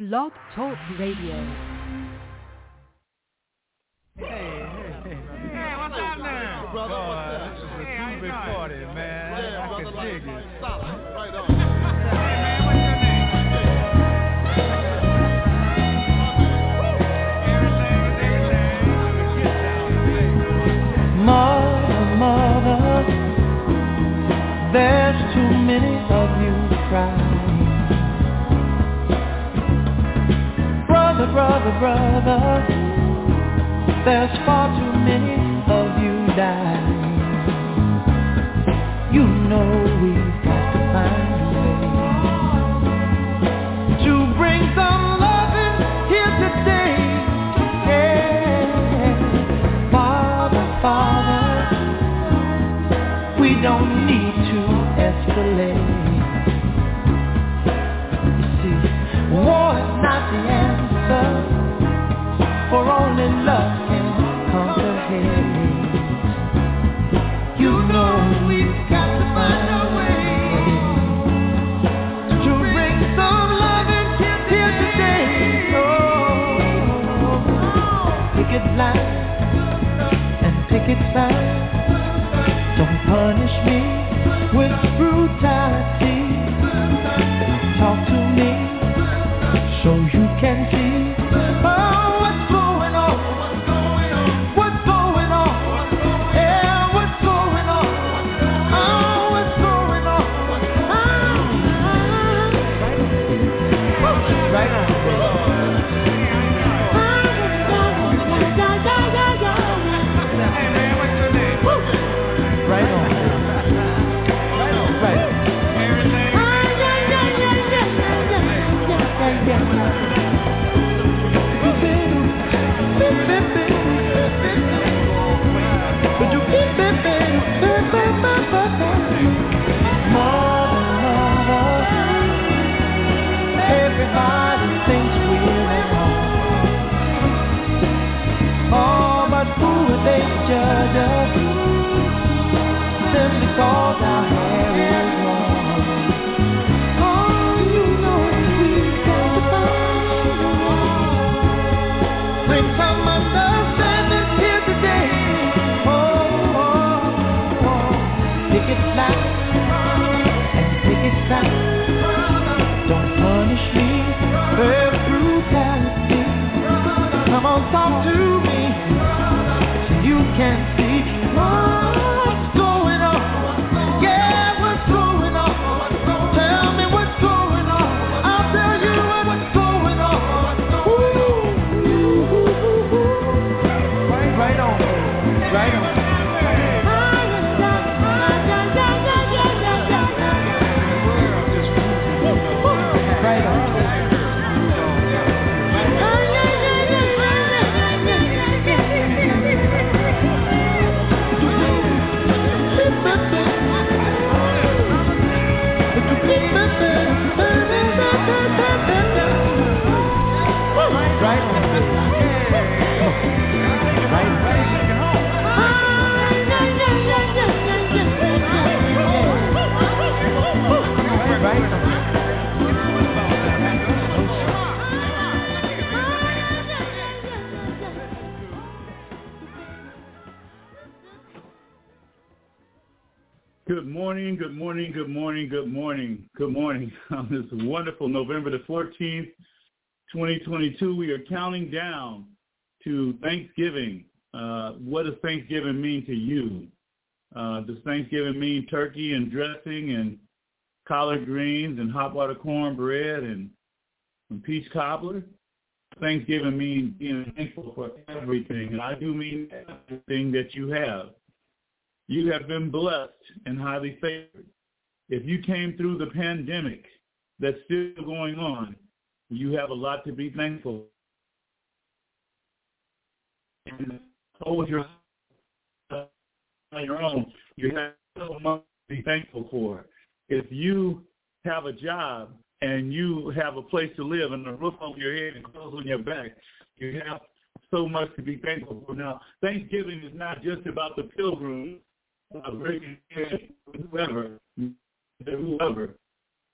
Blog Talk Radio. Hey, what's up now? Brother, what's up? This is a two-big party, man. I can dig it. Solid, right on. Hey, man, what's your name? Mother, there's too many of you crying. Brother, there's far too many of you dying. You know we've got to find a way to bring some loving here today. Yeah. Father, we don't need to escalate. You see, war is not the answer, for only love can conquer hate. You know we've got to find a way to bring some loving here today. Oh, picket line and picket sign. Don't punish me with brutality. Talk to me so you can see. Oh, what's going on? What's going on? Yeah, what's going on? Oh, what's going on? Right on. Hey, man, what's your name? Right on. Right. Everything. Mother, everybody thinks we're at home. Oh, but who would they judge us? Simply cause our hair is long. Oh, you know we've got to find a way. Bring some understanding here today. Picket line and picket sign. Don't punish me for brutality. Come on, talk to me so you can see what's going on. Yeah, what's going on? Tell me what's going on. I'll tell you what's going on. Right on, right on. Good morning. On this wonderful November the 14th, 2022, we are counting down to Thanksgiving. What does Thanksgiving mean to you? Does Thanksgiving mean turkey and dressing and collard greens and hot water cornbread and peach cobbler? Thanksgiving means being thankful for everything, and I do mean everything that you have. You have been blessed and highly favored. If you came through the pandemic that's still going on, you have a lot to be thankful for. And hold your on your own. You have so much to be thankful for. If you have a job and you have a place to live and a roof over your head and clothes on your back, you have so much to be thankful for. Now, Thanksgiving is not just about the pilgrims, whoever.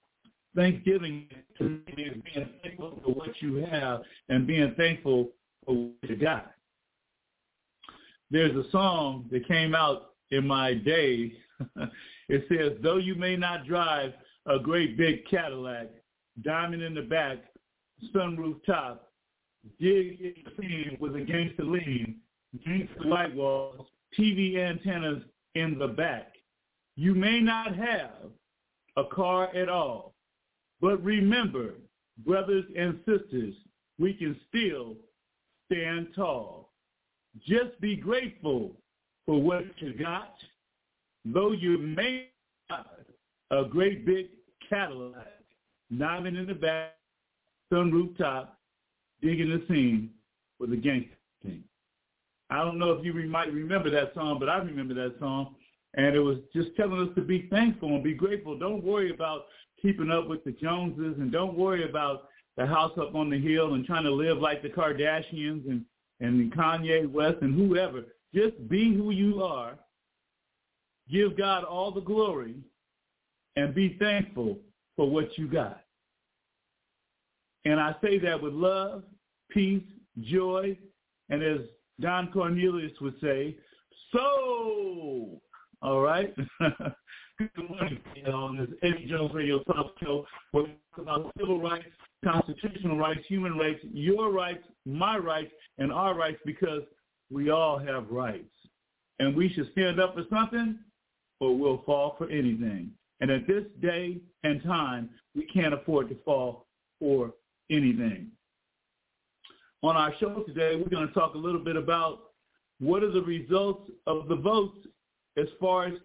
Thanksgiving to me is being thankful for what you have and being thankful for what you got. There's a song that came out in my day. It says, though you may not drive a great big Cadillac, diamond in the back, sunroof top, dig in the scene with a gangster lean, gangster light walls, TV antennas in the back. You may not have a car at all, but remember, brothers and sisters, we can still stand tall. Just be grateful for what you got, though you may have a great big Cadillac, diamond in the back, sunroof top, digging the scene with a gangster thing. I don't know if you might remember that song, but I remember that song, and it was just telling us to be thankful and be grateful. Don't worry about keeping up with the Joneses, and don't worry about the house up on the hill and trying to live like the Kardashians and Kanye West and whoever. Just be who you are, give God all the glory, and be thankful for what you got. And I say that with love, peace, joy, and as Don Cornelius would say, so, all right? Good morning on this Eddie Jones Radio Talk Show, where we talk about civil rights, constitutional rights, human rights, your rights, my rights, and our rights, because we all have rights. And we should stand up for something, or we'll fall for anything. And at this day and time, we can't afford to fall for anything. On our show today, we're going to talk a little bit about what are the results of the votes as far as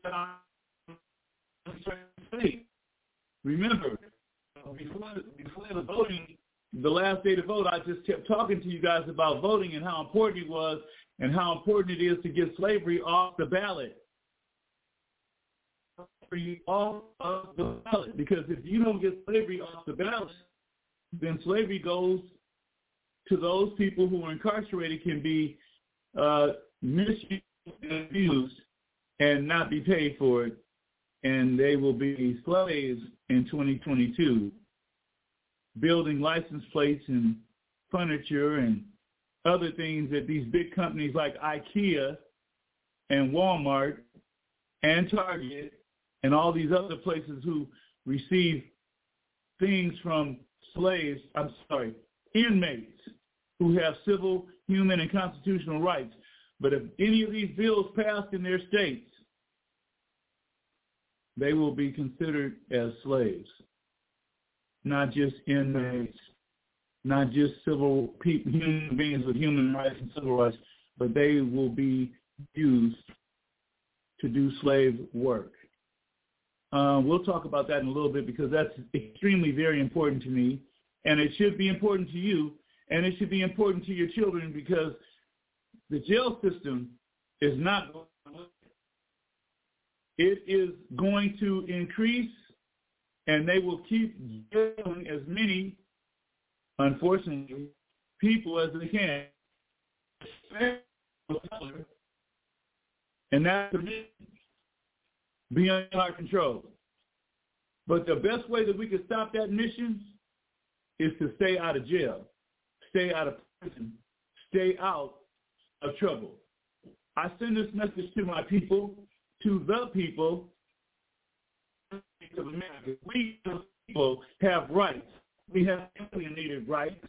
state. Remember, before the voting, the last day to vote, I just kept talking to you guys about voting and how important it was and how important it is to get slavery off the ballot. Off of the ballot, because if you don't get slavery off the ballot, then slavery goes to those people who are incarcerated, can be misused and abused and not be paid for it, and they will be slaves in 2022, building license plates and furniture and other things that these big companies like IKEA and Walmart and Target and all these other places who receive things from inmates who have civil, human, and constitutional rights. But if any of these bills passed in their states, they will be considered as slaves, not just inmates, not just human beings with human rights and civil rights, but they will be used to do slave work. We'll talk about that in a little bit because that's extremely very important to me, and it should be important to you, and it should be important to your children, because the jail system is not going to, it is going to increase, and they will keep jailing as many, unfortunately, people as they can, and that's beyond our control. But the best way that we can stop that mission is to stay out of jail, stay out of prison, stay out of trouble. I send this message to my people, to the people of America. We, the people, have rights. We have alienated rights.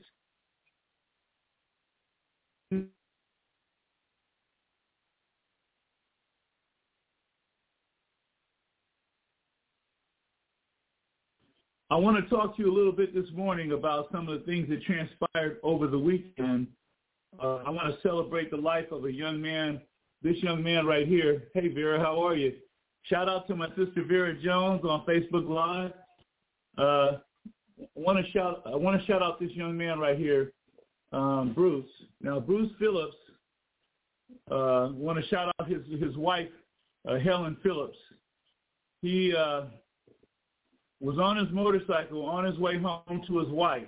I want to talk to you a little bit this morning about some of the things that transpired over the weekend. I want to celebrate the life of a young man, this young man right here. Hey, Vera, how are you? Shout out to my sister Vera Jones on Facebook Live. I want to shout out this young man right here, Bruce. Now, Bruce Phillips, want to shout out his wife, Helen Phillips. He was on his motorcycle on his way home to his wife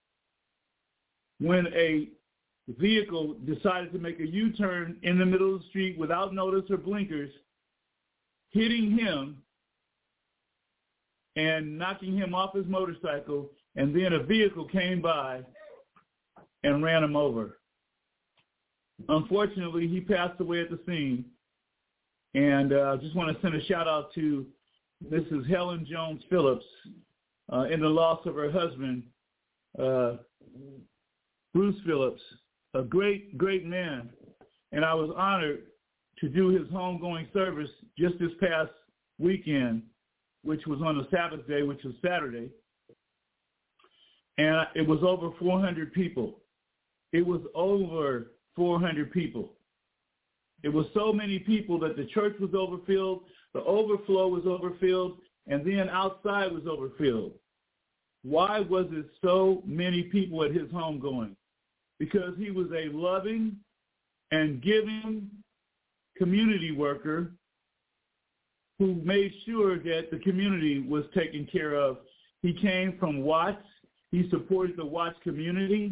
when a vehicle decided to make a U-turn in the middle of the street without notice or blinkers, hitting him and knocking him off his motorcycle, and then a vehicle came by and ran him over. Unfortunately, he passed away at the scene, and I just want to send a shout-out to Mrs. Helen Jones Phillips in the loss of her husband, Bruce Phillips, a great, great man, and I was honored to do his homegoing service just this past weekend, which was on the Sabbath day, which was Saturday, and it was over 400 people. It was over 400 people. It was so many people that the church was overfilled, the overflow was overfilled, and then outside was overfilled. Why was it so many people at his homegoing? Because he was a loving and giving community worker who made sure that the community was taken care of. He came from Watts. He supported the Watts community.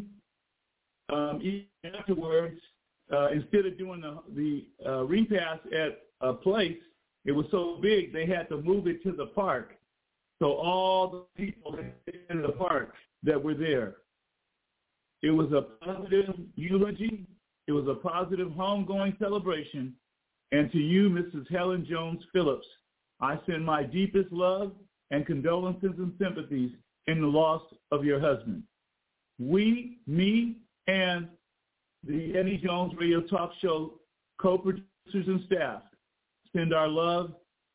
Even afterwards, instead of doing the repast at a place, it was so big they had to move it to the park. So all the people in the park that were there, it was a positive eulogy. It was a positive homegoing celebration. And to you, Mrs. Helen Jones Phillips, I send my deepest love and condolences and sympathies in the loss of your husband. We, me, and the Eddie Jones Radio Talk Show co-producers and staff send our love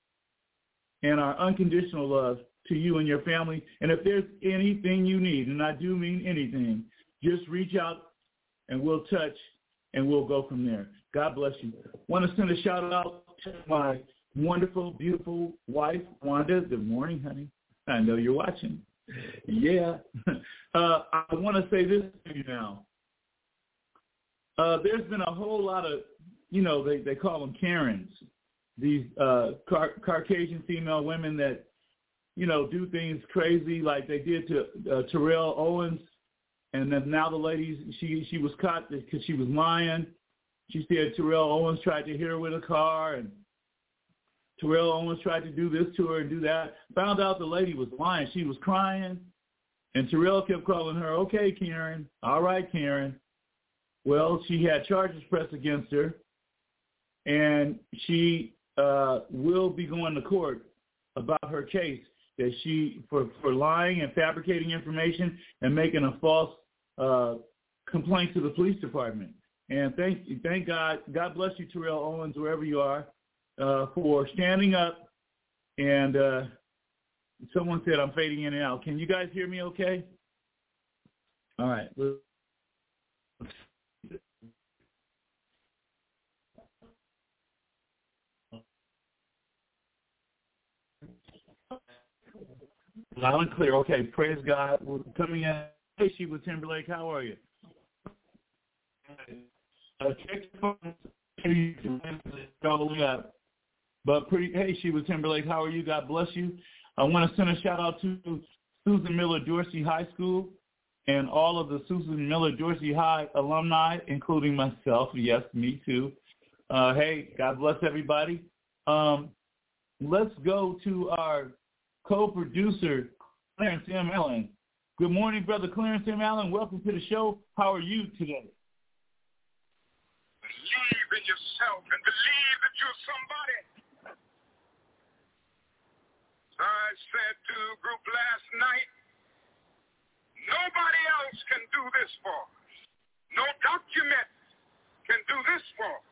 and our unconditional love to you and your family. And if there's anything you need, and I do mean anything, just reach out and we'll touch and we'll go from there. God bless you. Want to send a shout out to my wonderful, beautiful wife, Wanda. Good morning, honey. I know you're watching. Yeah. I want to say this to you now. There's been a whole lot of, they call them Karens, these Caucasian female women that, do things crazy like they did to Terrell Owens. And then now the lady, she was caught because she was lying. She said Terrell Owens tried to hit her with a car, and Terrell Owens tried to do this to her and do that. Found out the lady was lying. She was crying, and Terrell kept calling her, okay, Karen, all right, Karen. Well, she had charges pressed against her, and she will be going to court about her case that she for lying and fabricating information and making a false complaint to the police department. And thank God. God bless you, Terrell Owens, wherever you are, for standing up. And someone said I'm fading in and out. Can you guys hear me okay? All right. Loud and clear. Okay, praise God. We're coming in. Hey, Sheba Timberlake, how are you? Check your phone all the way up. But hey, Sheba Timberlake, how are you? God bless you. I want to send a shout out to Susan Miller Dorsey High School and all of the Susan Miller Dorsey High alumni, including myself. Yes, me too. Hey, God bless everybody. Let's go to our co-producer, Clarence M. Allen. Good morning, Brother Clarence M. Allen. Welcome to the show. How are you today? Believe in yourself and believe that you're somebody. As I said to the group last night, nobody else can do this for us. No document can do this for us.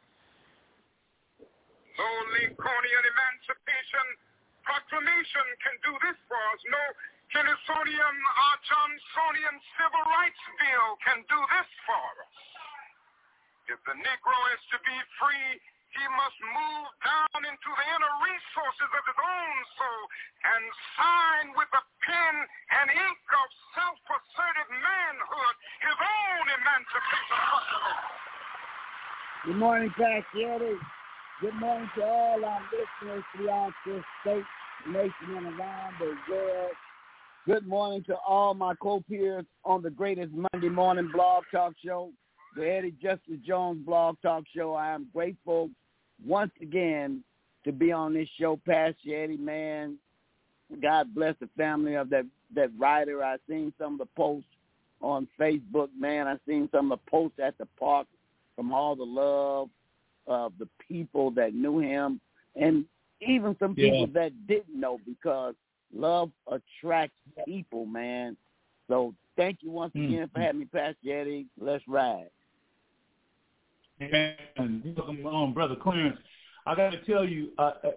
No Lincolnian Emancipation Proclamation can do this for us. No Jeffersonian or Johnsonian Civil Rights Bill can do this for us. If the Negro is to be free, he must move down into the inner resources of his own soul and sign with the pen and ink of self-assertive manhood his own emancipation proclamation. Good morning, Pastor Eddie. Good morning to all our listeners throughout this state, nation, and around the world. Good morning to all my co-peers on the greatest Monday morning blog talk show, the Eddie Justice Jones blog talk show. I am grateful once again to be on this show, Pastor Eddie, man. God bless the family of that writer. I seen some of the posts on Facebook, man. I seen some of the posts at the park from all the love of the people that knew him, and even some people that didn't know, because love attracts people, man. So thank you once again for having me, Pastor Eddie. Let's ride. And welcome on, Brother Clarence. I got to tell you,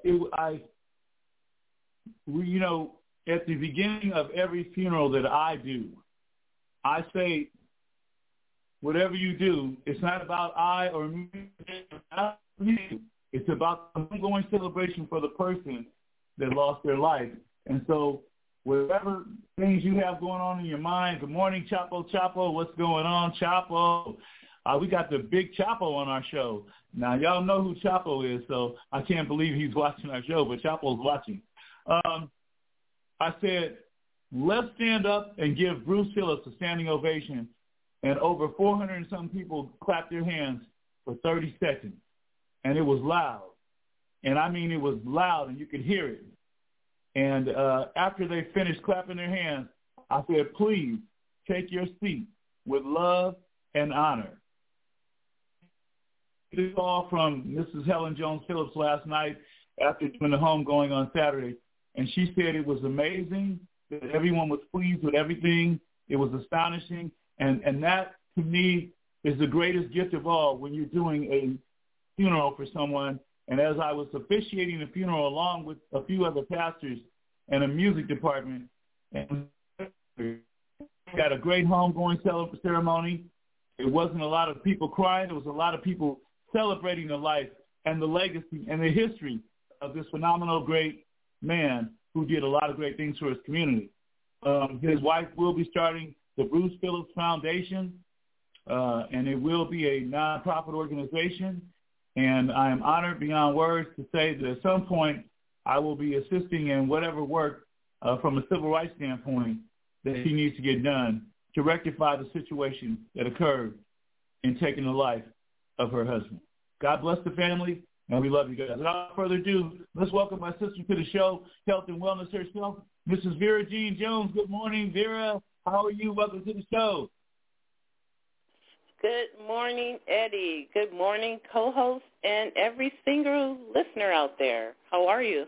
you know, at the beginning of every funeral that I do, I say, whatever you do, it's not about I or me, not you. It's about the ongoing celebration for the person that lost their life. And so whatever things you have going on in your mind, good morning, Chapo, what's going on, Chapo? We got the big Chapo on our show. Now, y'all know who Chapo is, so I can't believe he's watching our show, but Chapo's watching. I said, let's stand up and give Bruce Phillips a standing ovation. And over 400 and some people clapped their hands for 30 seconds. And it was loud. And I mean, it was loud, and you could hear it. And after they finished clapping their hands, I said, please take your seat with love and honor. This call from Mrs. Helen Jones Phillips last night after doing the homegoing on Saturday. And she said it was amazing, that everyone was pleased with everything. It was astonishing. And that, to me, is the greatest gift of all when you're doing a funeral for someone. And as I was officiating the funeral along with a few other pastors and a music department, and we had a great homegoing ceremony. It wasn't a lot of people crying. There was a lot of people celebrating the life and the legacy and the history of this phenomenal, great man who did a lot of great things for his community. His wife will be starting the Bruce Phillips Foundation, and it will be a nonprofit organization. And I am honored beyond words to say that at some point I will be assisting in whatever work from a civil rights standpoint that he needs to get done to rectify the situation that occurred in taking the life of her husband. God bless the family, and we love you guys. Without further ado, let's welcome my sister to the show, Health and Wellness herself, Mrs. Vera Jean Jones. Good morning, Vera. How are you? Welcome to the show. Good morning, Eddie. Good morning, co-host, and every single listener out there. How are you?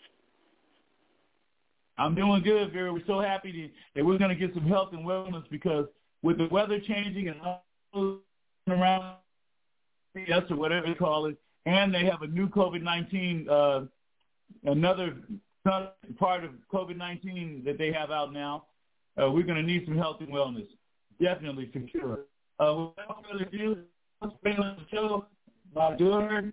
I'm doing good, Vera. We're so happy that we're going to get some health and wellness, because with the weather changing and all around us or whatever they call it, and they have a new COVID-19, another part of COVID-19 that they have out now, we're going to need some health and wellness, definitely, for sure. Without further ado, let's bring on the show my daughter.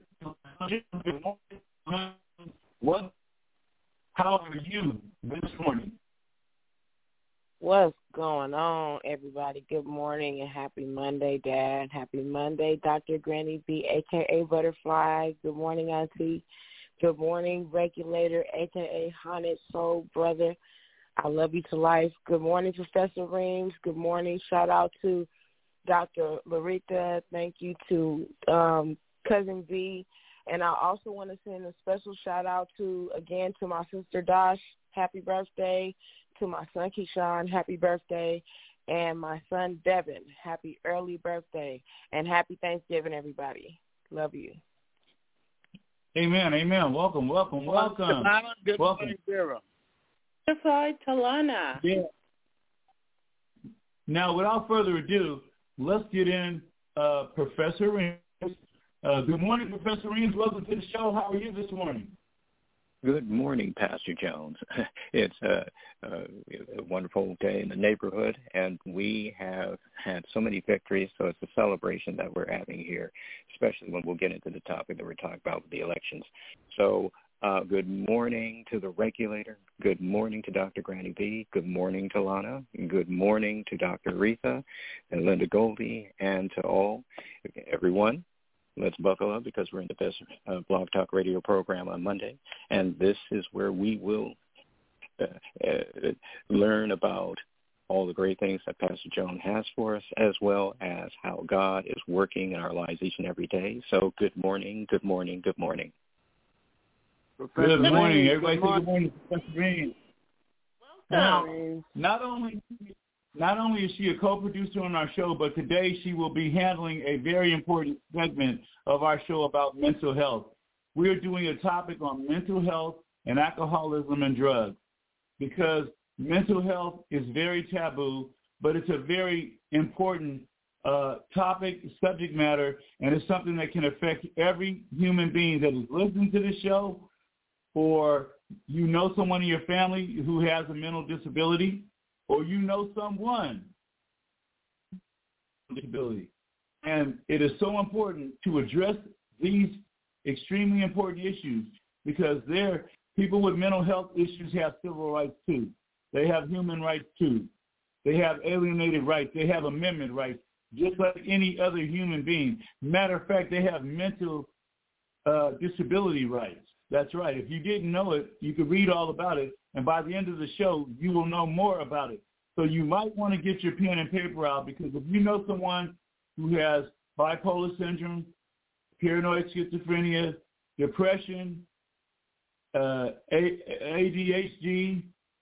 What? How are you this morning? What's going on, everybody? Good morning and happy Monday, Dad. Happy Monday, Dr. Granny B, a.k.a. Butterfly. Good morning, Auntie. Good morning, Regulator, a.k.a. Haunted Soul Brother. I love you to life. Good morning, Professor Reams. Good morning. Shout out to Dr. Larita. Thank you to Cousin V. And I also want to send a special shout out to my sister Dash. Happy birthday. To my son Keyshawn. Happy birthday. And my son Devin. Happy early birthday. And happy Thanksgiving, everybody. Love you. Amen. Amen. Welcome. Good morning, Vera. Hi, Talana. Yeah. Now, without further ado, let's get in Professor Reams. Good morning, Professor Reams. Welcome to the show. How are you this morning? Good morning, Pastor Jones. It's a wonderful day in the neighborhood, and we have had so many victories, so it's a celebration that we're having here, especially when we'll get into the topic that we're talking about with the elections. So good morning to the Regulator. Good morning to Dr. Granny B. Good morning to Lana. Good morning to Dr. Aretha and Linda Goldie, and to all, everyone. Let's buckle up, because we're in the best Blog Talk radio program on Monday, and this is where we will learn about all the great things that Pastor Joan has for us, as well as how God is working in our lives each and every day. So good morning, good morning, good morning. Good morning. Everybody say good morning, Professor Reams. Welcome. Now, not only is she a co-producer on our show, but today she will be handling a very important segment of our show about mental health. We are doing a topic on mental health and alcoholism and drugs, because mental health is very taboo, but it's a very important topic, subject matter, and it's something that can affect every human being that is listening to this show, or you know someone in your family who has a mental disability, or you know someone with disability. And it is so important to address these extremely important issues, because people with mental health issues have civil rights too. They have human rights too. They have alienated rights. They have amendment rights, just like any other human being. Matter of fact, they have mental disability rights. That's right. If you didn't know it, you could read all about it, and by the end of the show, you will know more about it. So you might want to get your pen and paper out, because if you know someone who has bipolar syndrome, paranoid schizophrenia, depression, ADHD,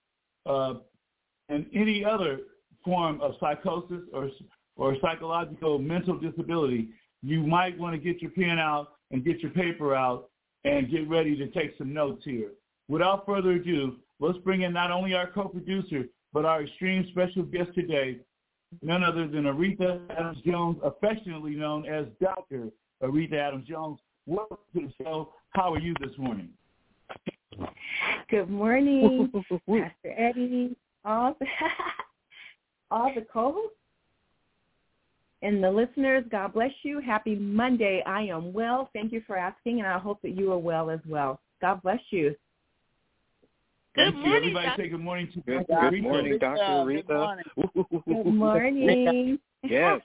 and any other form of psychosis or psychological mental disability, you might want to get your pen out and get your paper out and get ready to take some notes here. Without further ado, let's bring in not only our co-producer, but our extreme special guest today, none other than Aretha Adams-Jones, affectionately known as Dr. Aretha Adams-Jones. Welcome to the show. How are you this morning? Good morning, Pastor Eddie, all the co-hosts, and the listeners. God bless you. Happy Monday. I am well. Thank you for asking, and I hope that you are well as well. God bless you. Good morning, everybody. Say good morning to Good morning, Dr. Aretha. Good morning. Yes.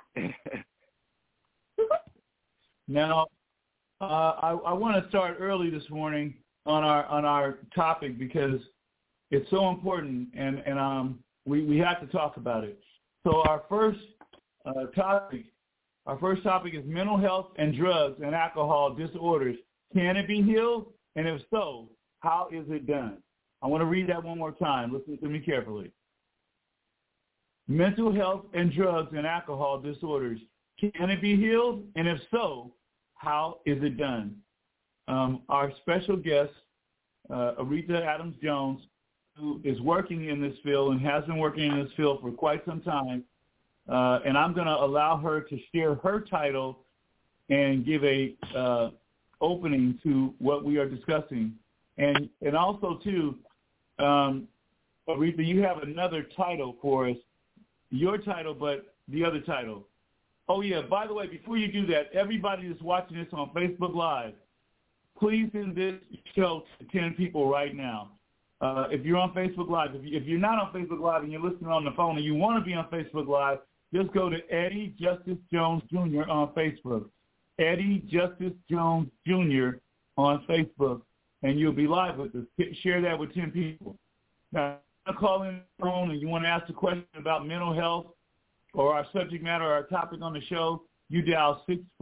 Now, I want to start early this morning on our topic, because it's so important, and we have to talk about it. So our first topic is mental health and drugs and alcohol disorders. Can it be healed? And if so, how is it done? I want to read that one more time. Listen to me carefully. Mental health and drugs and alcohol disorders. Can it be healed? And if so, how is it done? Our special guest, Aretha Adams-Jones, who is working in this field and has been working in this field for quite some time, and I'm going to allow her to share her title and give a opening to what we are discussing. And also, too, Aretha, you have another title for us, your title, but the other title. Oh, yeah, by the way, before you do that, everybody that's watching this on Facebook Live, please send this show to 10 people right now. If you're on Facebook Live, if you're not on Facebook Live and you're listening on the phone and you want to be on Facebook Live, just go to Eddie Justice Jones Jr. on Facebook. Eddie Justice Jones Jr. on Facebook, and you'll be live with us. Share that with 10 people. Now, if you call in the phone and you want to ask a question about mental health or our subject matter or our topic on the show, you dial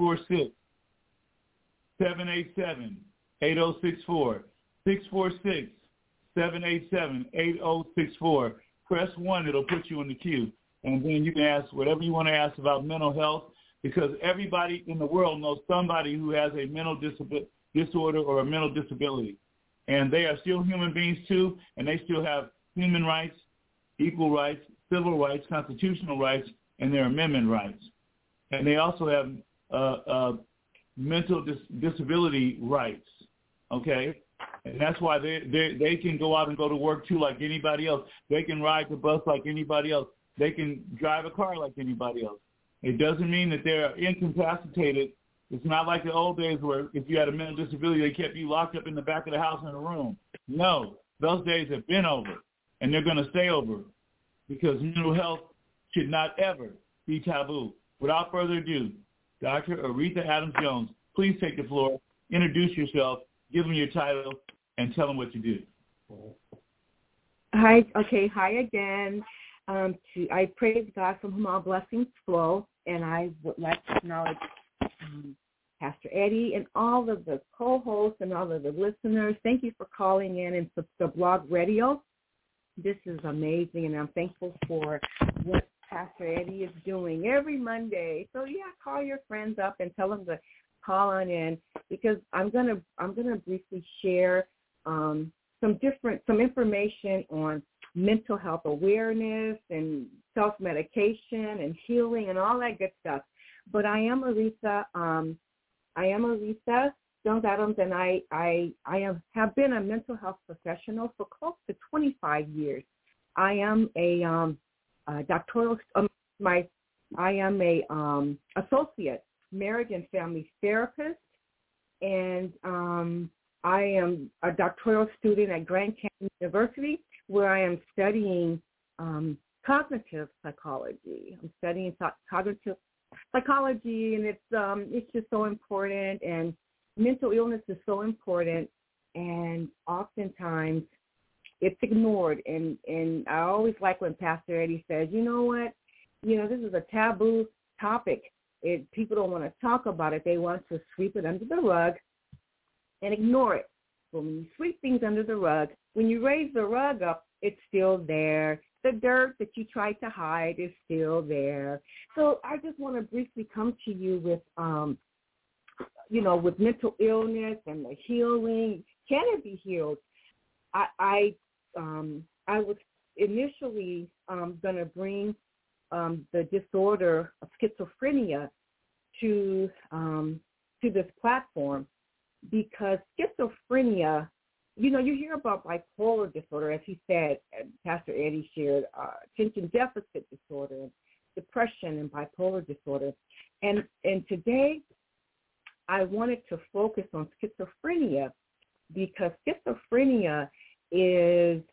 646-787-8064. 646-787-8064. Press 1. It'll put you in the queue. And then you can ask whatever you want to ask about mental health, because everybody in the world knows somebody who has a mental disorder or a mental disability. And they are still human beings too, and they still have human rights, equal rights, civil rights, constitutional rights, and their amendment rights. And they also have mental disability rights, okay? And that's why they can go out and go to work too like anybody else. They can ride the bus like anybody else. They can drive a car like anybody else. It doesn't mean that they're incapacitated. It's not like the old days where if you had a mental disability, they kept you locked up in the back of the house in a room. No, those days have been over, and they're going to stay over, because mental health should not ever be taboo. Without further ado, Dr. Aretha Adams-Jones, please take the floor, introduce yourself, give them your title, and tell them what you do. Hi again. I praise God from whom all blessings flow, and I would like to acknowledge Pastor Eddie and all of the co-hosts and all of the listeners. Thank you for calling in and the Blog Radio. This is amazing, and I'm thankful for what Pastor Eddie is doing every Monday. So call your friends up and tell them to call on in, because I'm gonna briefly share some information on mental health awareness and self-medication and healing and all that good stuff. But I am Aretha Jones-Adams, and I have been a mental health professional for close to 25 years. I am a doctoral. I am a associate marriage and family therapist, and I am a doctoral student at Grand Canyon University, where I am studying cognitive psychology. I'm studying cognitive psychology, and it's just so important, and mental illness is so important, and oftentimes it's ignored. And I always like when Pastor Eddie says, you know what, this is a taboo topic. People don't want to talk about it. They want to sweep it under the rug and ignore it. But when you sweep things under the rug, when you raise the rug up, it's still there. The dirt that you tried to hide is still there. So I just want to briefly come to you with, with mental illness and the healing. Can it be healed? I was initially going to bring the disorder of schizophrenia to this platform, because schizophrenia, you hear about bipolar disorder, as he said, and Pastor Eddie shared, attention deficit disorder, depression, and bipolar disorder. And today I wanted to focus on schizophrenia, because schizophrenia is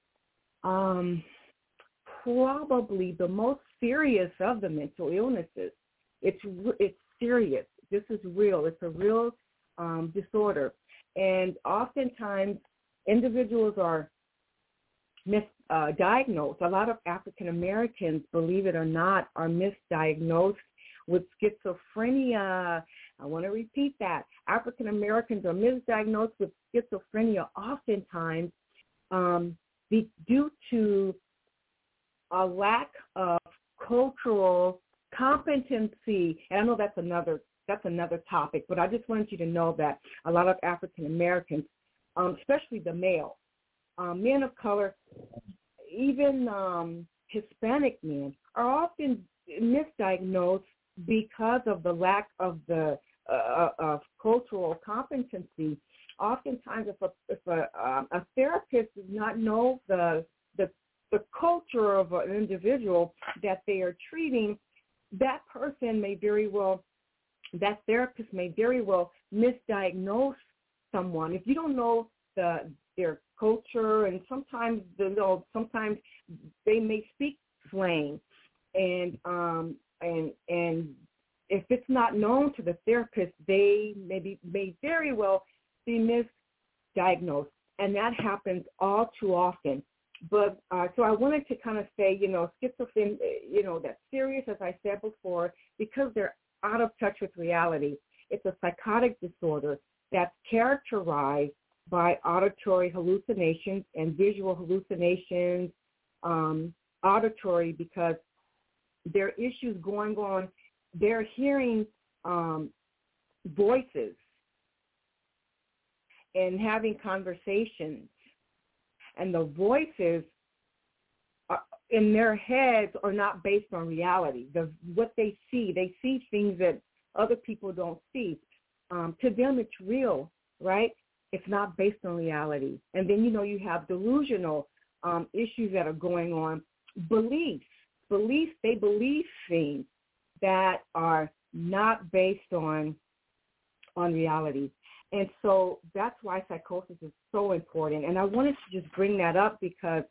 probably the most serious of the mental illnesses. It's serious. This is real. It's a real disorder. And oftentimes individuals are misdiagnosed. A lot of African Americans, believe it or not, are misdiagnosed with schizophrenia. I want to repeat that. African Americans are misdiagnosed with schizophrenia oftentimes due to a lack of cultural competency. And I know that's another topic, but I just wanted you to know that a lot of African Americans, especially the male, men of color, even Hispanic men, are often misdiagnosed because of the lack of the of cultural competency. Oftentimes, if a therapist does not know the culture of an individual that they are treating, that therapist may very well misdiagnose someone. If you don't know their culture, and sometimes they may speak slang, and if it's not known to the therapist, they may very well be misdiagnosed, and that happens all too often. But so I wanted to kind of say, schizophrenia, that's serious, as I said before, because they're out of touch with reality. It's a psychotic disorder that's characterized by auditory hallucinations and visual hallucinations. Auditory, because there are issues going on. They're hearing voices and having conversations, and the voices in their heads are not based on reality. What they see things that other people don't see. To them, it's real, right? It's not based on reality. And then, you have delusional issues that are going on. Beliefs, they believe things that are not based on reality. And so that's why psychosis is so important. And I wanted to just bring that up because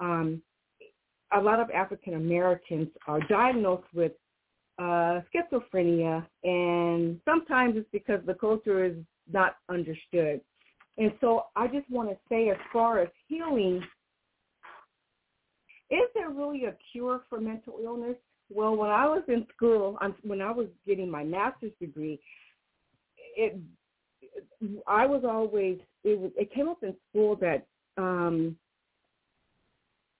a lot of African Americans are diagnosed with schizophrenia, and sometimes it's because the culture is not understood. And so I just want to say, as far as healing, is there really a cure for mental illness? Well, when I was in school, when I was getting my master's degree, it came up in school that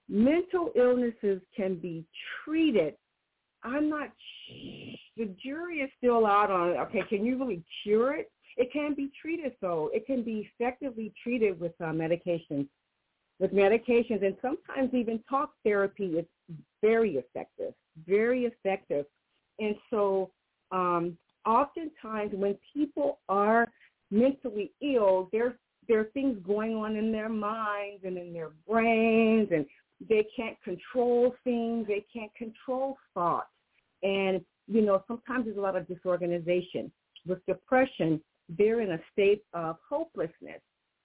mental illnesses can be treated. I'm not, the jury is still out on, okay, can you really cure it? It can be treated, though. It can be effectively treated with medications. And sometimes even talk therapy is very effective. And so oftentimes when people are mentally ill, there are things going on in their minds and in their brains, and they can't control things. They can't control thoughts. And, sometimes there's a lot of disorganization. With depression, they're in a state of hopelessness.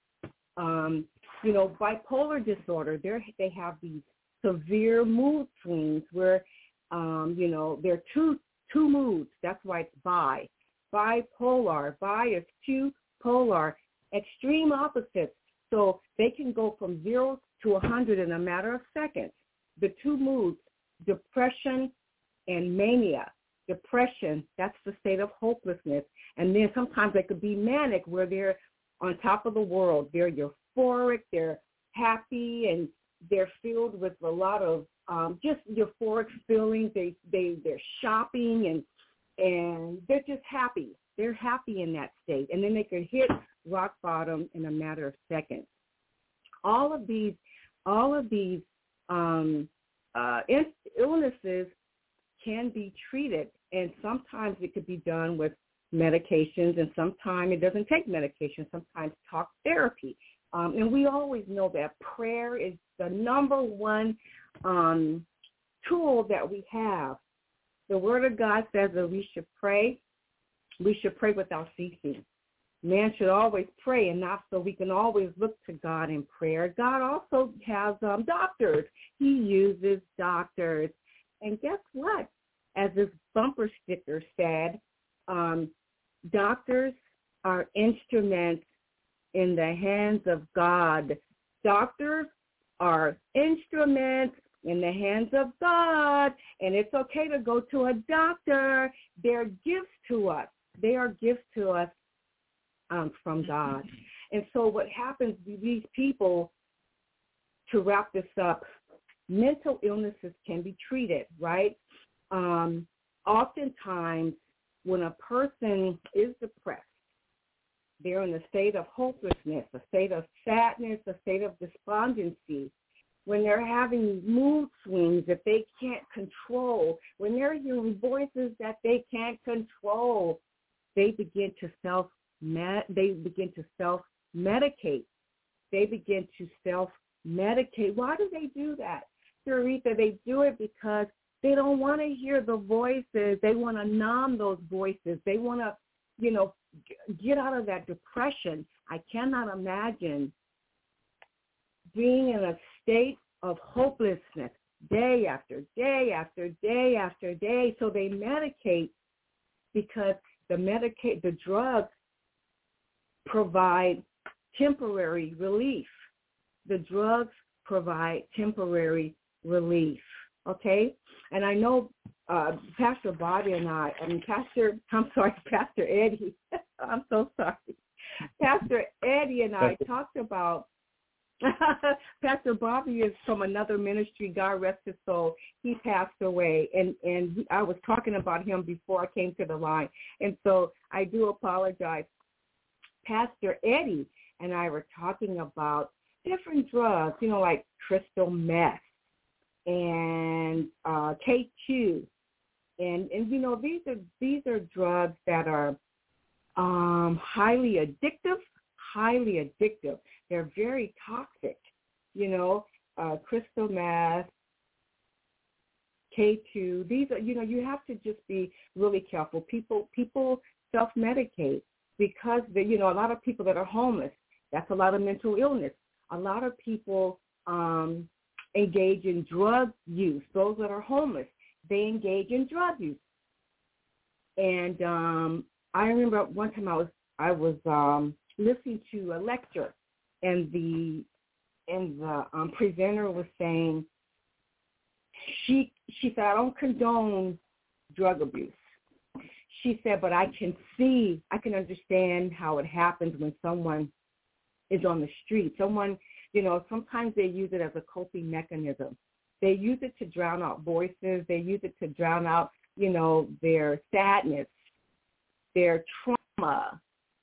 Bipolar disorder, they have these severe mood swings where, there are two moods. That's why it's bi. Bipolar. Bi is two, polar, extreme opposites. So they can go from 0 to 100 in a matter of seconds. The two moods, depression and mania. Depression, that's the state of hopelessness. And then sometimes they could be manic, where they're on top of the world. They're euphoric, they're happy, and they're filled with a lot of just euphoric feelings. They're shopping and they're just happy. They're happy in that state. And then they could hit rock bottom in a matter of seconds. All of these illnesses can be treated, and sometimes it could be done with medications, and sometimes it doesn't take medication, sometimes talk therapy. And we always know that prayer is the number one tool that we have. The Word of God says that we should pray without ceasing. Man should always pray, and not so we can always look to God in prayer. God also has doctors. He uses doctors. And guess what? As this bumper sticker said, doctors are instruments in the hands of God. Doctors are instruments in the hands of God, and it's okay to go to a doctor. They're gifts to us. They are gifts to us from God. And so what happens to these people, to wrap this up, mental illnesses can be treated, right? Oftentimes when a person is depressed, they're in a state of hopelessness, a state of sadness, a state of despondency. When they're having mood swings that they can't control, when they're hearing voices that they can't control, they begin to self-medicate. They begin to self-medicate. Why do they do that, Sarita? They do it because they don't want to hear the voices. They want to numb those voices. They want to, get out of that depression. I cannot imagine being in a state of hopelessness day after day after day after day. So they medicate because the drugs provide temporary relief. The drugs provide temporary relief. Okay? And I know Pastor Bobby and Pastor Eddie, I'm so sorry. Pastor Eddie and I talked about, Pastor Bobby is from another ministry, God rest his soul. He passed away, and I was talking about him before I came to the line, and so I do apologize. Pastor Eddie and I were talking about different drugs, like crystal meth and K2, and these are drugs that are highly addictive. They're very toxic, crystal meth, K2. These are, you have to just be really careful. People self-medicate because a lot of people that are homeless, that's a lot of mental illness. A lot of people engage in drug use. Those that are homeless, they engage in drug use. And I remember one time I was listening to a lecture, and the presenter was saying, she said, I don't condone drug abuse. She said, but I can understand how it happens when someone is on the street. Someone sometimes they use it as a coping mechanism. They use it to drown out voices. They use it to drown out, their sadness, their trauma.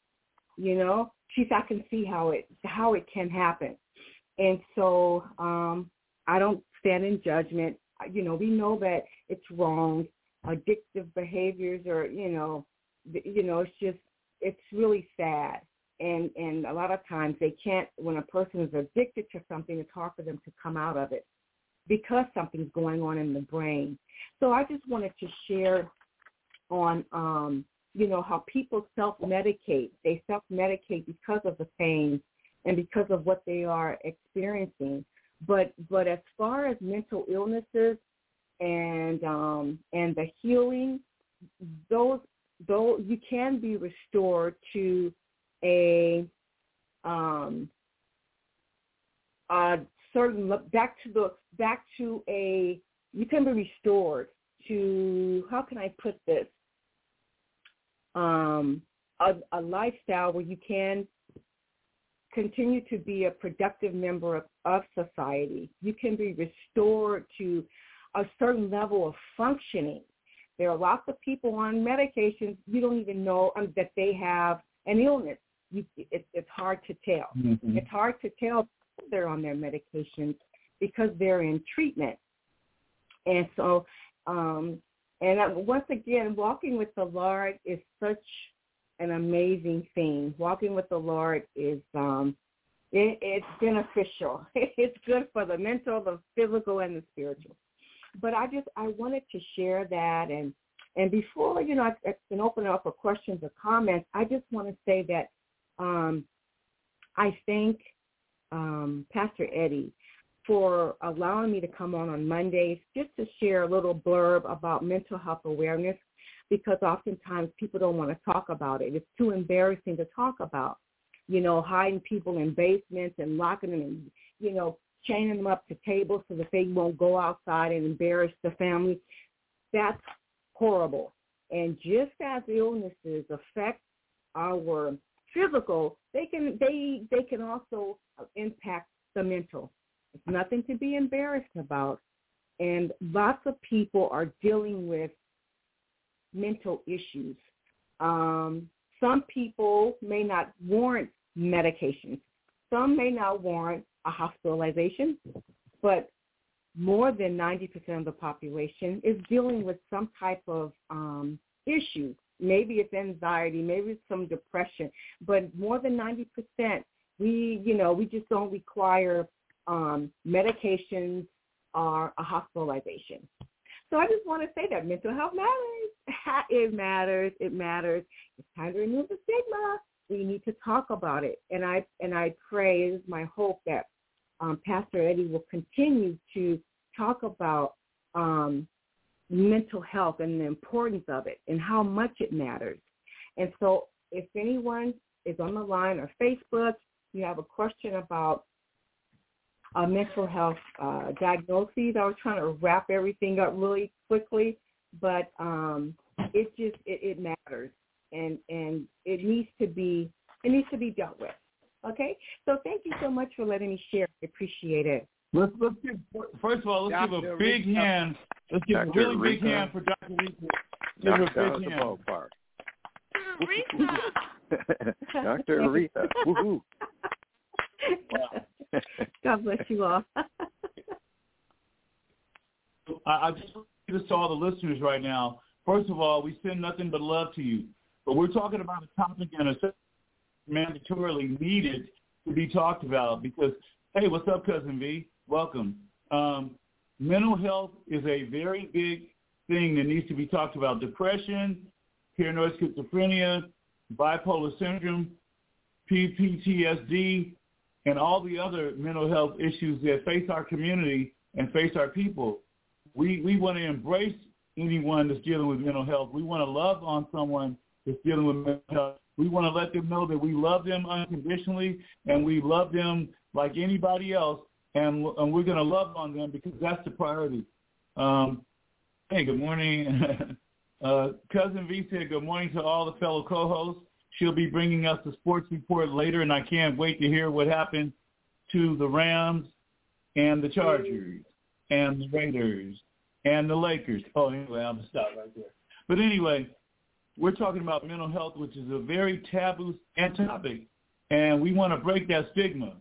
I can see how it can happen. And so I don't stand in judgment. We know that it's wrong. Addictive behaviors are, it's really sad. And a lot of times they can't, when a person is addicted to something, it's hard for them to come out of it because something's going on in the brain. So I just wanted to share on, how people self-medicate. They self-medicate because of the pain and because of what they are experiencing. But as far as mental illnesses and the healing, those you can be restored to a certain you can be restored to, how can I put this, a lifestyle where you can continue to be a productive member of society. You can be restored to a certain level of functioning. There are lots of people on medications you don't even know that they have an illness. It's hard to tell. Mm-hmm. It's hard to tell they're on their medications because they're in treatment. And so, once again, walking with the Lord is such an amazing thing. Walking with the Lord is it's beneficial. It's good for the mental, the physical, and the spiritual. But I wanted to share that, and before I can open it up for questions or comments, I just want to say that I thank Pastor Eddie for allowing me to come on Mondays just to share a little blurb about mental health awareness, because oftentimes people don't want to talk about it. It's too embarrassing to talk about, hiding people in basements and locking them and, chaining them up to tables so that they won't go outside and embarrass the family. That's horrible. And just as illnesses affect our physical, they can also impact the mental. It's nothing to be embarrassed about. And lots of people are dealing with mental issues. Some people may not warrant medications. Some may not warrant a hospitalization, but more than 90% of the population is dealing with some type of issue. Maybe it's anxiety, maybe it's some depression, but more than 90%, we just don't require medications or a hospitalization. So I just want to say that mental health matters. It matters. It matters. It's time to remove the stigma. We need to talk about it. And I pray, it is my hope that Pastor Eddie will continue to talk about mental health and the importance of it and how much it matters. And so if anyone is on the line or Facebook, you have a question about mental health diagnoses. I was trying to wrap everything up really quickly, but it matters, and it needs to be dealt with. Okay, so thank you so much for letting me share. I appreciate it. Let's give, first of all, let's give a big hand. Let's give a really big hand for Dr. Rita. Give her a big hand. Dr. Aretha. Woohoo. God bless you all. I just want to say this to all the listeners right now. First of all, we send nothing but love to you. But we're talking about a topic and a mandatorily needed to be talked about because, hey, what's up, Cousin V? Welcome. Mental health is a very big thing that needs to be talked about. Depression, paranoid schizophrenia, bipolar syndrome, PTSD, and all the other mental health issues that face our community and face our people. We want to embrace anyone that's dealing with mental health. We want to love on someone that's dealing with mental health. We want to let them know that we love them unconditionally and we love them like anybody else, and we're going to love on them because that's the priority. Hey, good morning. Cousin V said good morning to all the fellow co-hosts. She'll be bringing us the sports report later, and I can't wait to hear what happened to the Rams and the Chargers and the Raiders and the Lakers. Oh, anyway, I'm going to stop right there. But anyway, we're talking about mental health, which is a very taboo topic, and we want to break that stigma.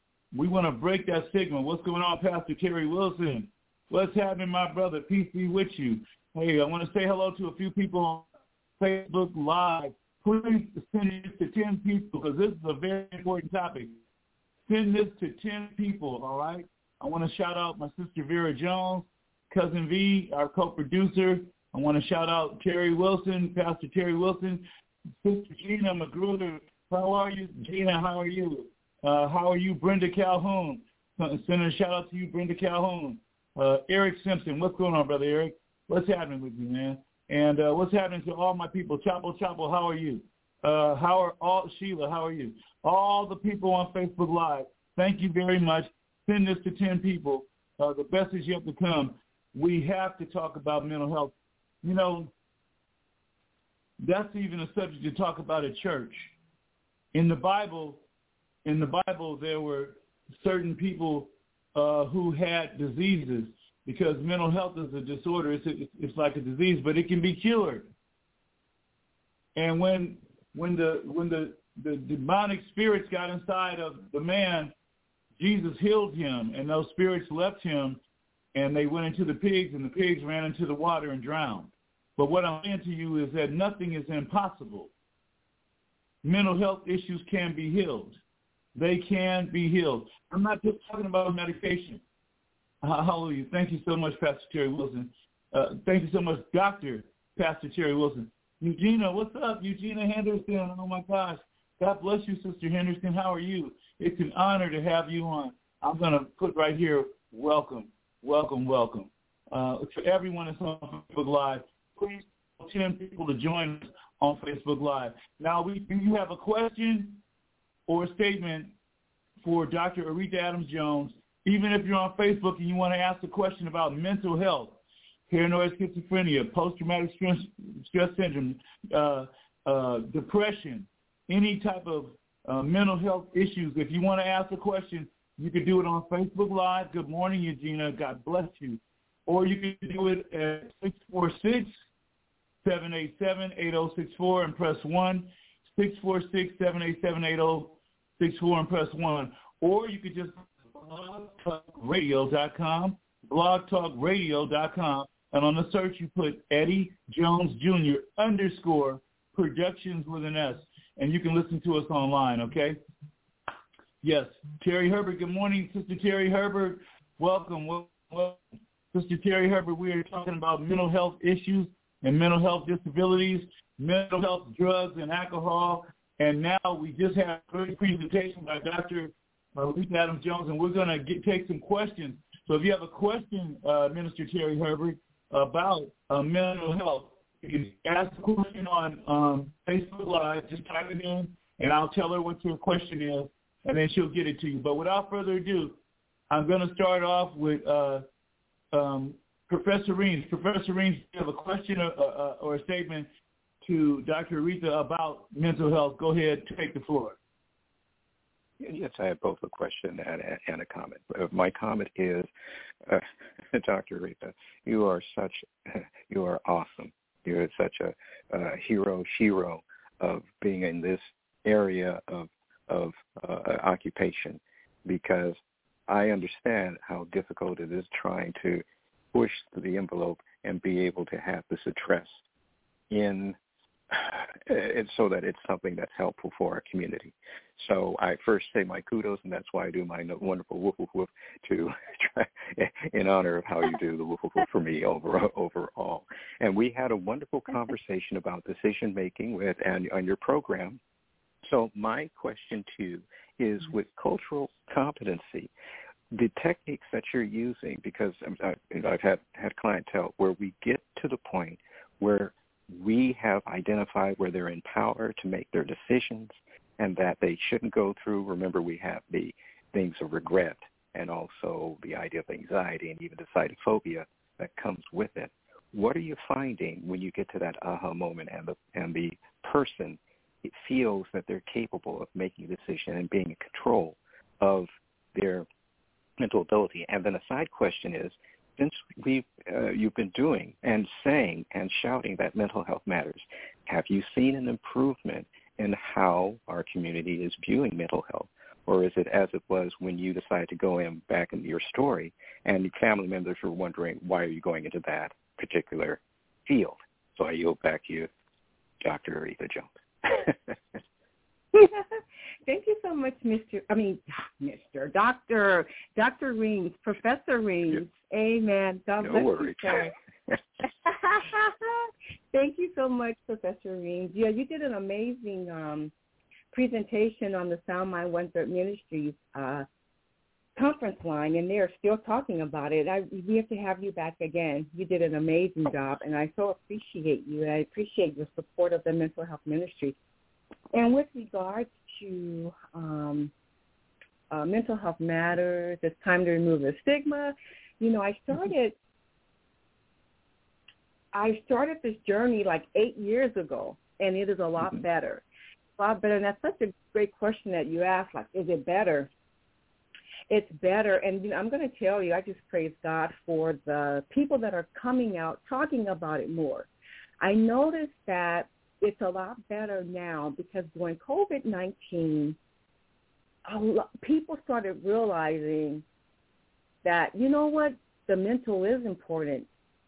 What's going on, Pastor Terry Wilson? What's happening, my brother? Peace be with you. Hey, I want to say hello to a few people on Facebook Live. Please send this to 10 people because this is a very important topic. Send this to 10 people, all right? I want to shout out my sister Vera Jones, Cousin V, our co-producer. I want to shout out Terry Wilson, Pastor Terry Wilson, Sister Gina Magruder. How are you? Gina, how are you? How are you, Brenda Calhoun? Send a shout out to you, Brenda Calhoun. Eric Simpson, what's going on, Brother Eric? What's happening with you, man? And what's happening to all my people? Chapo, how are you? Sheila, how are you? All the people on Facebook Live, thank you very much. Send this to 10 people. The best is yet to come. We have to talk about mental health. You know, that's even a subject to talk about at church. In the Bible, there were certain people who had diseases because mental health is a disorder. It's like a disease, but it can be cured. And when the demonic spirits got inside of the man, Jesus healed him, and those spirits left him, and they went into the pigs, and the pigs ran into the water and drowned. But what I'm saying to you is that nothing is impossible. Mental health issues can be healed. They can be healed. I'm not just talking about medication. Hallelujah. Thank you so much, Pastor Terry Wilson. Thank you so much, Dr. Pastor Terry Wilson. Eugenia, what's up? Eugenia Henderson. Oh, my gosh. God bless you, Sister Henderson. How are you? It's an honor to have you on. I'm going to put right here, welcome. To everyone that's on Facebook Live, please tell 10 people to join us on Facebook Live. Now, do you have a question or a statement for Dr. Aretha Adams-Jones, even if you're on Facebook and you want to ask a question about mental health, paranoid schizophrenia, post-traumatic stress syndrome, depression, any type of mental health issues. If you want to ask a question, you can do it on Facebook Live. Good morning, Eugenia. God bless you. Or you can do it at 646-787-8064 and press 1, 646-787-8064 and press 1. Or you could just blogtalkradio.com, and on the search you put Eddie Jones Jr. _ Productions with an S, and you can listen to us online, okay? Yes. Terry Herbert, good morning, Sister Terry Herbert. Welcome. Sister Terry Herbert, we are talking about mental health issues and mental health disabilities, mental health, drugs, and alcohol. And now we just had a great presentation by Dr. Aretha Adams-Jones, and we're going to take some questions. So if you have a question, Minister Terry Herbert, about mental health, you can ask the question on Facebook Live. Just type it in, and I'll tell her what your question is, and then she'll get it to you. But without further ado, I'm going to start off with Professor Reams. Professor Reams, you have a question or a statement to Dr. Aretha about mental health. Go ahead, take the floor. Yes, I have both a question and a comment. My comment is, Dr. Aretha, you are awesome. You're such a hero of being in this area of occupation, because I understand how difficult it is trying to push the envelope and be able to have this addressed so that it's something that's helpful for our community. So I first say my kudos, and that's why I do my wonderful woof woof woof in honor of how you do the woof woof woof for me overall. And we had a wonderful conversation about decision making on your program. So my question to you is, with cultural competency, the techniques that you're using, because I've had clientele where we get to the point where we have identified where they're in power to make their decisions and that they shouldn't go through. Remember, we have the things of regret and also the idea of anxiety and even the cytophobia that comes with it. What are you finding when you get to that aha moment and the person feels that they're capable of making a decision and being in control of their mental ability. And then a side question is, since you've been doing and saying and shouting that mental health matters, have you seen an improvement in how our community is viewing mental health? Or is it as it was when you decided to go back into your story and family members were wondering, why are you going into that particular field? So I yield back to you, Dr. Aretha Jones. Thank you so much, Dr. Reams, Professor Reams. Yep. Amen. God bless you, sir. Thank you so much, Professor Reams. Yeah, you did an amazing presentation on the Sound Mind One-Third Ministries conference line, and they are still talking about it. We have to have you back again. You did an amazing job, and I so appreciate you. I appreciate your support of the mental health ministry. And with regards to mental health matters, it's time to remove the stigma. I started this journey like 8 years ago, and it is a lot better. A lot better, and that's such a great question that you asked, like, is it better? It's better, and I'm going to tell you, I just praise God for the people that are coming out talking about it more. I noticed that it's a lot better now because during COVID-19, people started realizing that, you know what, the mental is important.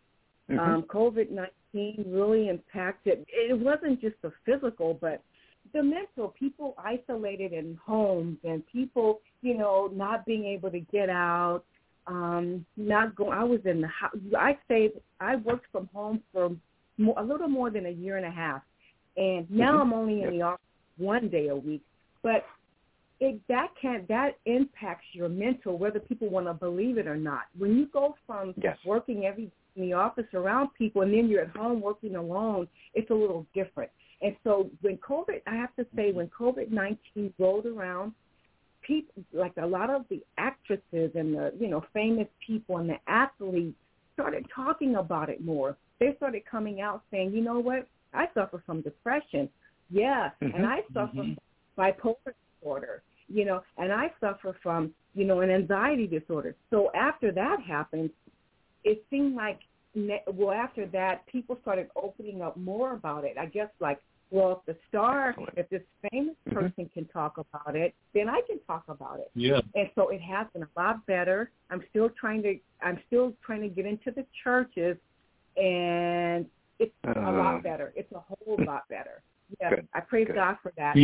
COVID-19 really impacted, it wasn't just the physical, but the mental, people isolated in homes and people, not being able to get out, I was in the house. I worked from home for a little more than a year and a half. And now I'm only in the office 1 day a week. But that impacts your mental, whether people want to believe it or not. When you go from working every day in the office around people and then you're at home working alone, it's a little different. And so when COVID-19 rolled around, people, like a lot of the actresses and the, famous people and the athletes started talking about it more. They started coming out saying, you know what, I suffer from depression. Yeah, and I suffer from bipolar disorder, and I suffer from, an anxiety disorder. So after that happened, it seemed like, after that, people started opening up more about it. I guess if this famous person can talk about it, then I can talk about it. Yeah. And so it has been a lot better. I'm still trying to get into the churches, and it's a lot better. It's a whole lot better. Yeah, good. I praise God for that.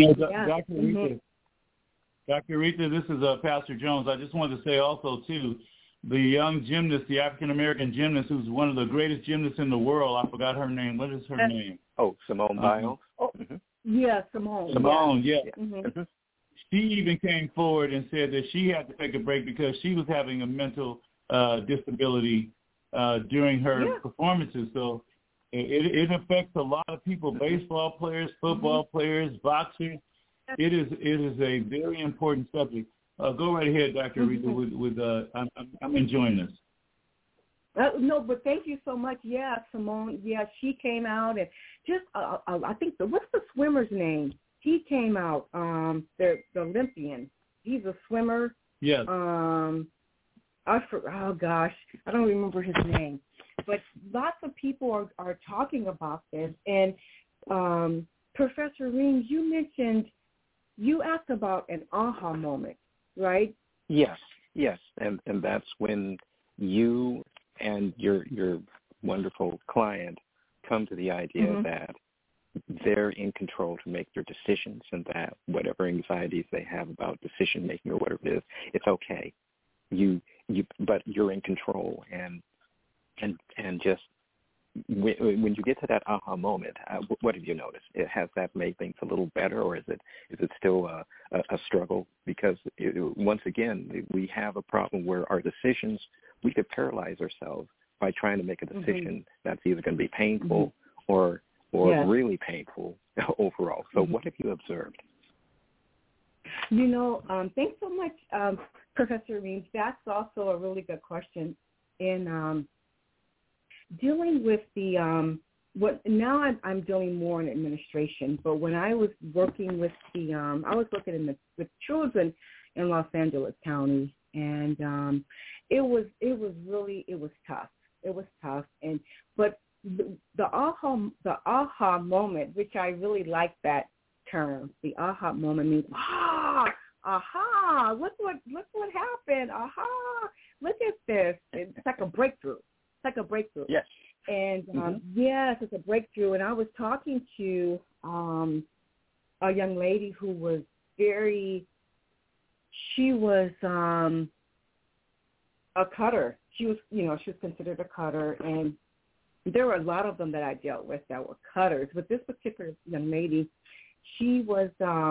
Dr. Aretha, this is Pastor Jones. I just wanted to say also, too, the young gymnast, the African-American gymnast who's one of the greatest gymnasts in the world, I forgot her name. What is her name? Oh, Simone Biles. Yeah, Simone. Simone, yeah. She even came forward and said that she had to take a break because she was having a mental disability during her performances. So it affects a lot of people, baseball players, football players, boxers. It is a very important subject. Go right ahead, Dr. Aretha. I'm enjoying this. No, but thank you so much. Yeah, Simone. Yeah, she came out and just I think what's the swimmer's name? He came out. The Olympian. He's a swimmer. Yes. Oh gosh, I don't remember his name. But lots of people are talking about this. And Professor Reams, you asked about an aha moment, right? Yes, and that's when you and your wonderful client come to the idea that they're in control to make their decisions, and that whatever anxieties they have about decision making or whatever it is, it's okay. But you're in control, and just when you get to that aha moment, what have you noticed? Has that made things a little better, or is it still a struggle? Because once again, we have a problem where our decisions, we could paralyze ourselves by trying to make a decision that's either going to be painful or really painful overall. So what have you observed? Thanks so much, Professor Reams. That's also a really good question. In dealing with the now I'm dealing more in administration, but when I was working with with children, in Los Angeles County, and it was tough. It was tough, but the aha moment, which I really like that term. The aha moment means aha, look what happened. Aha, look at this. It's like a breakthrough. Yes. And yes, it's a breakthrough. And I was talking to a young lady who was she was a cutter. She was considered a cutter, and there were a lot of them that I dealt with that were cutters. But this particular young lady, she was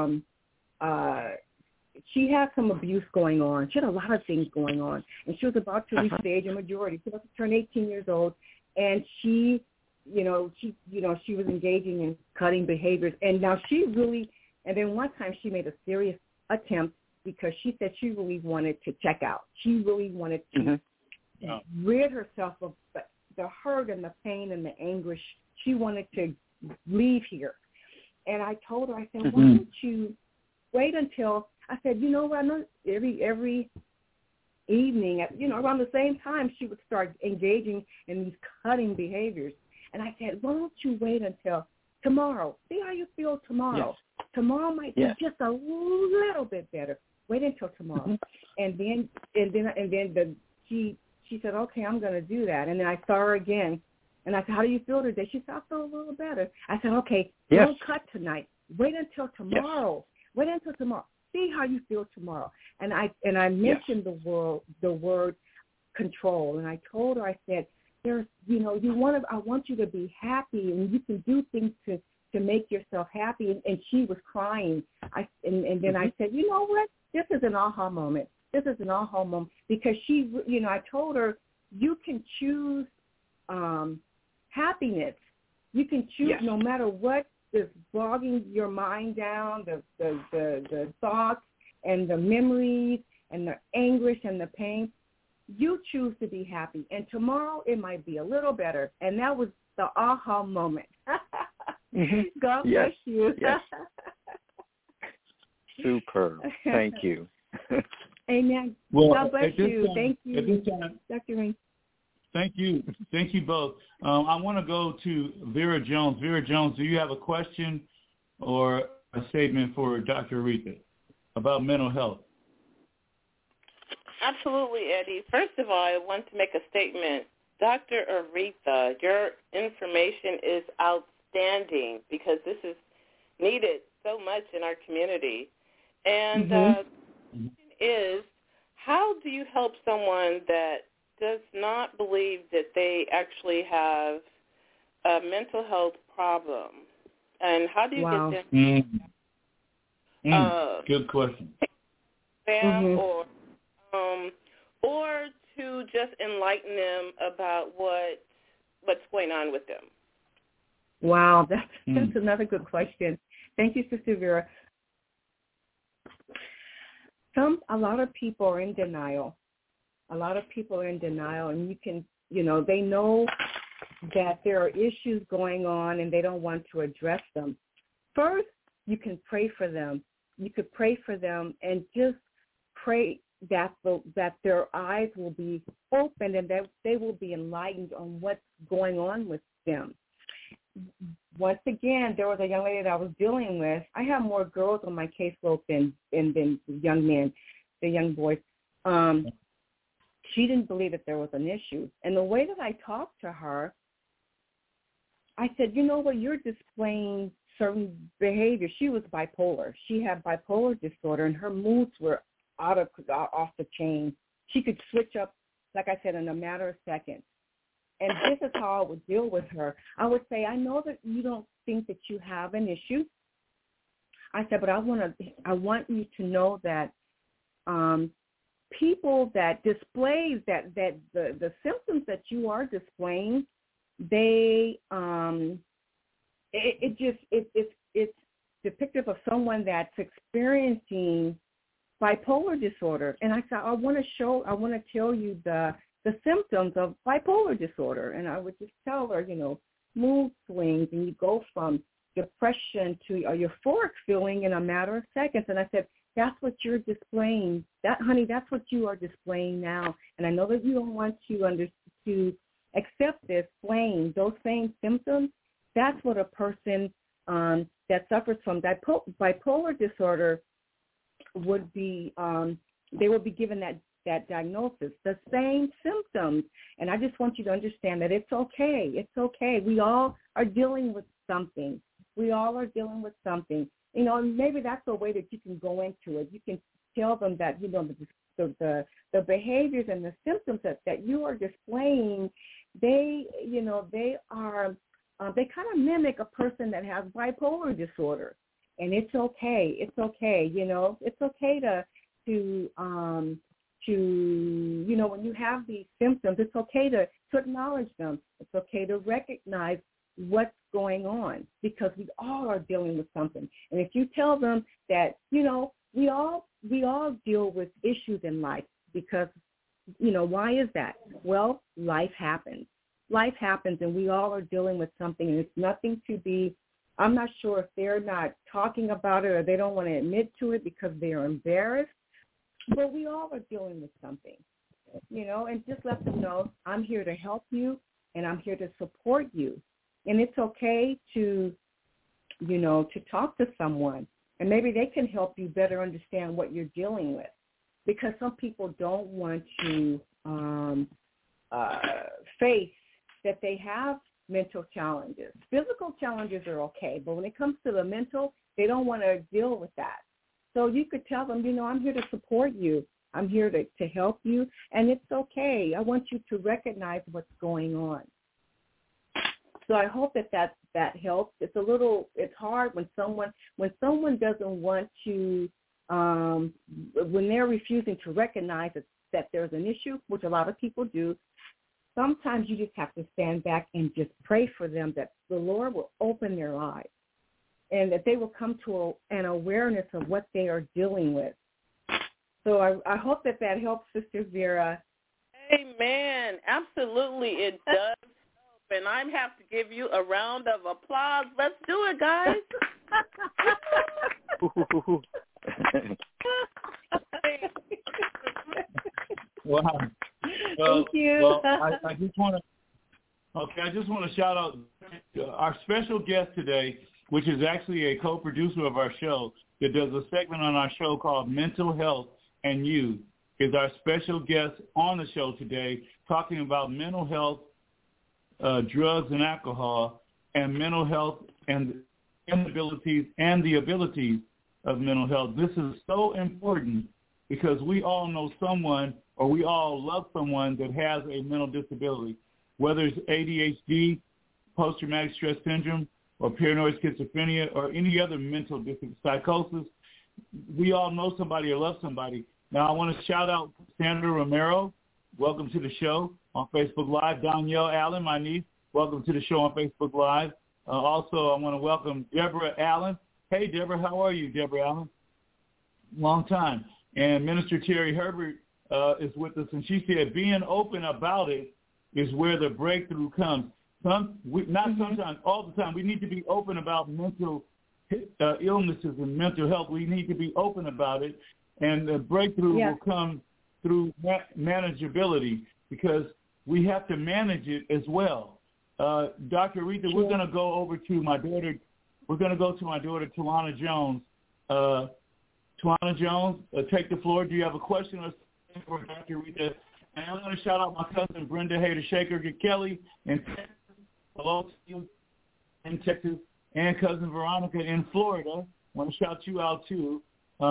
she had some abuse going on. She had a lot of things going on, and she was about to reach the age of majority. She was about to turn 18 years old, and she was engaging in cutting behaviors. And now and then one time she made a serious attempt because she said she really wanted to check out. She really wanted to rid herself of the hurt and the pain and the anguish. She wanted to leave here. And I told her, I said, why don't you wait until, I said, you know what, I know every evening at, around the same time she would start engaging in these cutting behaviors. And I said, why don't you wait until tomorrow? See how you feel tomorrow. Yes. Tomorrow might be just a little bit better. Wait until tomorrow. And then she said, okay, I'm going to do that. And then I saw her again. And I said, how do you feel today? She said, I feel a little better. I said, okay, don't cut tonight. Wait until tomorrow. Yes. Wait until tomorrow. See how you feel tomorrow. And I mentioned the word control. And I told her, I said, I want you to be happy, and you can do things to make yourself happy. And she was crying. And then I said, you know what? This is an aha moment. This is an aha moment because she, I told her, you can choose happiness. You can choose no matter what is bogging your mind down, the thoughts and the memories and the anguish and the pain. You choose to be happy. And tomorrow it might be a little better. And that was the aha moment. God bless you. Yes. Superb. Thank you. Amen. Well, God bless you. Thank you. At this time, Dr. Ring. Thank you. Thank you both. I want to go to Vera Jones. Vera Jones, do you have a question or a statement for Dr. Aretha about mental health? Absolutely, Eddie. First of all, I want to make a statement. Dr. Aretha, your information is outstanding because this is needed so much in our community. And the question is, how do you help someone that does not believe that they actually have a mental health problem? And how do you get them? Good question. Or to just enlighten them about what's going on with them? Wow, that's another good question. Thank you, Sister Vera. A lot of people are in denial. And you can, they know that there are issues going on and they don't want to address them. First, you can pray for them. You could pray for them and just pray that their eyes will be opened and that they will be enlightened on what's going on with them. Once again, there was a young lady that I was dealing with. I have more girls on my caseload than young men, the young boys. She didn't believe that there was an issue. And the way that I talked to her, I said, you know what, you're displaying certain behavior. She was bipolar. She had bipolar disorder, and her moods were off the chain. She could switch up, like I said, in a matter of seconds. And this is how I would deal with her. I would say, I know that you don't think that you have an issue. I said, but I want you to know that people that display that the symptoms that you are displaying, it's depictive of someone that's experiencing bipolar disorder. And I said, I want to tell you the symptoms of bipolar disorder. And I would just tell her, mood swings, and you go from depression to a euphoric feeling in a matter of seconds. And I said, that's what you're displaying. Honey, that's what you are displaying now. And I know that you don't want to accept this, those same symptoms. That's what a person that suffers from bipolar disorder would be. They would be given that diagnosis, the same symptoms. And I just want you to understand that it's okay. It's okay. We all are dealing with something. You know, and maybe that's a way that you can go into it. You can tell them that, you know, the behaviors and the symptoms that you are displaying, they are, they kind of mimic a person that has bipolar disorder. And it's okay. It's okay. You know, it's okay to you know, when you have these symptoms, it's okay to acknowledge them. It's okay to recognize what's going on, because we all are dealing with something. And if you tell them that, you know, we all deal with issues in life, because, you know, why is that? Well, life happens. Life happens, and we all are dealing with something, and it's nothing to be, I'm not sure if they're not talking about it or they don't want to admit to it because they're embarrassed, but we all are dealing with something, you know, and just let them know, I'm here to help you and I'm here to support you. And it's okay to, you know, to talk to someone, and maybe they can help you better understand what you're dealing with, because some people don't want to face that they have mental challenges. Physical challenges are okay, but when it comes to the mental, they don't want to deal with that. So you could tell them, you know, I'm here to support you. I'm here to help you, and it's okay. I want you to recognize what's going on. So I hope that helps. It's hard when someone doesn't want to, when they're refusing to recognize that there's an issue, which a lot of people do. Sometimes you just have to stand back and just pray for them that the Lord will open their eyes and that they will come to an awareness of what they are dealing with. So I hope that helps, Sister Vera. Amen. Absolutely, it does. And I have to give you a round of applause. Let's do it, guys. Wow. Thank you. Well, I just want to shout out our special guest today, which is actually a co-producer of our show that does a segment on our show called Mental Health and You, is our special guest on the show today, talking about mental health, drugs and alcohol, and mental health and inabilities and the abilities of mental health. This is so important because we all know someone, or we all love someone that has a mental disability, whether it's ADHD, post-traumatic stress syndrome, or paranoid schizophrenia, or any other mental psychosis. We all know somebody or love somebody. Now, I want to shout out Sandra Romero. Welcome to the show on Facebook Live. Danielle Allen, my niece, welcome to the show on Facebook Live. Also, I want to welcome Deborah Allen. Hey, Deborah, how are you, Deborah Allen? Long time. And Minister Terry Herbert is with us, and she said being open about it is where the breakthrough comes. Sometimes, all the time. We need to be open about mental illnesses and mental health. We need to be open about it, and the breakthrough will come through manageability, because we have to manage it as well. Dr. Aretha, we're going to go over to my daughter. We're going to go to my daughter, Tawana Jones. Tawana Jones, take the floor. Do you have a question or something for Dr. Aretha? And I'm going to shout out my cousin, Brenda Hayter Shaker Kelly in Texas. Hello to you in Texas. And cousin Veronica in Florida. I want to shout you out, too.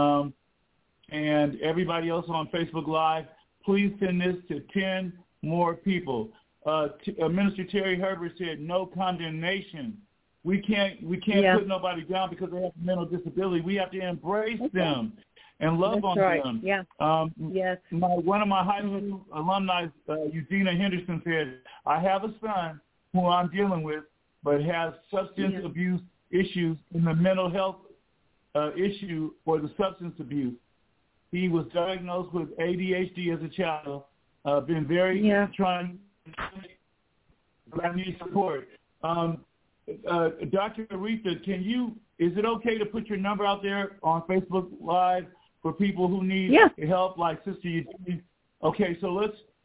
And everybody else on Facebook Live, please send this to 10 more people. Minister Terry Herbert said no condemnation. We can't put nobody down because they have a mental disability. We have to embrace them and love on them. Yeah. One of my high school alumni, Eugenia Henderson, said, I have a son who I'm dealing with, but has substance abuse issues in the mental health issue or the substance abuse. He was diagnosed with ADHD as a child, been very trying, but I need support. Dr. Aretha, is it okay to put your number out there on Facebook Live for people who need help, like Sister Eugenie? Okay, so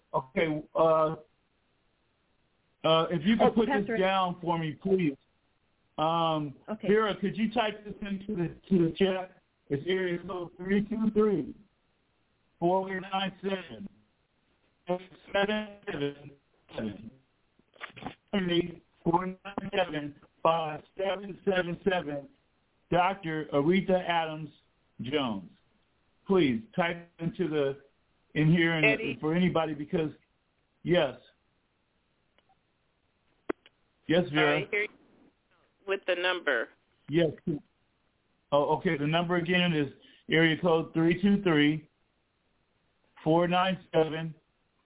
if you could put this down for me, please. Vera, could you type this into the chat? It's area code 323-497-7777. Dr. Aretha Adams Jones. Please type into in here and for anybody because yes, Vera. I hear you with the number. Yes. Oh, okay. The number again is area code 323-497-5.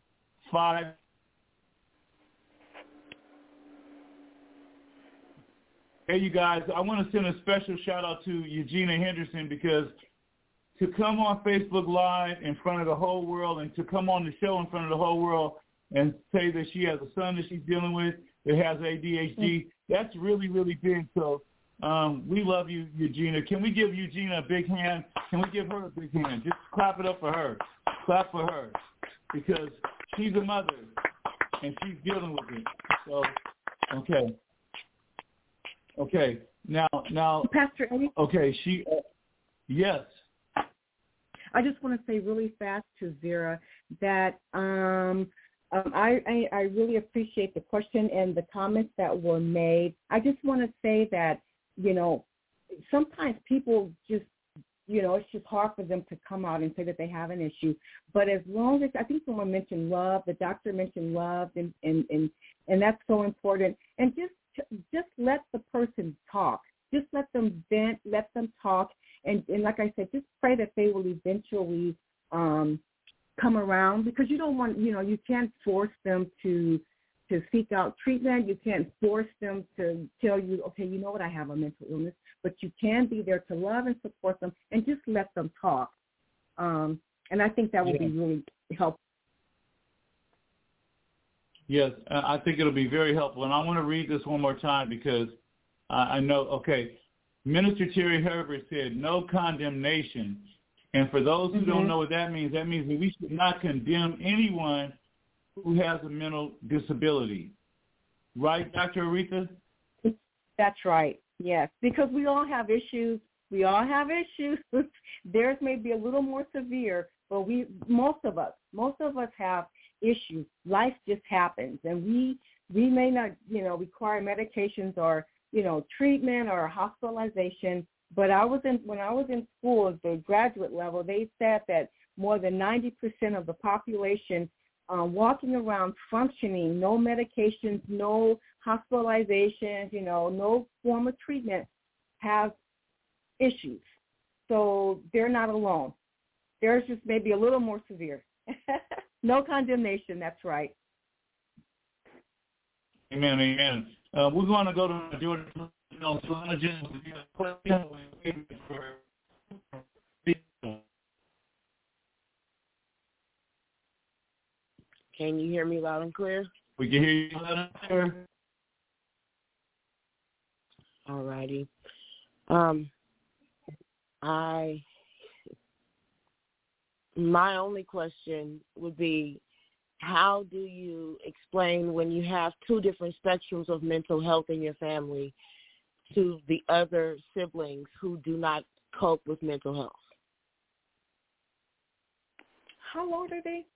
Hey, you guys, I want to send a special shout-out to Eugenia Henderson because to come on Facebook Live in front of the whole world and to come on the show in front of the whole world and say that she has a son that she's dealing with that has ADHD, that's really, really big. So we love you, Eugenia. Can we give Eugenia a big hand? Can we give her a big hand? Just clap it up for her. Clap for her because she's a mother and she's dealing with it. So, okay. Okay. Now, Pastor Eddie. Okay, yes. I just want to say really fast to Vera that I really appreciate the question and the comments that were made. I just want to say that, sometimes people just, it's just hard for them to come out and say that they have an issue. But as long as, I think someone mentioned love, the doctor mentioned love, and that's so important. And just let the person talk. Just let them vent, let them talk. And like I said, just pray that they will eventually come around because you don't want, you can't force them to seek out treatment. You can't force them to tell you, okay, you know what, I have a mental illness. But you can be there to love and support them and just let them talk. And I think that would be really helpful. Yes, I think it'll be very helpful. And I want to read this one more time because I know, Minister Terry Herbert said, no condemnation. And for those who don't know what that means that we should not condemn anyone who has a mental disability. Right, Dr. Aretha? That's right, yes, because we all have issues. Theirs may be a little more severe, but most of us have issues. Life just happens, and we may not, require medications or, treatment or hospitalization. But when I was in school at the graduate level, they said that more than 90% of the population walking around functioning, no medications, no hospitalizations, no form of treatment, have issues. So they're not alone. Theirs just maybe a little more severe. No condemnation, that's right. Amen, amen. We're going to go to Jordan. Can you hear me loud and clear? We can hear you loud and clear. All righty. My only question would be, how do you explain when you have two different spectrums of mental health in your family to the other siblings who do not cope with mental health? How old are they?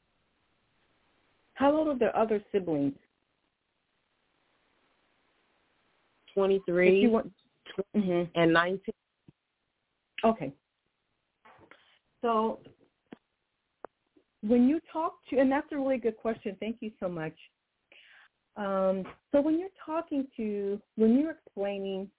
How old are the other siblings? 23 and 19. Okay. So when you talk to, and that's a really good question. Thank you so much. So when you're explaining,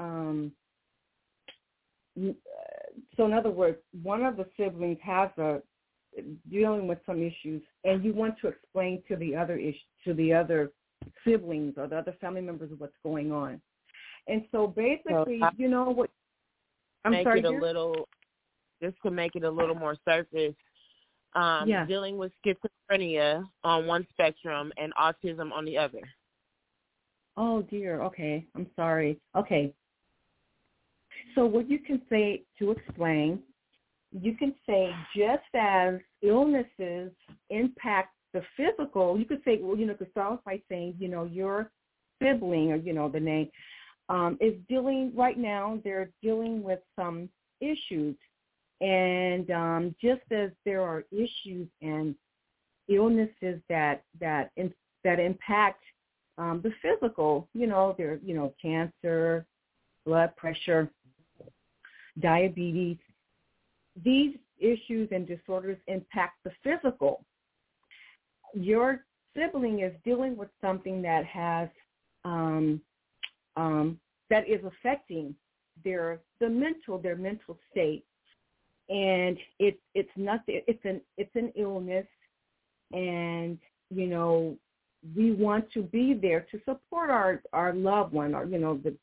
so in other words, one of the siblings has dealing with some issues, and you want to explain to the other siblings or the other family members what's going on. And so basically, what I'm sorry, just to make it a little more surface, dealing with schizophrenia on one spectrum and autism on the other. Oh, dear. Okay. I'm sorry. Okay. So what you can say to explain, you can say just as illnesses impact the physical, you could say, well, you could start off by saying, your sibling or, the name is dealing right now, they're dealing with some issues. And just as there are issues and illnesses that impact the physical, there, cancer, blood pressure, diabetes, these issues and disorders impact the physical. Your sibling is dealing with something that has that is affecting their mental state, and it's an illness, and we want to be there to support our loved one, or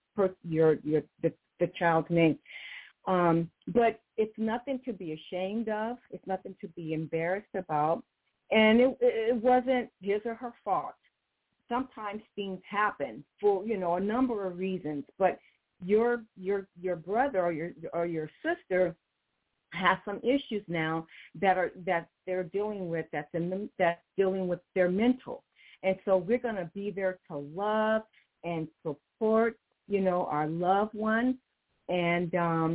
the child's name. But it's nothing to be ashamed of. It's nothing to be embarrassed about. And it wasn't his or her fault. Sometimes things happen for, a number of reasons. But your brother or your sister has some issues now that they're dealing with, that's dealing with their mental. And so we're going to be there to love and support, our loved one, and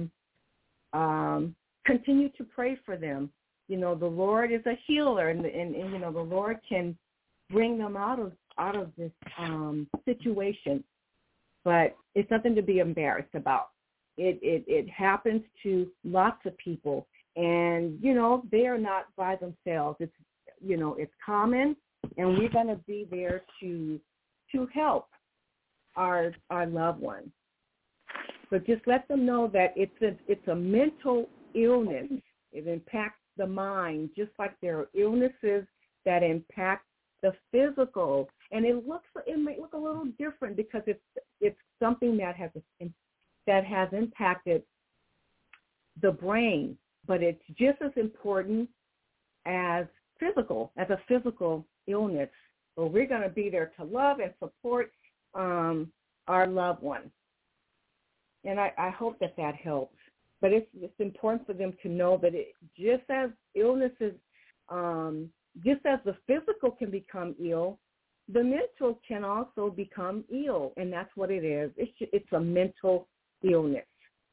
continue to pray for them. The Lord is a healer, and the Lord can bring them out of this situation. But it's nothing to be embarrassed about. It happens to lots of people, and they are not by themselves. It's common, and we're going to be there to help our loved one. But just let them know that it's a mental illness. It impacts the mind, just like there are illnesses that impact the physical. And it may look a little different because it's something that has impacted the brain, but it's just as important as a physical illness. So we're going to be there to love and support our loved one. And I hope that helps. But it's important for them to know that just as illnesses, just as the physical can become ill, the mental can also become ill, and that's what it is. It's a mental illness.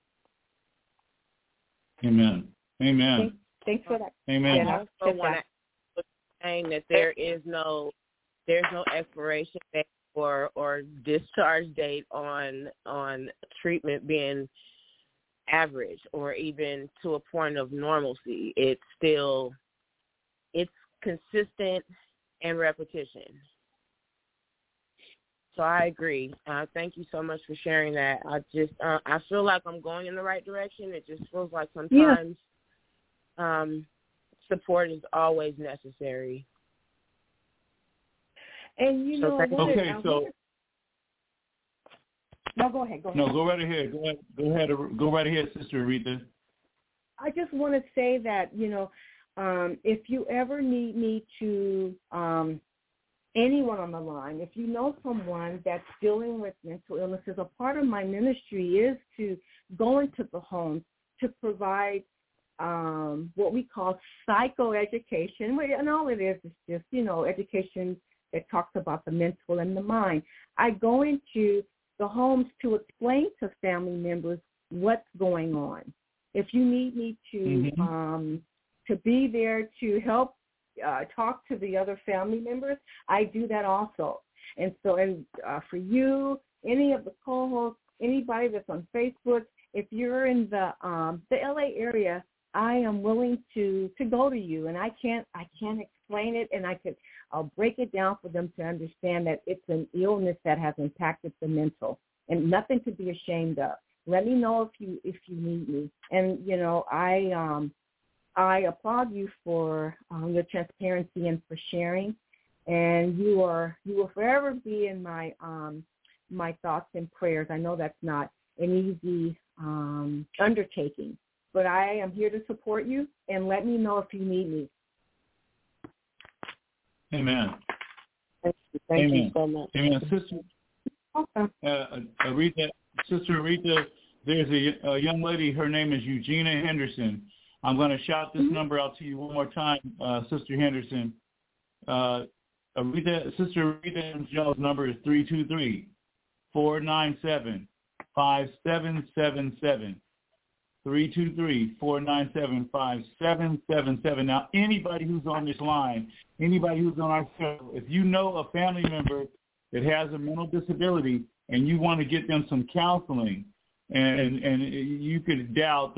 Amen. Amen. Thanks for that. And Amen. I also want to say that there's no expiration date or discharge date on treatment being average or even to a point of normalcy. It's consistent and repetition. So I agree. Thank you so much for sharing that. I feel like I'm going in the right direction. It just feels like sometimes support is always necessary. And No, go ahead. No, go right ahead. Go right ahead, Sister Aretha. I just want to say that, if you ever need me to, anyone on the line, if you know someone that's dealing with mental illnesses, a part of my ministry is to go into the homes to provide what we call psychoeducation. And all it is just, education that talks about the mental and the mind. I go into the homes to explain to family members what's going on. If you need me to be there to help talk to the other family members, I do that also. And so, for you, any of the co-hosts, anybody that's on Facebook, if you're in the LA area, I am willing to go to you, and I can't explain it, and I'll break it down for them to understand that it's an illness that has impacted the mental, and nothing to be ashamed of. Let me know if you need me, and I applaud you for your transparency and for sharing, and you will forever be in my my thoughts and prayers. I know that's not an easy undertaking, but I am here to support you, and let me know if you need me. Amen. Thank you so much. Amen. Okay. Aretha, Sister Aretha, there's a young lady. Her name is Eugenia Henderson. I'm going to shout this number out to you one more time, Sister Henderson. Sister Aretha Jones' number is 323-497-5777. 323-497-5777. Now, anybody who's on this line, anybody who's on our show, if you know a family member that has a mental disability and you want to get them some counseling, and you could dial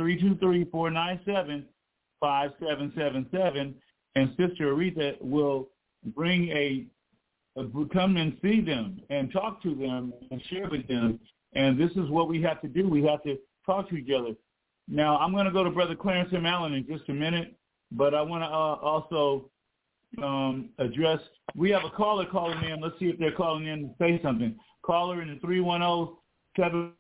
323-497-5777, and Sister Aretha will come and see them and talk to them and share with them. And this is what we have to do. We have to talk to each other. Now, I'm going to go to Brother Clarence M. Allen in just a minute, but I want to also address, we have a caller calling in. Let's see if they're calling in to say something. Caller in the 310-7.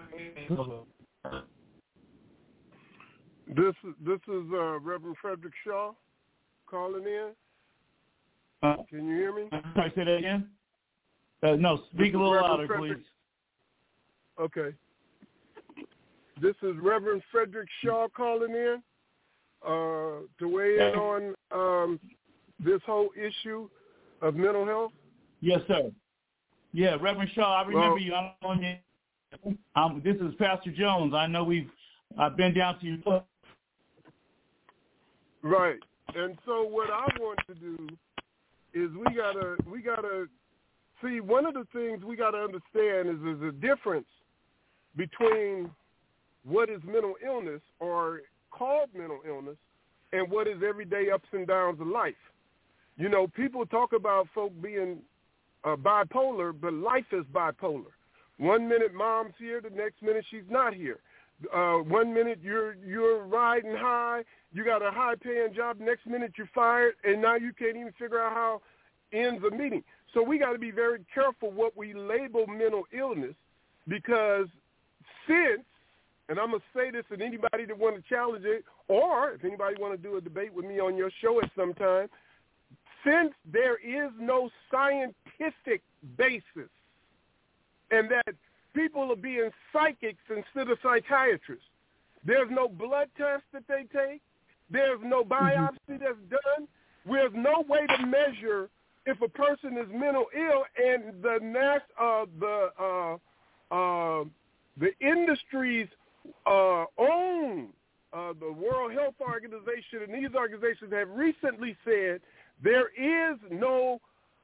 This is Reverend Frederick Shaw calling in. Can you hear me? Sorry, say that again? No, speak a little louder, please. Okay. This is Reverend Frederick Shaw calling in to weigh in on this whole issue of mental health. Yes, sir. Yeah, Reverend Shaw, I remember you. I'm on you. This is Pastor Jones. I know I've been down to you. Right. And so what I want to do is we gotta see, one of the things we gotta understand is there's a difference between what is mental illness or called mental illness and what is everyday ups and downs of life. You know, people talk about folk being bipolar, but life is bipolar. 1 minute mom's here, the next minute she's not here. 1 minute you're riding high, you got a high-paying job, next minute you're fired, and now you can't even figure out how ends are meeting. So we got to be very careful what we label mental illness, because since, and I'm going to say this, and anybody that want to challenge it, or if anybody want to do a debate with me on your show at some time, since there is no scientific basis and that people are being psychics instead of psychiatrists, there's no blood test that they take, there's no biopsy that's done, there's no way to measure if a person is mental ill, and the industry's own the World Health Organization and these organizations have recently said there is no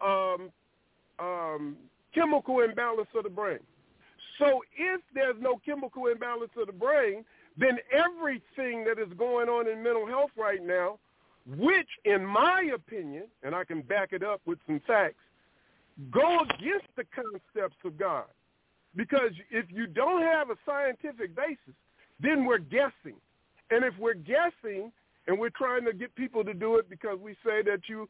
chemical imbalance of the brain. So if there's no chemical imbalance of the brain, then everything that is going on in mental health right now, which in my opinion, and I can back it up with some facts, go against the concepts of God. Because if you don't have a scientific basis, then we're guessing. And if we're guessing and we're trying to get people to do it because we say that you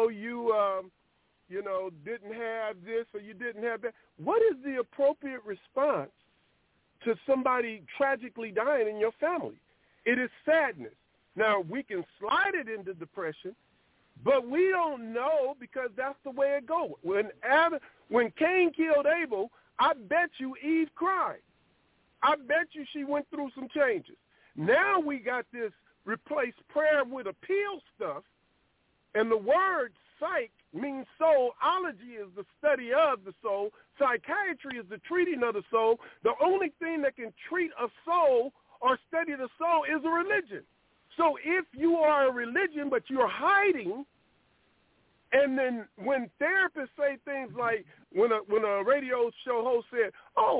didn't have this or you didn't have that, what is the appropriate response to somebody tragically dying in your family? It is sadness. Now, we can slide it into depression, but we don't know because that's the way it goes. When Cain killed Abel, I bet you Eve cried. I bet you she went through some changes. Now we got this replace prayer with appeal stuff, and the word psych means soul. Ology is the study of the soul. Psychiatry is the treating of the soul. The only thing that can treat a soul or study the soul is a religion. So if you are a religion but you're hiding, and then when therapists say things like, when a radio show host said,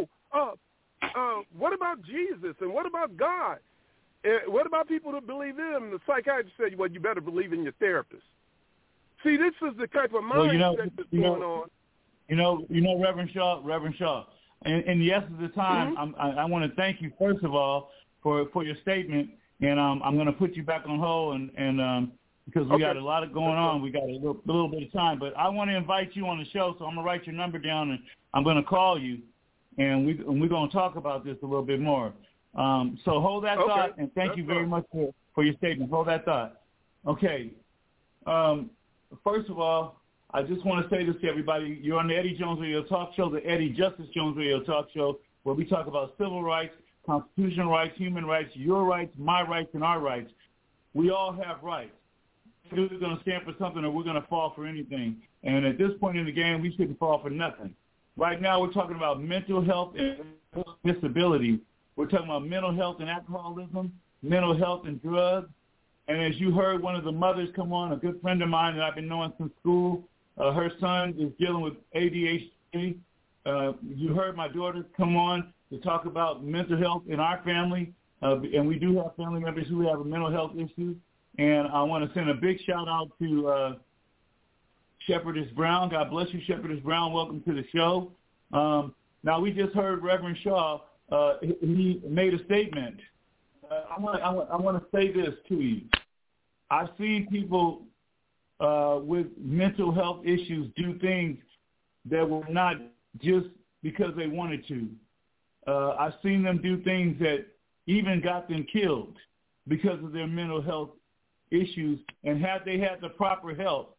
what about Jesus and what about God? What about people that believe in him? The psychiatrist said, well, you better believe in your therapist. See, this is the type of mindset that's going on. You know, Reverend Shaw, in the essence of the time, I want to thank you, first of all, for your statement, and I'm going to put you back on hold, and because we got a lot of going on, we got a little bit of time, but I want to invite you on the show, so I'm going to write your number down, and I'm going to call you, and we're going to talk about this a little bit more. So hold that thought, and thank you very much for your statement. Hold that thought. Okay. First of all, I just want to say this to everybody. You're on the Eddie Jones Radio Talk Show, the Eddie Justice Jones Radio Talk Show, where we talk about civil rights, constitutional rights, human rights, your rights, my rights, and our rights. We all have rights. We're going to stand for something or we're going to fall for anything. And at this point in the game, we shouldn't fall for nothing. Right now, we're talking about mental health and disability. We're talking about mental health and alcoholism, mental health and drugs. And as you heard one of the mothers come on, a good friend of mine that I've been knowing since school, her son is dealing with ADHD. You heard my daughter come on to talk about mental health in our family. And we do have family members who have a mental health issue. And I want to send a big shout-out to Shepherdess Brown. God bless you, Shepherdess Brown. Welcome to the show. Now, we just heard Reverend Shaw. He made a statement. I want to say this to you. I've seen people with mental health issues do things that were not just because they wanted to. I've seen them do things that even got them killed because of their mental health issues. And had they had the proper help,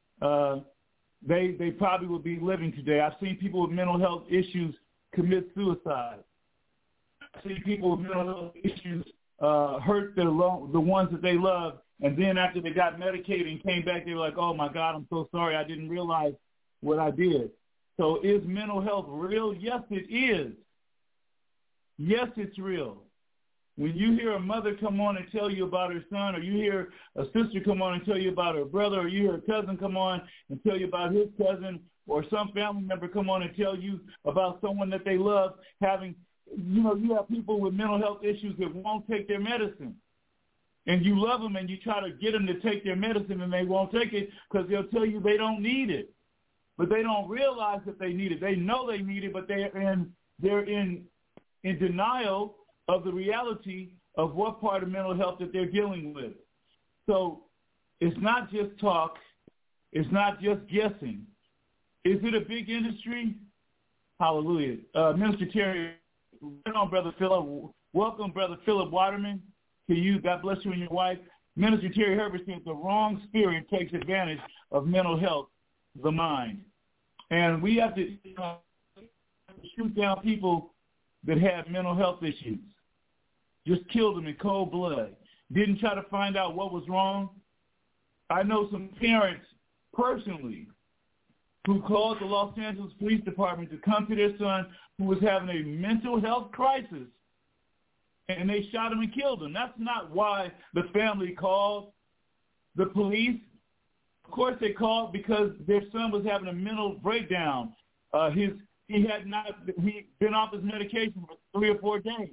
they probably would be living today. I've seen people with mental health issues commit suicide. I've seen people with mental health issues hurt the ones that they love, and then after they got medicated and came back, they were like, oh, my God, I'm so sorry. I didn't realize what I did. So is mental health real? Yes, it is. Yes, it's real. When you hear a mother come on and tell you about her son, or you hear a sister come on and tell you about her brother, or you hear a cousin come on and tell you about his cousin, or some family member come on and tell you about someone that they love having, you have people with mental health issues that won't take their medicine. And you love them and you try to get them to take their medicine and they won't take it because they'll tell you they don't need it. But they don't realize that they need it. They know they need it, but they're in denial of the reality of what part of mental health that they're dealing with. So it's not just talk. It's not just guessing. Is it a big industry? Hallelujah. Minister Terry, on, Brother Philip. Welcome, Brother Philip Waterman, to you. God bless you and your wife. Minister Terry Herbert said the wrong spirit takes advantage of mental health, the mind. And we have to shoot down people that have mental health issues. Just killed them in cold blood. Didn't try to find out what was wrong. I know some parents personally who called the Los Angeles Police Department to come to their son who was having a mental health crisis, and they shot him and killed him. That's not why the family called the police. Of course they called because their son was having a mental breakdown. He'd been off his medication for 3 or 4 days.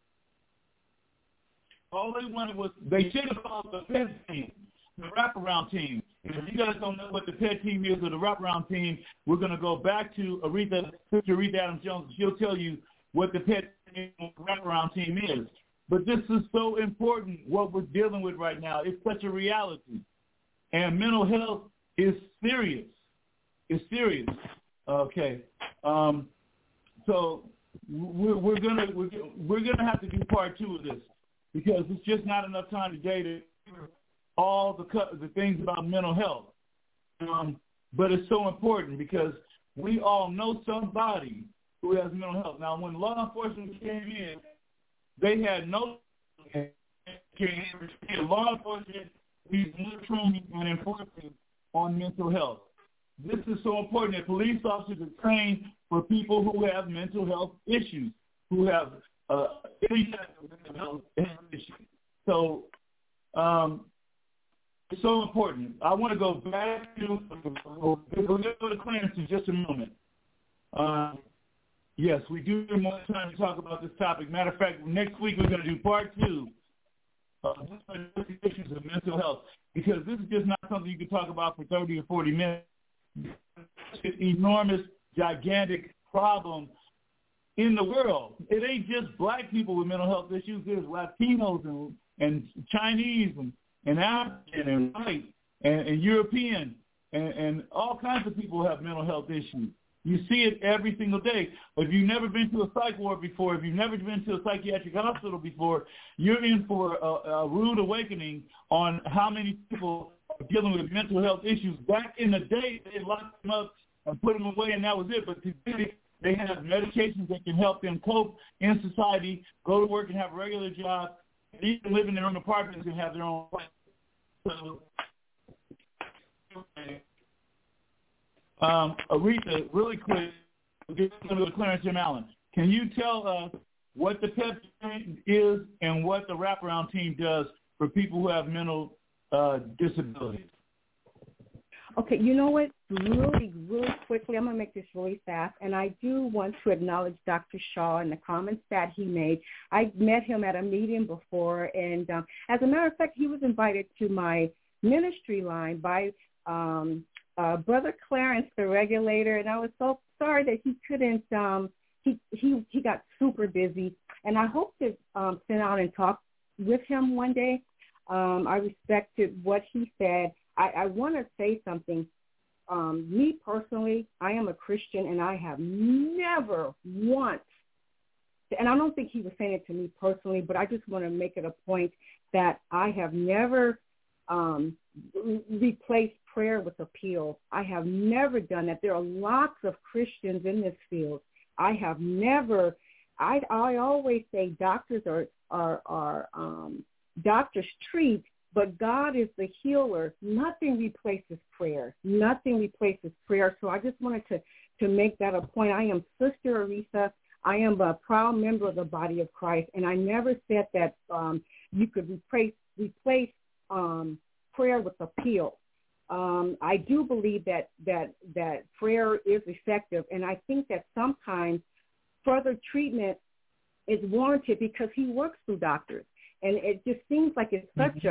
All they wanted was, they should have called the PET team, the wraparound team. And if you guys don't know what the PET team is or the wraparound team, we're going to go back to Sister Aretha Adams-Jones. She'll tell you what the PET team, wraparound team is. But this is so important, what we're dealing with right now. It's such a reality. And mental health is serious. It's serious. Okay. So we're gonna have to do part 2 of this, because it's just not enough time today to cover all the things about mental health. But it's so important because we all know somebody who has mental health. Now, when law enforcement came in, they had no law enforcement needs more training and enforcement on mental health. This is so important that police officers are trained for people who have mental health issues, who have any type of mental health issues. So it's so important. I want to go back to Clarence in just a moment. Yes, we do have more time to talk about this topic. Matter of fact, next week we're going to do part 2 of the issues of mental health, because this is just not something you can talk about for 30 or 40 minutes. It's an enormous, gigantic problem in the world. It ain't just black people with mental health issues. There's Latinos and Chinese and African and white and European and all kinds of people have mental health issues. You see it every single day. But if you've never been to a psych ward before, if you've never been to a psychiatric hospital before, you're in for a rude awakening on how many people dealing with mental health issues. Back in the day, they locked them up and put them away, and that was it. But today, they have medications that can help them cope in society, go to work and have a regular job, and even live in their own apartments and have their own life. So, Aretha, really quick, we'll get to Clarence M. Allen. Can you tell us what the PEP is and what the wraparound team does for people who have mental disabilities? Okay, you know what? Really quickly, I'm going to make this really fast, and I do want to acknowledge Dr. Shaw and the comments that he made. I met him at a meeting before, and as a matter of fact, he was invited to my ministry line by Brother Clarence, the regulator, and I was so sorry that he couldn't, he got super busy, and I hope to sit down and talk with him one day. I respected what he said. I want to say something. Me personally, I am a Christian, and I have never once, and I don't think he was saying it to me personally, but I just want to make it a point that I have never replaced prayer with appeal. I have never done that. There are lots of Christians in this field. I have never. I always say doctors are doctors treat, but God is the healer. Nothing replaces prayer. Nothing replaces prayer. So I just wanted to make that a point. I am Sister Aretha. I am a proud member of the body of Christ, and I never said that you could replace prayer with appeal. I do believe that prayer is effective, and I think that sometimes further treatment is warranted because he works through doctors. And it just seems like it's such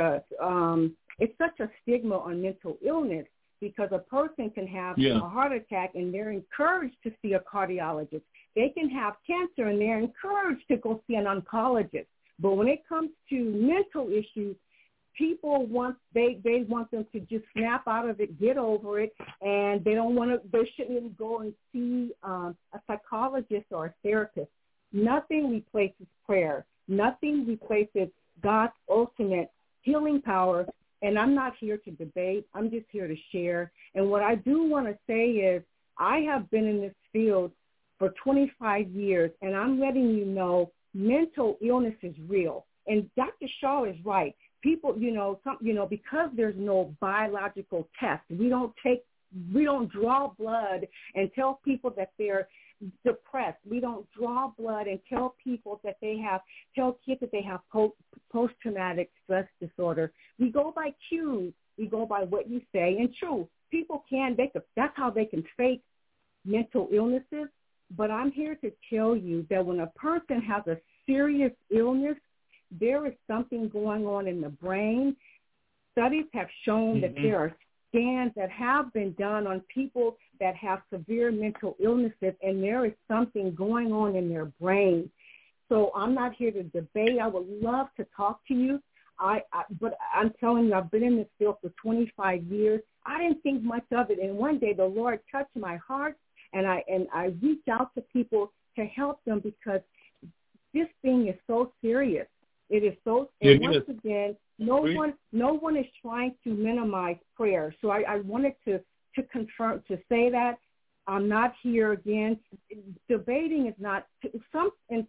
a stigma on mental illness because a person can have a heart attack and they're encouraged to see a cardiologist. They can have cancer and they're encouraged to go see an oncologist. But when it comes to mental issues, people want they want them to just snap out of it, get over it, and they don't want to. They shouldn't even go and see a psychologist or a therapist. Nothing replaces prayer. Nothing replaces God's ultimate healing power, and I'm not here to debate. I'm just here to share. And what I do want to say is I have been in this field for 25 years, and I'm letting you know mental illness is real. And Dr. Shaw is right. People, because there's no biological test, we don't draw blood and tell people that they're depressed. We don't draw blood and tell people that tell kids that they have post-traumatic stress disorder. We go by cues. We go by what you say. And true, people that's how they can fake mental illnesses. But I'm here to tell you that when a person has a serious illness, there is something going on in the brain. Studies have shown that there are scans that have been done on people that have severe mental illnesses, and there is something going on in their brain. So I'm not here to debate. I would love to talk to you. But I'm telling you, I've been in this field for 25 years. I didn't think much of it, and one day the Lord touched my heart, and I reached out to people to help them because this thing is so serious. It is so. And once again, no one is trying to minimize prayer. So I wanted to confirm, to say that I'm not here again. Debating is not in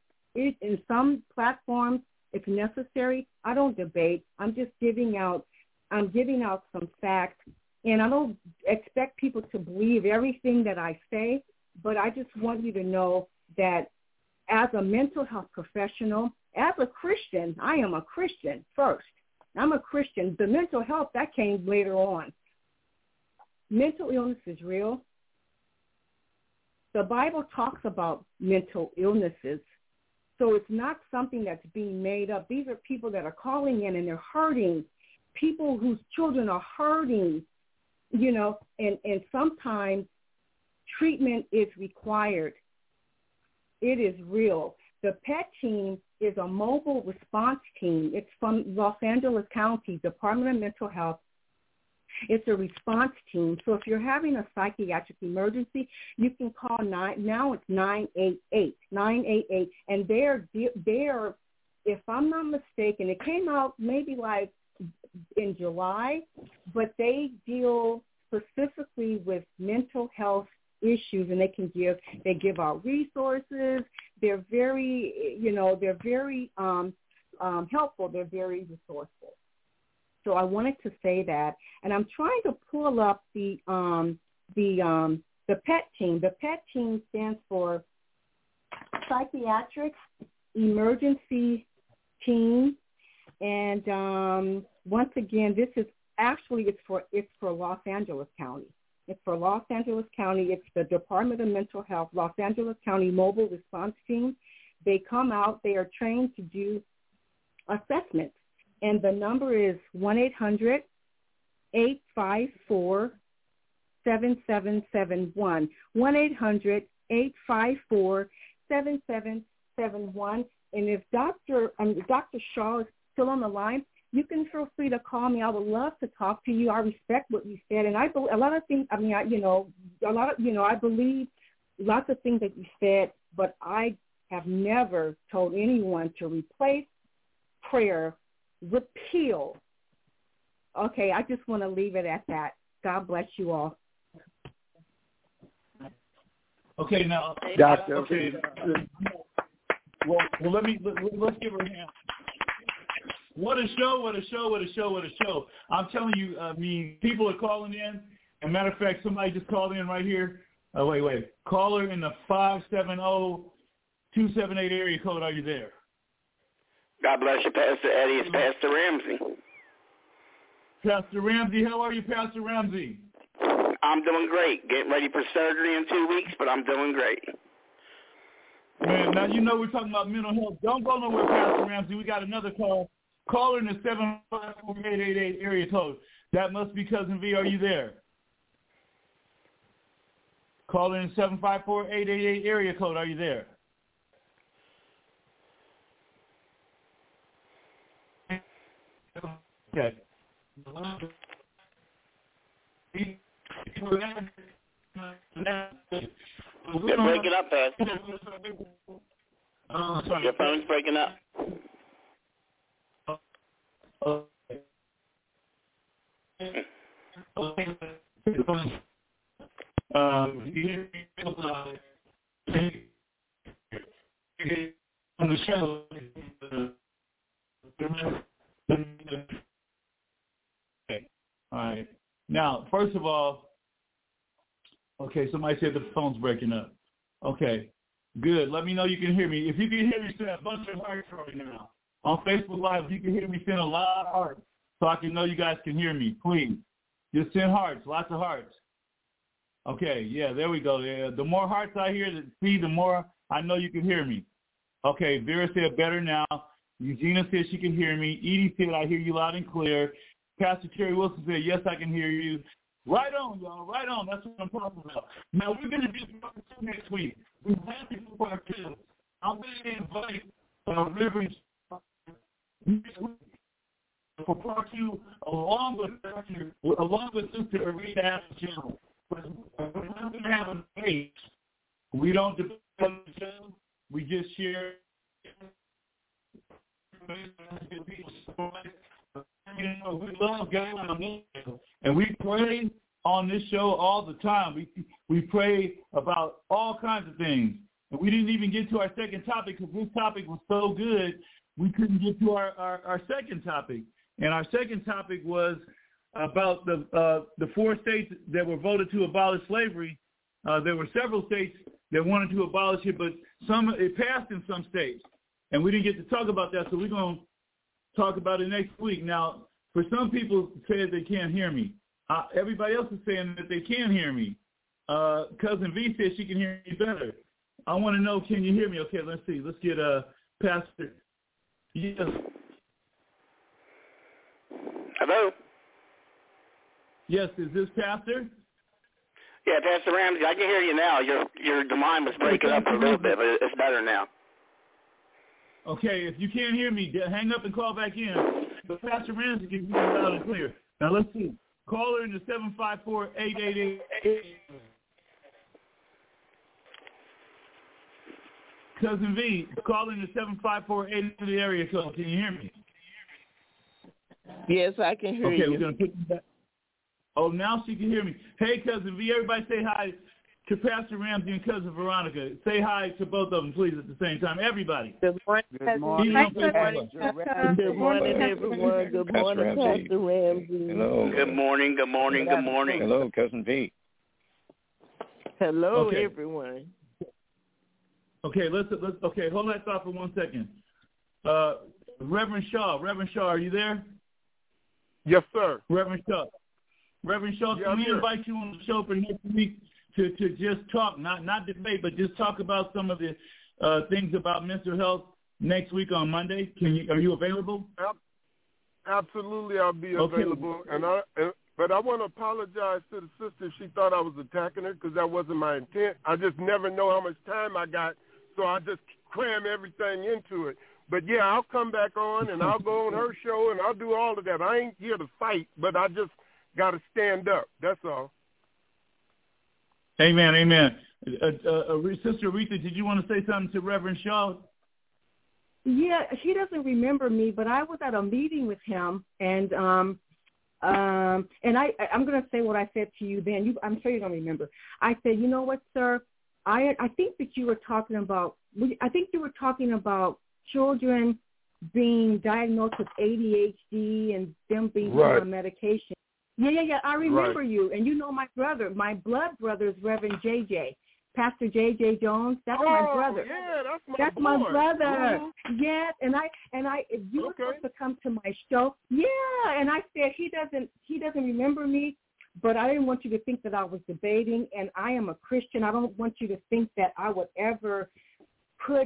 some platforms it's necessary. I don't debate. I'm just giving out some facts, and I don't expect people to believe everything that I say. But I just want you to know that as a mental health professional, as a Christian, I am a Christian first. I'm a Christian. The mental health, that came later on. Mental illness is real. The Bible talks about mental illnesses. So it's not something that's being made up. These are people that are calling in and they're hurting, people whose children are hurting, and sometimes treatment is required. It is real. The PET team is a mobile response team. It's from Los Angeles County, Department of Mental Health. It's a response team. So if you're having a psychiatric emergency, you can call now it's 988, and they're, if I'm not mistaken, it came out maybe like in July, but they deal specifically with mental health issues, and they give out resources. They're very, helpful. They're very resourceful. So I wanted to say that, and I'm trying to pull up the PET team. The PET team stands for Psychiatric Emergency Team, and once again, this is actually it's for Los Angeles County. It's for Los Angeles County. It's the Department of Mental Health, Los Angeles County Mobile Response Team. They come out. They are trained to do assessments, and the number is 1-800-854-7771. 1-800-854-7771. And if Dr. Shaw is still on the line, you can feel free to call me. I would love to talk to you. I respect what you said, and I believe a lot of things. I believe lots of things that you said, but I have never told anyone to replace prayer, repeal. Okay, I just want to leave it at that. God bless you all. Okay, now, Doctor. Okay. Well, let's give her a hand. What a show, what a show, what a show, what a show. I'm telling you, people are calling in. As a matter of fact, somebody just called in right here. Wait. Caller in the 570-278 area code. Are you there? God bless you, Pastor Eddie. It's Pastor Ramsey. Pastor Ramsey, how are you, Pastor Ramsey? I'm doing great. Getting ready for surgery in 2 weeks, but I'm doing great. Man, now we're talking about mental health. Don't go nowhere, Pastor Ramsey. We got another call. Caller in the 754-888 area code. That must be Cousin V. Are you there? Caller in the 754-888 area code. Are you there? Okay. You're breaking up, Pastor. Sorry. Your phone's breaking up. On the show. Okay. All right. Now, first of all, okay, somebody said the phone's breaking up. Okay, good. Let me know you can hear me. If you can hear me, send a bunch of hearts right now. On Facebook Live, if you can hear me, send a lot of hearts so I can know you guys can hear me. Please. Just send hearts, lots of hearts. Okay, yeah, there we go. Yeah, the more hearts I hear, the more I know you can hear me. Okay, Vera said better now. Eugenia said she can hear me. Edie said I hear you loud and clear. Pastor Terry Wilson said, yes, I can hear you. Right on, y'all. Right on. That's what I'm talking about. Now, we're going to do part 2 next week. We have to do part 2. I'm going to invite Reverend next week for part 2 along with Sister Arita Ashton. But we're not going to have a debate. We don't debate on the show. We just share. We love God, and we pray on this show all the time. We pray about all kinds of things. And we didn't even get to our second topic because this topic was so good, we couldn't get to our second topic. And our second topic was about the 4 states that were voted to abolish slavery. There were several states that wanted to abolish it, but it passed in some states. And we didn't get to talk about that, so we're going to talk about it next week. Now, for some people said they can't hear me. Everybody else is saying that they can hear me. Cousin V said she can hear me better. I want to know, can you hear me? Okay, let's see. Let's get Pastor. Yes. Hello? Yes, is this Pastor? Yeah, Pastor Ramsey, I can hear you now. The line was breaking up a little bit, but it's better now. Okay, if you can't hear me, hang up and call back in. But Pastor Ramsey can hear you loud and clear. Now let's see. Caller in the 754-888. Cousin V, call in the 754-888 area code. Can you hear me? Yes, I can hear you. Okay, we're going to put you back. Oh, now she can hear me. Hey, Cousin V, everybody say hi to Pastor Ramsey and Cousin Veronica. Say hi to both of them, please, at the same time. Everybody. Good morning. Good morning. Good morning, everyone. Good morning, Pastor Ramsey. Hello. Good morning. Good morning. Good morning. Hello, Cousin V. Hello, everyone. Okay, let's okay, hold that thought for 1 second. Reverend Shaw, are you there? Yes, sir. Reverend Shaw, can we invite you on the show for next week to just talk, not debate, but just talk about some of the things about mental health next week on Monday? Are you available? Absolutely, I'll be available. But I want to apologize to the sister. She thought I was attacking her because that wasn't my intent. I just never know how much time I got, so I just cram everything into it. But, yeah, I'll come back on, and I'll go on her show, and I'll do all of that. I ain't here to fight, but I just got to stand up. That's all. Amen. Sister Aretha, did you want to say something to Reverend Shaw? Yeah, she doesn't remember me, but I was at a meeting with him, and I'm going to say what I said to you then. I'm sure you don't remember. I said, you know what, sir? I think that you were talking about. I think you were talking about children being diagnosed with ADHD and them being on medication. Yeah. I remember you, and you know my brother, my blood brother is Reverend JJ. Pastor J.J. Jones, that's my brother. Yeah, that's my brother. Mm-hmm. Yes, and if you were supposed to come to my show, and I said he doesn't remember me, but I didn't want you to think that I was debating, and I am a Christian. I don't want you to think that I would ever put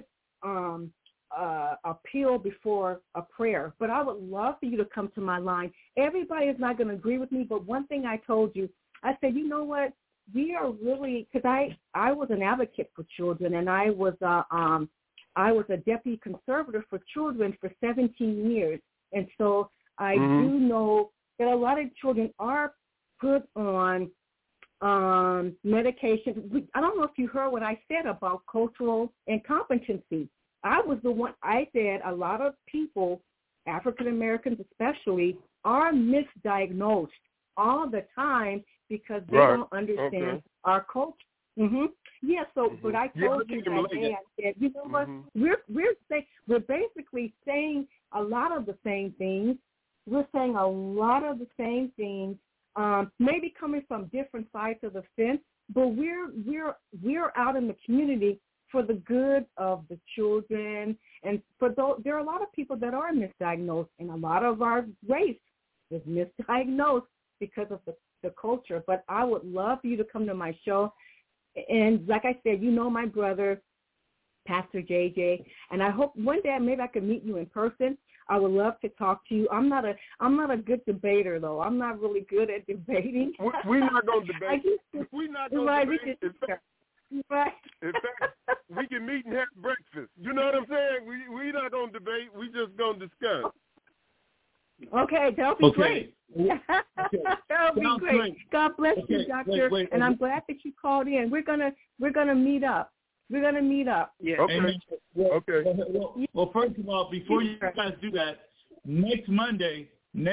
appeal before a prayer, but I would love for you to come to my line. Everybody is not going to agree with me, but one thing I told you, I said, you know what? We are really, because I was an advocate for children, and I was a deputy conservator for children for 17 years, and so I do know that a lot of children are put on medication. I don't know if you heard what I said about cultural incompetency. I was the one. I said a lot of people, African Americans especially, are misdiagnosed all the time because they don't understand our culture. Yeah, so but I told you that day, I said, you know what, we're basically saying a lot of the same things. We're saying a lot of the same things, maybe coming from different sides of the fence, but we're out in the community for the good of the children, and for those, there are a lot of people that are misdiagnosed, and a lot of our race is misdiagnosed because of the culture. But I would love for you to come to my show. And like I said, you know my brother, Pastor JJ, and I hope one day maybe I can meet you in person. I would love to talk to you. I'm not a good debater, though. I'm not really good at debating. We're not going to debate. We're not going to debate. In fact, we can meet and have breakfast. You know what I'm saying? We're not going to debate. We're just going to discuss. Okay, that'll be great. That'll be great. God bless you, Doctor. And I'm glad that you called in. We're gonna meet up. Yeah. Okay. Well, first of all, before you guys do that, next Monday,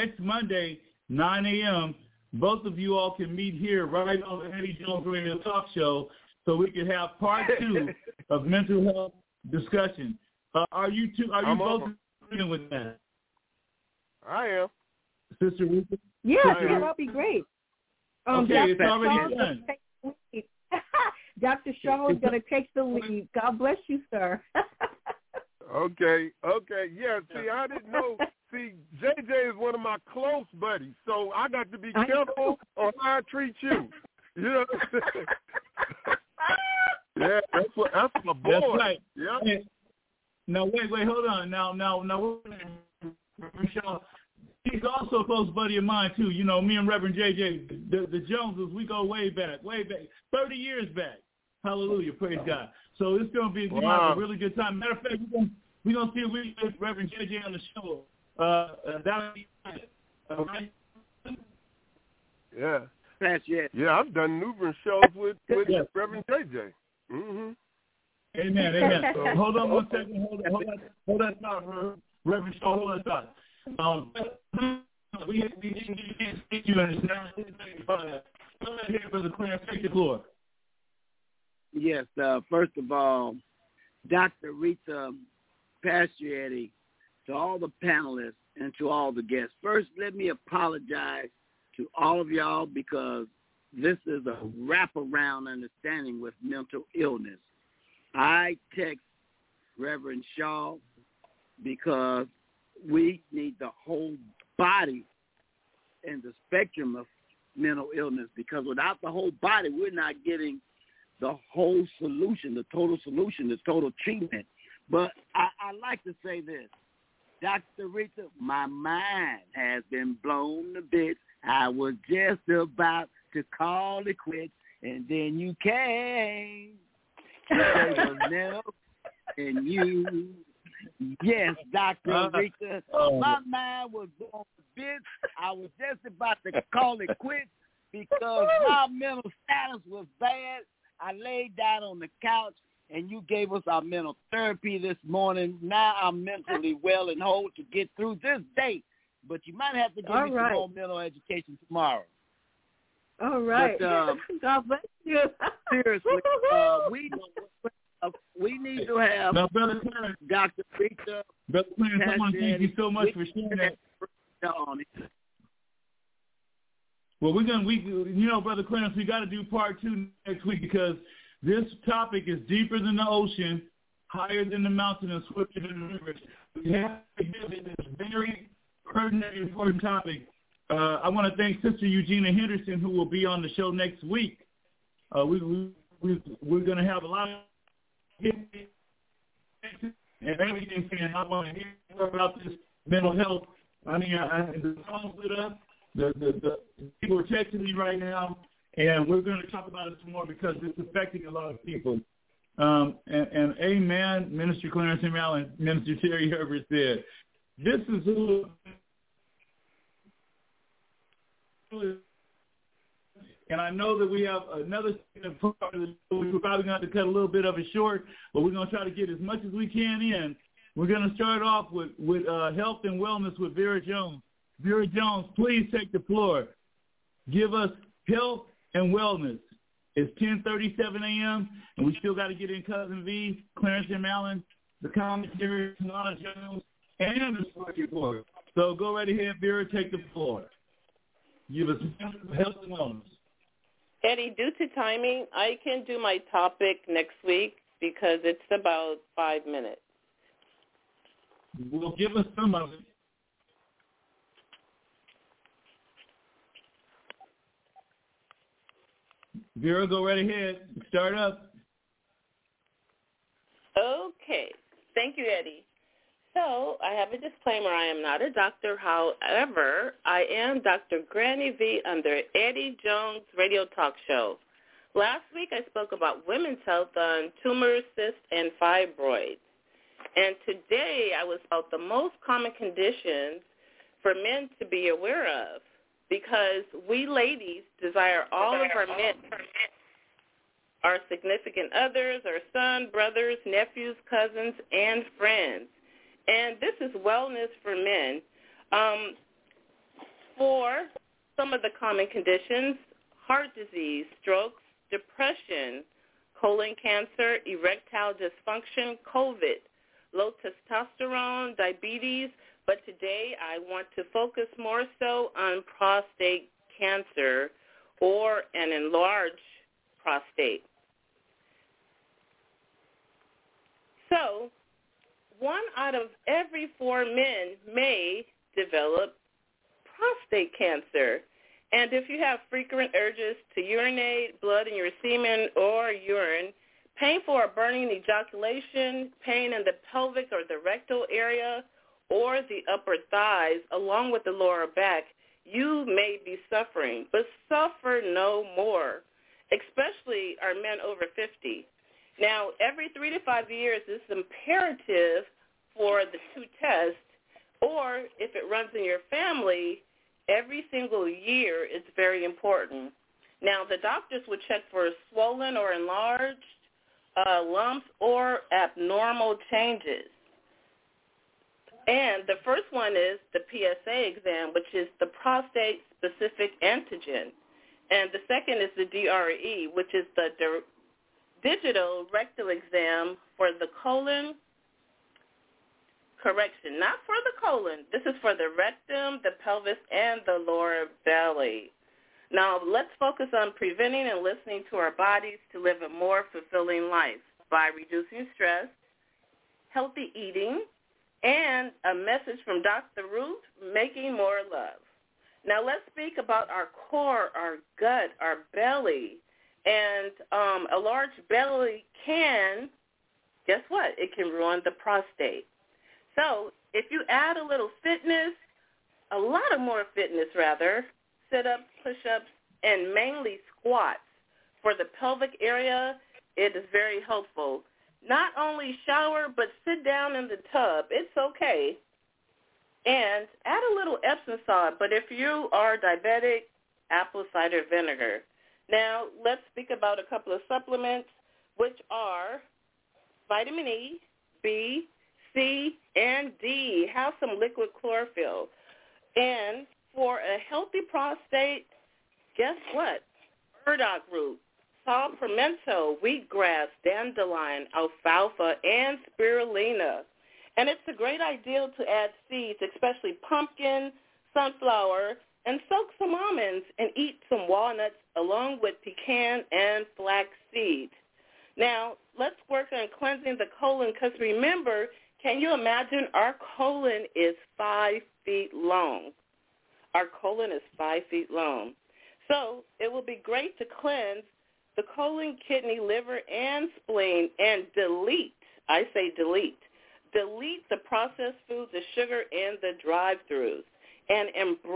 9 a.m., both of you all can meet here right on the Eddie Jones Radio Talk Show, so we can have part 2 of mental health discussion. Are you both agreeing with that? I am. Sister Rita? Yeah, that'll be great. Okay, it's already done. Dr. Shaw is going to take the lead. God bless you, sir. Okay. Yeah, see, I didn't know. See, JJ is one of my close buddies, so I got to be careful on how I treat you. You know what I'm saying? Yeah, that's my boy. That's right. Yeah. Hey, now, wait, hold on. Now, Shaw, he's also a close buddy of mine, too. You know, me and Reverend JJ, the Joneses, we go way back, 30 years back. Hallelujah, praise God. So it's going to be a really good time. Matter of fact, we're going to see if we get Reverend JJ on the show. That'll be all right? Yeah. Yeah, I've done numerous shows with Reverend JJ. Mm-hmm. Amen. So, hold on 1 second. Hold that thought, Reverend Shaw. Hold that thought. We can't speak you in now. Go ahead, Brother Clarence, take the floor. Yes, first of all, Dr. Rita, Pastor Eddie, to all the panelists and to all the guests. First, let me apologize to all of y'all because this is a wraparound understanding with mental illness. I text Reverend Shaw because we need the whole body in the spectrum of mental illness, because without the whole body, we're not getting the whole solution, the total treatment. But I like to say this. Dr. Rita, my mind has been blown to bits. I was just about to call it quits, and then you came. There was never and you. Yes, Dr. Rita, my mind was blown to bits. I was just about to call it quits because my mental status was bad. I laid down on the couch, and you gave us our mental therapy this morning. Now I'm mentally well and whole to get through this day. But you might have to give me some more mental education tomorrow. All right. But, God bless you. Seriously, we need to have Brother Clarence, Dr. Rita. Brother Clarence, I want to thank you so much for sharing that. Well, Brother Clarence, we got to do part 2 next week because this topic is deeper than the ocean, higher than the mountain, and swifter than the rivers. We have to give it this very pertinent and important topic. I want to thank Sister Eugenia Henderson, who will be on the show next week. We're going to have a lot of and everything saying I want to hear more about this mental health. I mean, the phone's lit up. The people are texting me right now, and we're going to talk about it some more because it's affecting a lot of people. And amen, Minister Clarence and Allen, Minister Terry Herbert said, this is who. And I know that we have another part of the show. We're probably going to have to cut a little bit of it short, but we're going to try to get as much as we can in. We're going to start off with health and wellness with Vera Jones. Vera Jones, please take the floor. Give us health and wellness. It's 10:37 a.m., and we still got to get in Cousin V, Clarence M. Allen, the commentary, Solana Jones, and the sports report. So go right ahead, Vera, take the floor. Give us health and wellness. Eddie, due to timing, I can do my topic next week because it's about 5 minutes. Well, give us some of it. Vera, go right ahead. Start up. Okay. Thank you, Eddie. So I have a disclaimer. I am not a doctor. However, I am Dr. Granny V on the Eddie Jones radio talk show. Last week I spoke about women's health on tumors, cysts, and fibroids. And today I was about the most common conditions for men to be aware of, because we ladies desire all of our men, our significant others, our sons, brothers, nephews, cousins, and friends. And this is wellness for men. For some of the common conditions, heart disease, strokes, depression, colon cancer, erectile dysfunction, COVID, low testosterone, diabetes, but today I want to focus more so on prostate cancer or an enlarged prostate. So 1 out of every 4 men may develop prostate cancer. And if you have frequent urges to urinate, blood in your semen or urine, painful or burning ejaculation, pain in the pelvic or the rectal area or the upper thighs, along with the lower back, you may be suffering. But suffer no more, especially our men over 50. Now, every 3 to 5 years, it's imperative for the 2 tests, or if it runs in your family, every single year is very important. Now, the doctors would check for swollen or enlarged lumps or abnormal changes. And the first one is the PSA exam, which is the prostate-specific antigen. And the second is the DRE, which is the digital rectal exam for the colon. Correction, not for the colon. This is for the rectum, the pelvis, and the lower belly. Now, let's focus on preventing and listening to our bodies to live a more fulfilling life by reducing stress, healthy eating, and a message from Dr. Ruth, making more love. Now, let's speak about our core, our gut, our belly. And a large belly can, guess what? It can ruin the prostate. So if you add a little fitness, a lot of more fitness rather, sit-ups, push-ups, and mainly squats for the pelvic area, it is very helpful. Not only shower, but sit down in the tub. It's okay. And add a little Epsom salt, but if you are diabetic, apple cider vinegar. Now, let's speak about a couple of supplements, which are vitamin E, B, C, and D. Have some liquid chlorophyll. And for a healthy prostate, guess what? Burdock root, saw pimento, wheatgrass, dandelion, alfalfa, and spirulina. And it's a great idea to add seeds, especially pumpkin, sunflower, and soak some almonds and eat some walnuts along with pecan and flax seeds. Now, let's work on cleansing the colon because remember, can you imagine our colon is 5 feet long? Our colon is 5 feet long. So it will be great to cleanse the colon, kidney, liver, and spleen and delete, I say delete the processed foods, the sugar, and the drive-thrus, and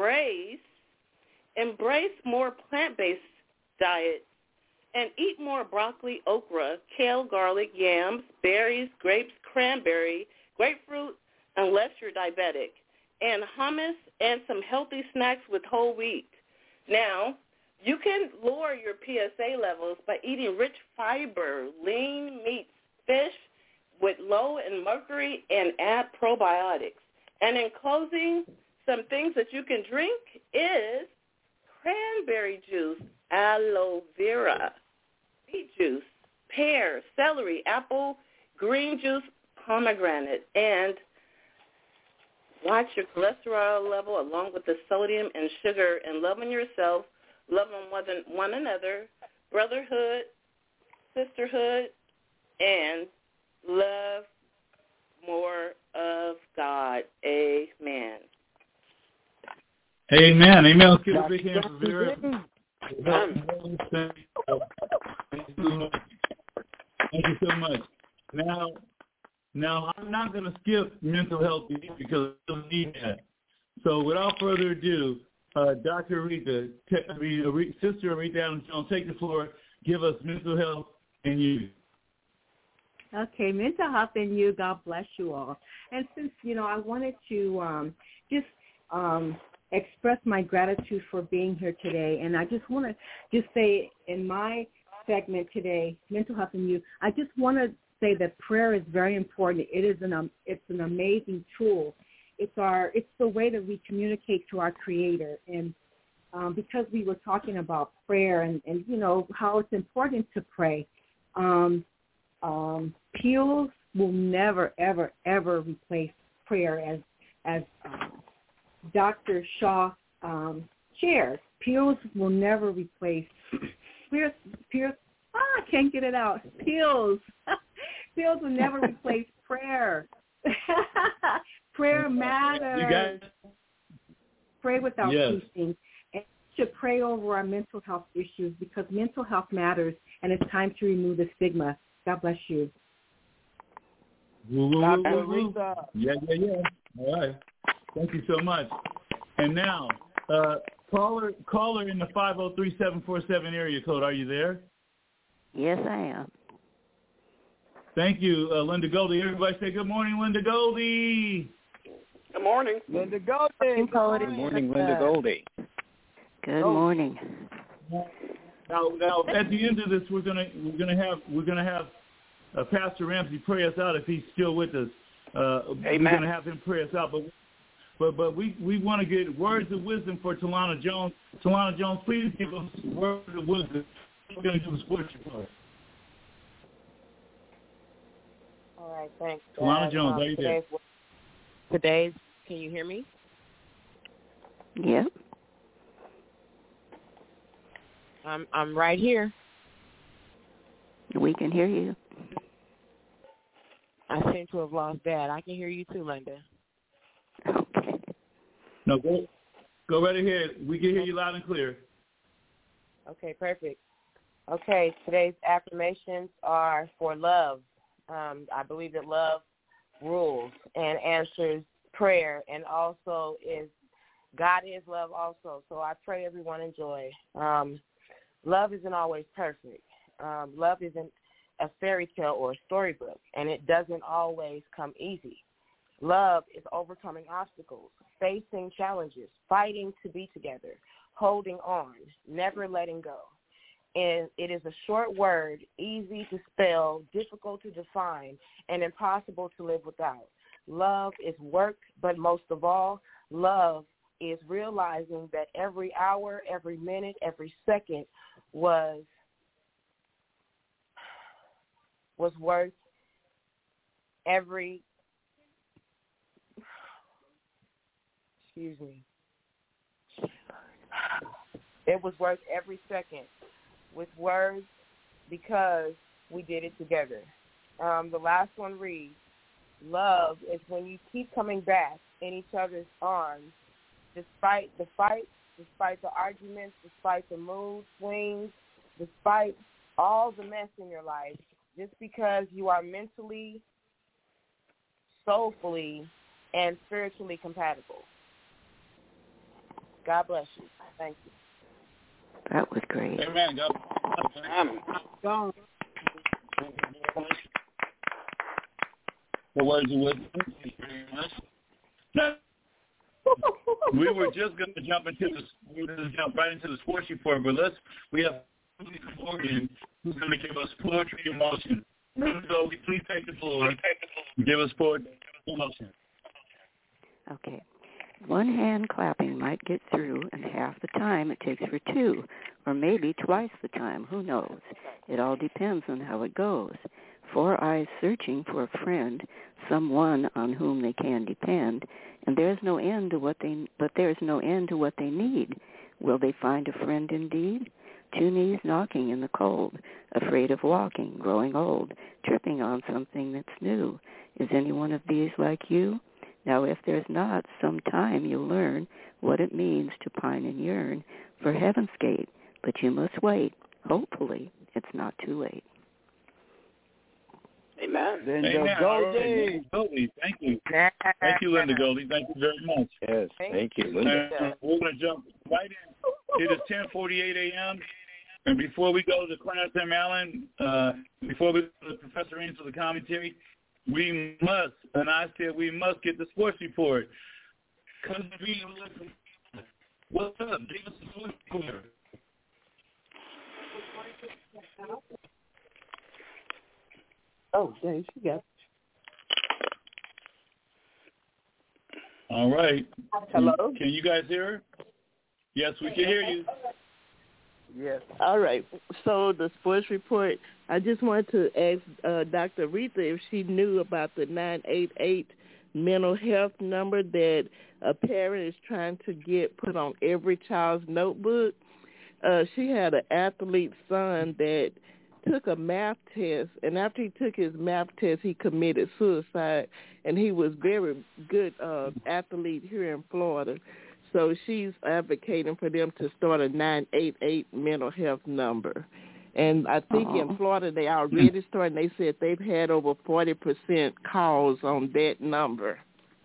embrace more plant-based diets and eat more broccoli, okra, kale, garlic, yams, berries, grapes, cranberry, grapefruit, unless you're diabetic, and hummus and some healthy snacks with whole wheat. Now, you can lower your PSA levels by eating rich fiber, lean meats, fish with low in mercury, and add probiotics. And in closing, some things that you can drink is cranberry juice, aloe vera, beet juice, pear, celery, apple, green juice, pomegranate, and watch your cholesterol level along with the sodium and sugar, and loving yourself, loving one another, brotherhood, sisterhood, and love more of God. Amen. Amen. Amen. Let's give a big hand for Vera. Thank you so much. Now I'm not going to skip mental health because I don't need that. So without further ado, Dr. Aretha, Sister Aretha Adams-Jones, take the floor. Give us mental health and you. Okay, mental health and you. God bless you all. And since, I wanted to express my gratitude for being here today, and I just want to just say in my segment today, mental health and you, I just want to say that prayer is very important. It's an amazing tool. It's the way that we communicate to our Creator, and because we were talking about prayer and how it's important to pray. Pills will never, ever, ever replace prayer, as Dr. Shaw shares. Pills will never replace pills. I can't get it out. Pills will never replace prayer. Prayer matters. You guys? Pray without ceasing. And we should pray over our mental health issues because mental health matters, and it's time to remove the stigma. God bless you. Yeah. All right. Thank you so much. And now, caller in the 503-747 area code, are you there? Yes, I am. Thank you, Linda Goldie. Everybody say good morning, Linda Goldie. Good morning. Linda Goldie. Good morning, Linda Goldie. Good morning. Now, at the end of this, we're gonna have Pastor Ramsey pray us out if he's still with us. we're going to have him pray us out. But we want to get words of wisdom for Talana Jones. Talana Jones, please give us words of wisdom. We're going to do the sports report. All right, thanks. Talana Jones, how you doing? Today's, can you hear me? Yeah. I'm right here. We can hear you. I seem to have lost Dad. I can hear you too, Linda. Okay. No, go right ahead. We can hear you loud and clear. Okay, perfect. Okay, today's affirmations are for love. I believe that love rules and answers prayer, and also God is love also. So I pray everyone enjoy. Love isn't always perfect. Love isn't a fairy tale or a storybook, and it doesn't always come easy. Love is overcoming obstacles, facing challenges, fighting to be together, holding on, never letting go. And it is a short word, easy to spell, difficult to define, and impossible to live without. Love is work, but most of all, love is realizing that every hour, every minute, every second was worth every, it was worth every second with words because we did it together. The last one reads, love is when you keep coming back in each other's arms despite the fight, despite the arguments, despite the mood swings, despite all the mess in your life, just because you are mentally, soulfully, and spiritually compatible. God bless you. Thank you. That was great. Amen. God. The words of wisdom. We were just going to jump right into the sports report, but we have Morgan who's going to give us poetry and motion. So please take the floor. Give us poetry and motion. Okay. One hand clapping might get through, and half the time it takes for two, or maybe twice the time. Who knows? It all depends on how it goes. Four eyes searching for a friend, someone on whom they can depend, and there's no end to what they need. Will they find a friend indeed? Two knees knocking in the cold, afraid of walking, growing old, tripping on something that's new. Is any one of these like you? Now, if there's not, sometime you'll learn what it means to pine and yearn for heaven's gate, but you must wait. Hopefully, it's not too late. Amen. Linda Goldie. Goldie, thank you. Thank you, Linda Goldie. Thank you very much. Yes, thank you, Linda. We're going to jump right in. It is 10:48 a.m. And before we go to Clarence M. Allen, before we go to Professor Ames for the commentary, we must get the sports report. What's up? Give us the sports report. Oh, dang, she got it. All right. Hello? Can you guys hear her? Yes, we can hear you. Yes. All right. So the sports report, I just wanted to ask Dr. Aretha if she knew about the 988 mental health number that a parent is trying to get put on every child's notebook. She had an athlete son that took a math test, and after he took his math test, he committed suicide, and he was very good athlete here in Florida. So she's advocating for them to start a 988 mental health number. And I think in Florida they already started, they said they've had over 40% calls on that number.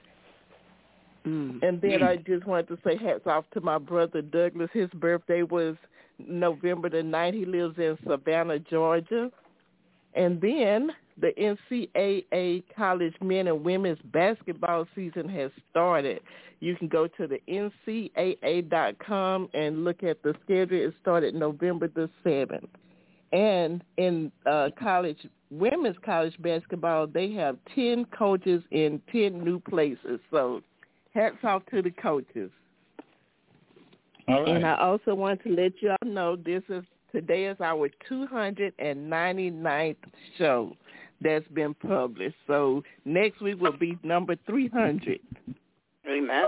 And then I just wanted to say hats off to my brother Douglas. His birthday was November the 9th. He lives in Savannah, Georgia. And then the NCAA college men and women's basketball season has started. You can go to the NCAA.com and look at the schedule. It started November the 7th. And in women's college basketball, they have 10 coaches in 10 new places. So hats off to the coaches. All right. And I also want to let you all know today is our 299th show that's been published. So next week will be number 300. Amen.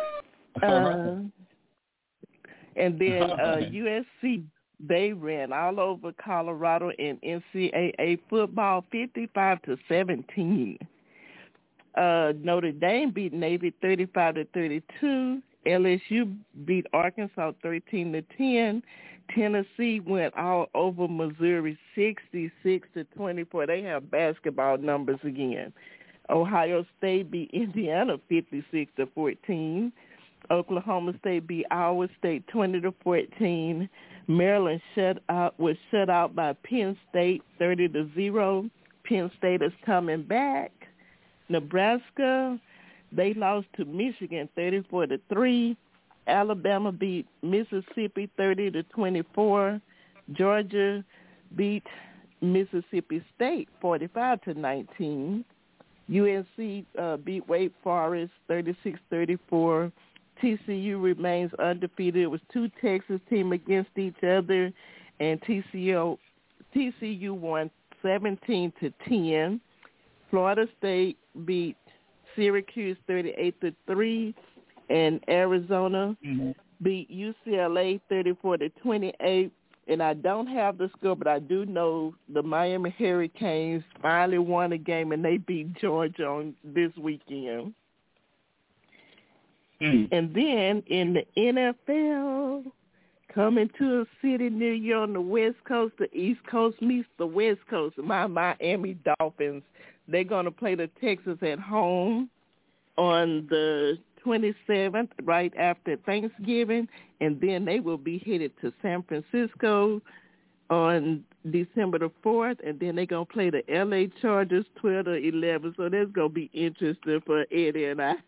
And then USC, they ran all over Colorado in NCAA football 55-17. Notre Dame beat Navy 35-32. LSU beat Arkansas 13-10. Tennessee went all over Missouri 66-24. They have basketball numbers again. Ohio State beat Indiana 56-14. Oklahoma State beat Iowa State 20-14. Maryland was shut out by Penn State 30-0. Penn State is coming back. Nebraska, they lost to Michigan 34-3. Alabama beat Mississippi 30-24. Georgia beat Mississippi State 45-19. UNC beat Wake Forest 36-34. TCU remains undefeated. It was two Texas teams against each other, and TCU won 17-10. Florida State beat Syracuse 38-3, and Arizona beat UCLA 34-28. And I don't have the score, but I do know the Miami Hurricanes finally won a game, and they beat Georgia on this weekend. And then in the NFL, coming to a city near you on the West Coast, the East Coast meets the West Coast. My Miami Dolphins, they're going to play the Texans at home on the 27th, right after Thanksgiving, and then they will be headed to San Francisco on December the 4th, and then they're going to play the L.A. Chargers 12-11, so that's going to be interesting for Eddie and I.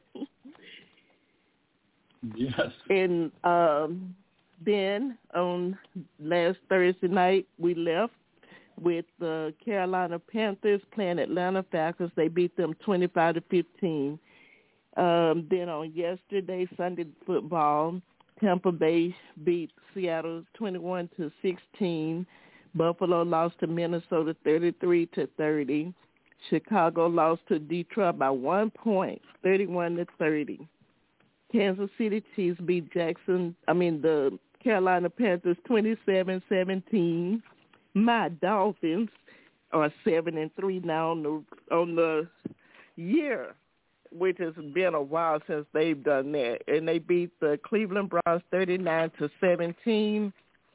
Yes. And then on last Thursday night, we left with the Carolina Panthers playing Atlanta Falcons. They beat them 25-15. Then on yesterday, Sunday football, Tampa Bay beat Seattle 21-16. Buffalo lost to Minnesota 33-30. Chicago lost to Detroit by 1 point, 31-30. Kansas City Chiefs beat the Carolina Panthers 27-17. My Dolphins are 7-3 now on the year, which has been a while since they've done that. And they beat the Cleveland Browns 39-17.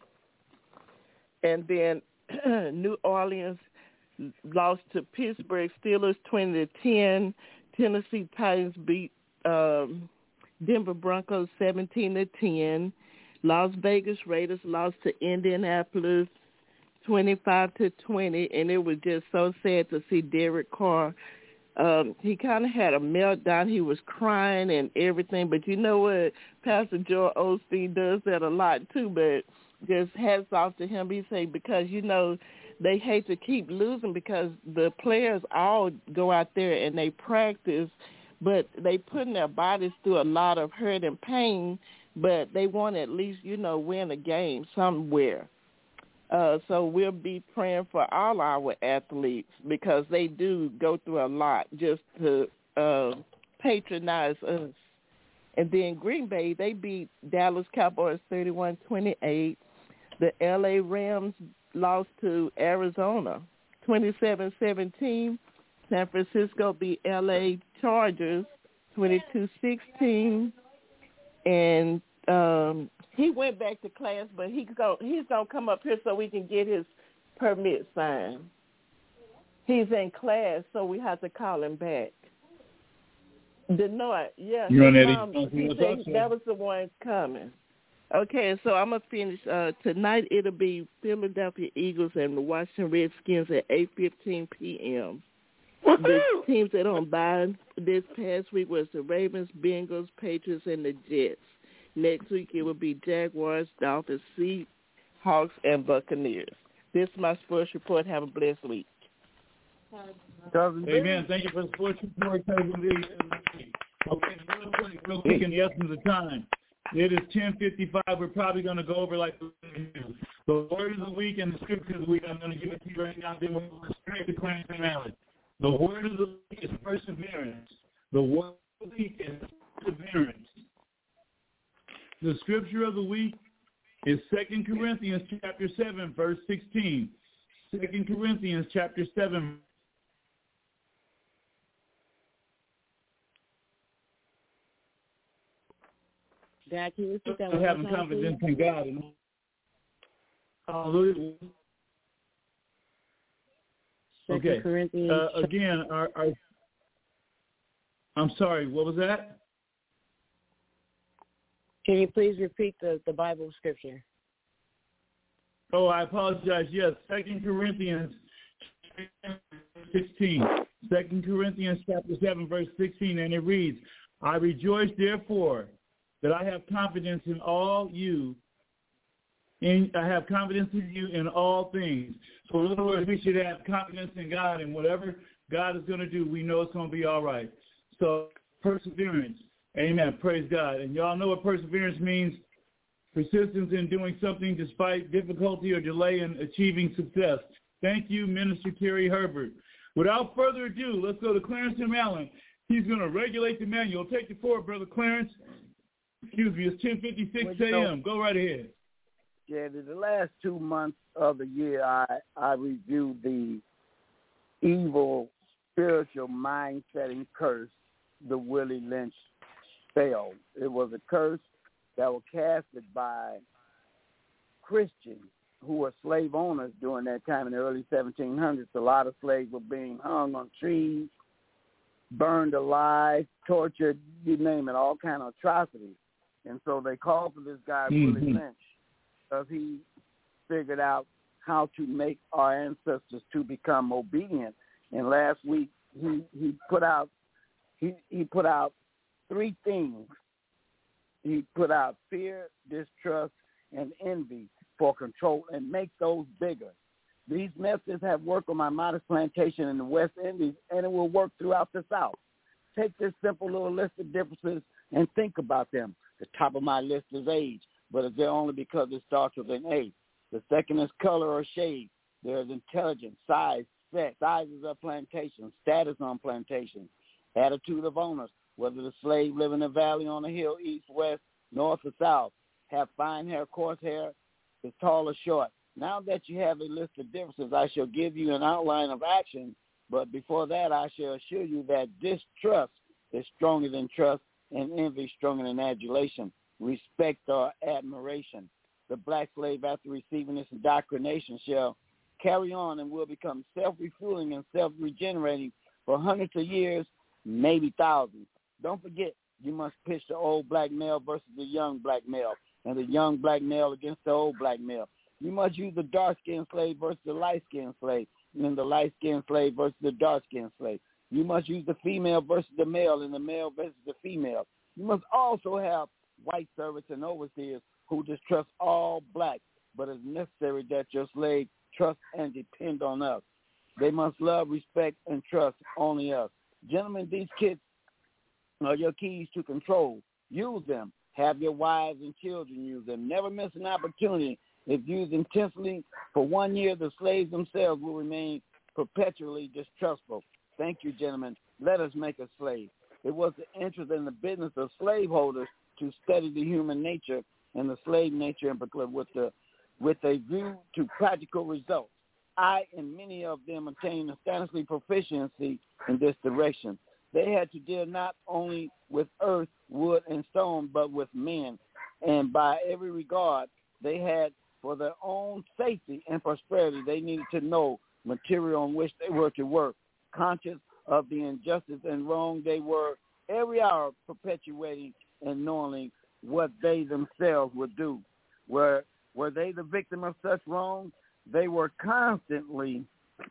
And then New Orleans lost to Pittsburgh Steelers 20-10. Tennessee Titans beat Denver Broncos 17-10. Las Vegas Raiders lost to Indianapolis 25-20, and it was just so sad to see Derek Carr. He kind of had a meltdown. He was crying and everything, but you know what? Pastor Joel Osteen does that a lot too, but just hats off to him. He said because, they hate to keep losing because the players all go out there and they practice, but they putting their bodies through a lot of hurt and pain, but they want to at least, win a game somewhere. So we'll be praying for all our athletes because they do go through a lot just to patronize us. And then Green Bay, they beat Dallas Cowboys 31-28. The L.A. Rams lost to Arizona 27-17. San Francisco beat L.A. Chargers 22-16. And he went back to class, but he's gonna come up here so we can get his permit signed. He's in class, so we have to call him back. Denoit, yeah. You and Eddie? That was the one coming. Okay, so I'm gonna finish tonight. It'll be Philadelphia Eagles and the Washington Redskins at 8:15 p.m. The teams that on bye this past week was the Ravens, Bengals, Patriots, and the Jets. Next week it will be Jaguars, Dolphins, Seahawks, and Buccaneers. This is my sports report. Have a blessed week. Amen. Thank you for the sports report, Cousin D. Okay, real quick, in the essence of time. It is 10:55. We're probably going to go over like the word of the week and the scripture of the week. I'm going to give it to you right now. Then we'll go straight to Clarence and Allen. The word of the week is perseverance. The word of the week is perseverance. The scripture of the week is 2 Corinthians chapter 7, verse 16. 2 Corinthians chapter 7. Dad, can you repeat that one? Having confidence in God. Hallelujah. Okay. Corinthians. Again, I'm sorry. What was that? Can you please repeat the Bible scripture? Oh, I apologize. Yes, 2 Corinthians 16. 2 Corinthians chapter 7, verse 16, and it reads, I rejoice, therefore, that I have confidence in all you, and I have confidence in you in all things. So in other words, we should have confidence in God, and whatever God is going to do, we know it's going to be all right. So perseverance. Amen. Praise God. And y'all know what perseverance means. Persistence in doing something despite difficulty or delay in achieving success. Thank you, Minister Terry Herbert. Without further ado, let's go to Clarence M. Allen. He's going to regulate the manual. Take it forward, Brother Clarence. Excuse me, it's 10:56 a.m. Go right ahead. Yeah, the last 2 months of the year, I reviewed the evil spiritual mind-setting curse, the Willie Lynch spell. It was a curse that was casted by Christians who were slave owners during that time in the early 1700s. A lot of slaves were being hung on trees, burned alive, tortured, you name it, all kind of atrocities. And so they called for this guy, Willie Lynch, because he figured out how to make our ancestors to become obedient. And last week he put out three things. He put out fear, distrust, and envy for control, and make those bigger. These methods have worked on my modest plantation in the West Indies, and it will work throughout the South. Take this simple little list of differences and think about them. The top of my list is age, but it's there only because it starts with an A. The second is color or shade. There's intelligence, size, sex, sizes of plantations, status on plantations, attitude of owners, whether the slave live in a valley, on a hill, east, west, north, or south, have fine hair, coarse hair, is tall or short. Now that you have a list of differences, I shall give you an outline of action, but before that I shall assure you that distrust is stronger than trust, and envy stronger than adulation, respect or admiration. The black slave, after receiving this indoctrination, shall carry on and will become self-refueling and self-regenerating for hundreds of years, maybe thousands. Don't forget, you must pitch the old black male versus the young black male, and the young black male against the old black male. You must use the dark-skinned slave versus the light-skinned slave, and then the light-skinned slave versus the dark-skinned slave. You must use the female versus the male and the male versus the female. You must also have white servants and overseers who distrust all blacks, but it's necessary that your slave trust and depend on us. They must love, respect, and trust only us. Gentlemen, these kids are your keys to control. Use them. Have your wives and children use them. Never miss an opportunity. If used intensely for 1 year, the slaves themselves will remain perpetually distrustful. Thank you, gentlemen. Let us make a slave. It was the interest in the business of slaveholders to study the human nature and the slave nature in particular with a view to practical results. I and many of them attained astonishing proficiency in this direction. They had to deal not only with earth, wood, and stone, but with men. And by every regard they had for their own safety and prosperity, they needed to know material on which they were to work. Conscious of the injustice and wrong, they were every hour perpetuating and knowing what they themselves would do. Were they the victim of such wrong? They were constantly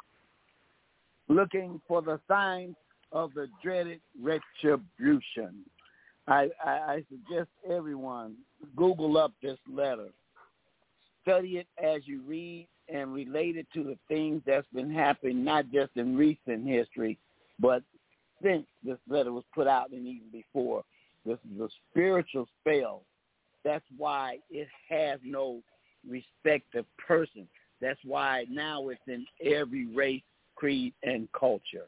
looking for the signs of the dreaded retribution. I suggest everyone Google up this letter. Study it as you read and related to the things that's been happening, not just in recent history, but since this letter was put out and even before. This is a spiritual spell. That's why it has no respect of person. That's why now it's in every race, creed, and culture.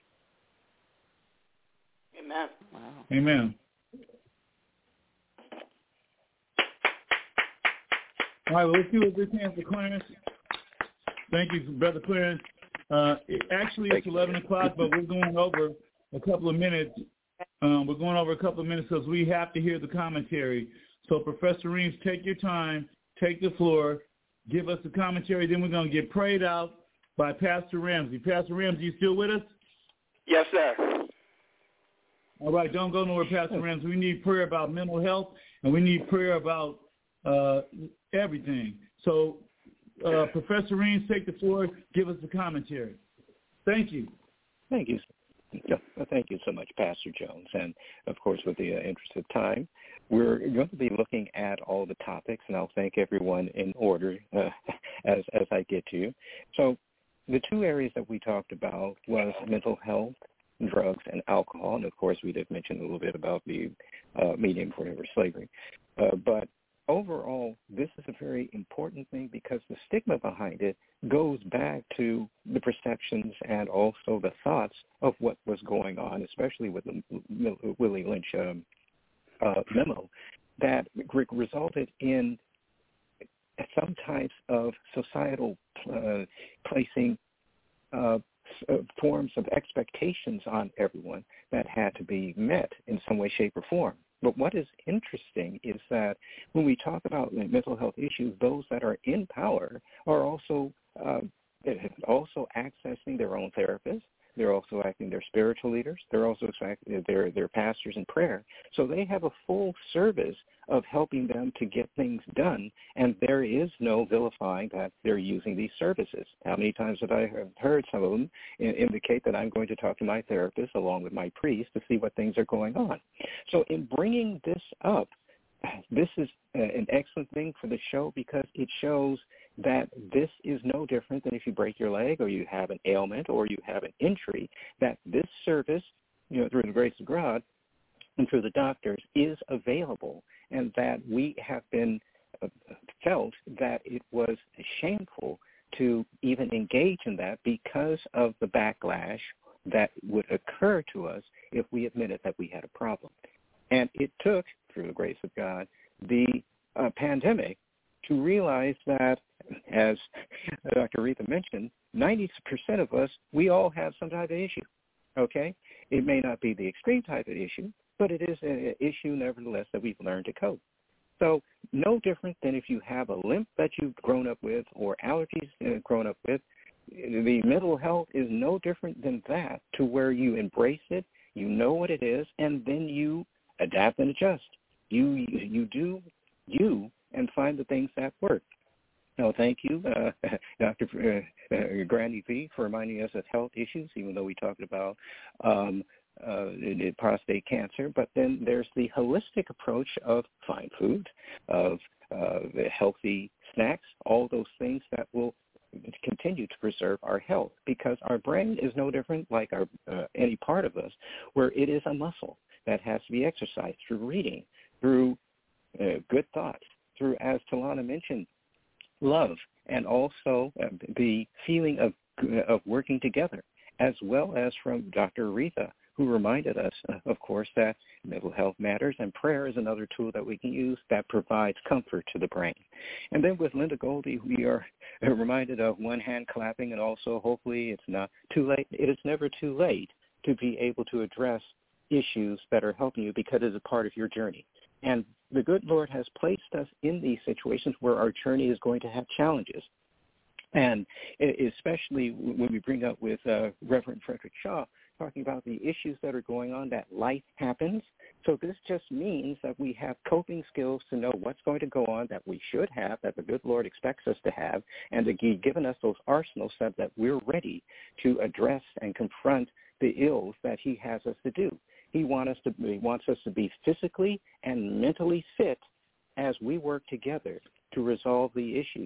Amen. Wow. Amen. All right, well, let's do a good hand for Clarence. Thank you, Brother Clarence. Actually, it's 11 o'clock, but we're going over a couple of minutes. Because we have to hear the commentary. So, Professor Reams, take your time, take the floor, give us the commentary. Then we're going to get prayed out by Pastor Ramsey. Pastor Ramsey, you still with us? Yes, sir. All right, don't go nowhere, Pastor Ramsey. We need prayer about mental health, and we need prayer about everything. So, Professor Reams, take the floor, give us the commentary. Thank you. Thank you. Thank you so much, Pastor Jones. And, of course, with the interest of time, we're going to be looking at all the topics, and I'll thank everyone in order as I get to you. So the two areas that we talked about was mental health, drugs, and alcohol. And, of course, we did mention a little bit about the medium for slavery. But overall, this is a very important thing because the stigma behind it goes back to the perceptions and also the thoughts of what was going on, especially with the Willie Lynch memo, that resulted in some types of societal placing forms of expectations on everyone that had to be met in some way, shape, or form. But what is interesting is that when we talk about mental health issues, those that are in power are also accessing their own therapists. They're also acting their spiritual leaders. They're also their pastors in prayer. So they have a full service of helping them to get things done, and there is no vilifying that they're using these services. How many times have I heard some of them indicate that I'm going to talk to my therapist along with my priest to see what things are going on? So in bringing this up, this is an excellent thing for the show because it shows that this is no different than if you break your leg or you have an ailment or you have an injury, that this service, through the grace of God and through the doctors, is available, and that we have been felt that it was shameful to even engage in that because of the backlash that would occur to us if we admitted that we had a problem. And it took, through the grace of God, the pandemic to realize that, as Dr. Aretha mentioned, 90% of us, we all have some type of issue, okay? It may not be the extreme type of issue, but it is an issue, nevertheless, that we've learned to cope. So no different than if you have a limp that you've grown up with or allergies grown up with. The mental health is no different than that, to where you embrace it, you know what it is, and then you adapt and adjust. You do you and find the things that work. No, thank you, Dr. Granny V, for reminding us of health issues, even though we talked about prostate cancer. But then there's the holistic approach of fine food, of healthy snacks, all those things that will continue to preserve our health, because our brain is no different like any part of us, where it is a muscle that has to be exercised through reading, through good thoughts, through, as Talana mentioned, love, and also the feeling of working together, as well as from Dr. Aretha, who reminded us, of course, that mental health matters, and prayer is another tool that we can use that provides comfort to the brain. And then with Linda Goldie, we are reminded of one hand clapping, and also hopefully it's not too late. It is never too late to be able to address issues that are helping you, because it is a part of your journey. And the good Lord has placed us in these situations where our journey is going to have challenges. And especially when we bring up with Reverend Frederick Shaw, talking about the issues that are going on, that life happens. So this just means that we have coping skills to know what's going to go on, that we should have, that the good Lord expects us to have, and to be given us those arsenals so that we're ready to address and confront the ills that he has us to do. He wants us to be physically and mentally fit as we work together to resolve the issues.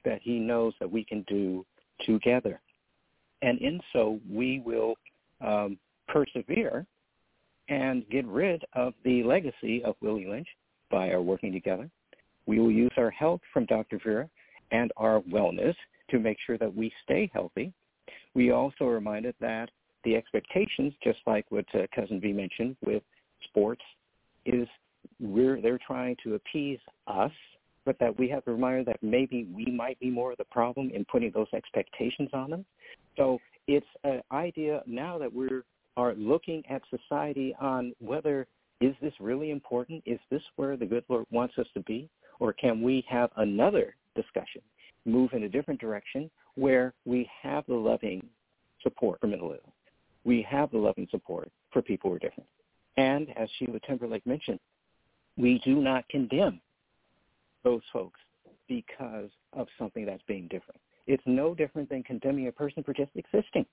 that he knows that we can do together. And in so, we will persevere and get rid of the legacy of Willie Lynch by our working together. We will use our health from Dr. Vera and our wellness to make sure that we stay healthy. We also are reminded that the expectations, just like what Cousin V mentioned with sports, is they're trying to appease us, but that we have to remind that maybe we might be more of the problem in putting those expectations on them. So it's an idea now that we are looking at society on whether is this really important? Is this where the good Lord wants us to be? Or can we have another discussion, move in a different direction where we have the loving support for mentally ill? We have the loving support for people who are different. And as Sheila Timberlake mentioned, we do not condemn those folks because of something that's being different. It's no different than condemning a person for just existing.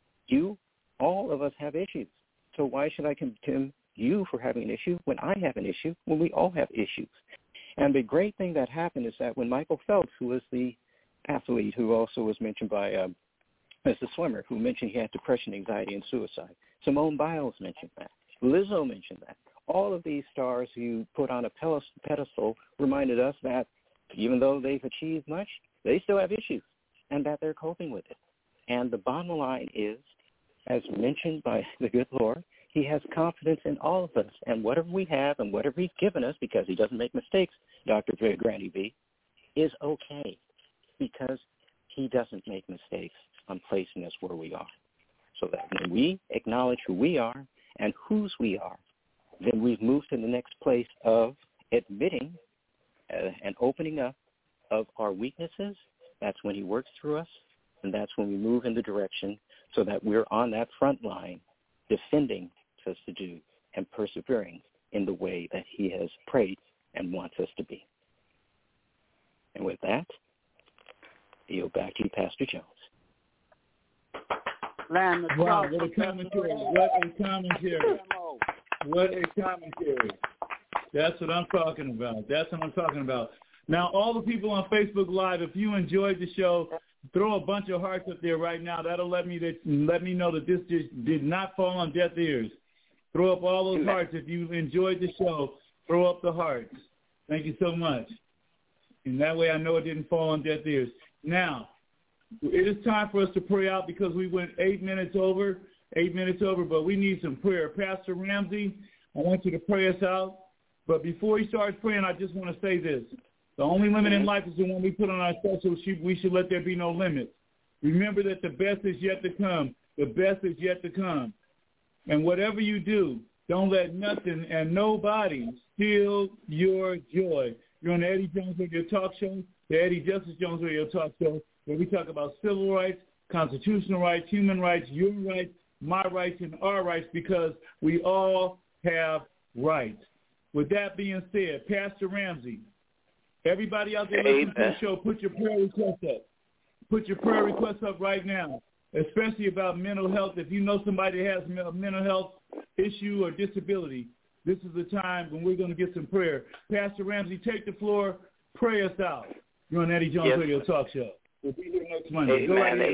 All of us have issues. So why should I condemn you for having an issue when I have an issue, when we all have issues? And the great thing that happened is that when Michael Phelps, who was the athlete who also was mentioned by as a swimmer, who mentioned he had depression, anxiety, and suicide. Simone Biles mentioned that. Lizzo mentioned that. All of these stars who put on a pedestal reminded us that even though they've achieved much, they still have issues and that they're coping with it. And the bottom line is, as mentioned by the good Lord, he has confidence in all of us. And whatever we have and whatever he's given us, because he doesn't make mistakes, Dr. Granny B, is okay because he doesn't make mistakes on placing us where we are. So that when we acknowledge who we are and whose we are, then we've moved to the next place of admitting and opening up of our weaknesses. That's when he works through us, and that's when we move in the direction so that we're on that front line defending us to do and persevering in the way that he has prayed and wants us to be. And with that, I yield back to you, Pastor Jones. Wow, what a commentary. What a commentary. What a commentary. That's what I'm talking about. That's what I'm talking about. Now, all the people on Facebook Live, if you enjoyed the show, throw a bunch of hearts up there right now. That'll let me know that this just did not fall on deaf ears. Throw up all those hearts. If you enjoyed the show, throw up the hearts. Thank you so much. And that way I know it didn't fall on deaf ears. Now, it is time for us to pray out because we went 8 minutes over, but we need some prayer. Pastor Ramsey, I want you to pray us out. But before he starts praying, I just want to say this. The only limit in life is the one we put on ourselves, so we should let there be no limits. Remember that the best is yet to come. The best is yet to come. And whatever you do, don't let nothing and nobody steal your joy. You're on the Eddie Jones Radio Talk Show, the Eddie Justice Jones Radio Talk Show, where we talk about civil rights, constitutional rights, human rights, your rights, my rights, and our rights, because we all have rights. With that being said, Pastor Ramsey, everybody out there listening to the show, put your prayer requests up. Put your prayer requests up right now, especially about mental health. If you know somebody that has a mental health issue or disability, this is the time when we're going to get some prayer. Pastor Ramsey, take the floor. Pray us out. You're on Eddie Jones Radio Talk Show. We'll be here next Monday.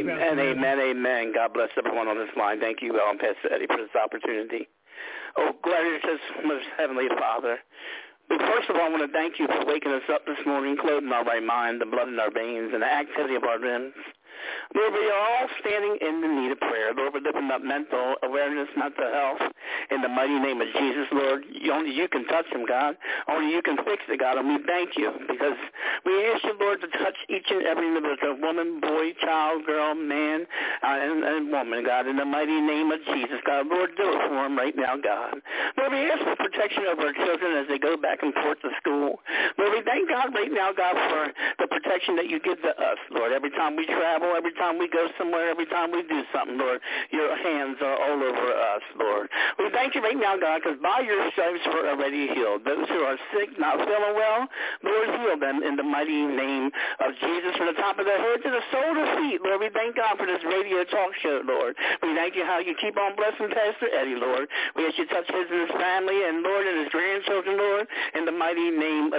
Amen. God bless everyone on this line. Thank you, Pastor Eddie, for this opportunity. Oh, glorious most Heavenly Father. But first of all, I want to thank you for waking us up this morning, clothing our right mind, the blood in our veins, and the activity of our limbs. Lord, we are all standing in the need of prayer. Lord, we're lifting up mental awareness, mental health, in the mighty name of Jesus, Lord. Only you can touch them, God. Only you can fix it, God, and we thank you because we ask you, Lord, to touch each and every individual, woman, boy, child, girl, man, and woman, God, in the mighty name of Jesus, God. Lord, do it for them right now, God. Lord, we ask for protection of our children as they go back and forth to school. Lord, we thank God right now, God, for the protection that you give to us, Lord. Every time we travel, every time we go somewhere, every time we do something, Lord, your hands are all over us, Lord. We thank you right now, God, because by your stripes we're already healed. Those who are sick, not feeling well, Lord, heal them in the mighty name of Jesus from the top of their head to the sole of their feet. Lord, we thank God for this radio talk show, Lord. We thank you how you keep on blessing Pastor Eddie, Lord. We ask you to touch his and his family and, Lord, and his grandchildren, Lord, in the mighty name of Jesus.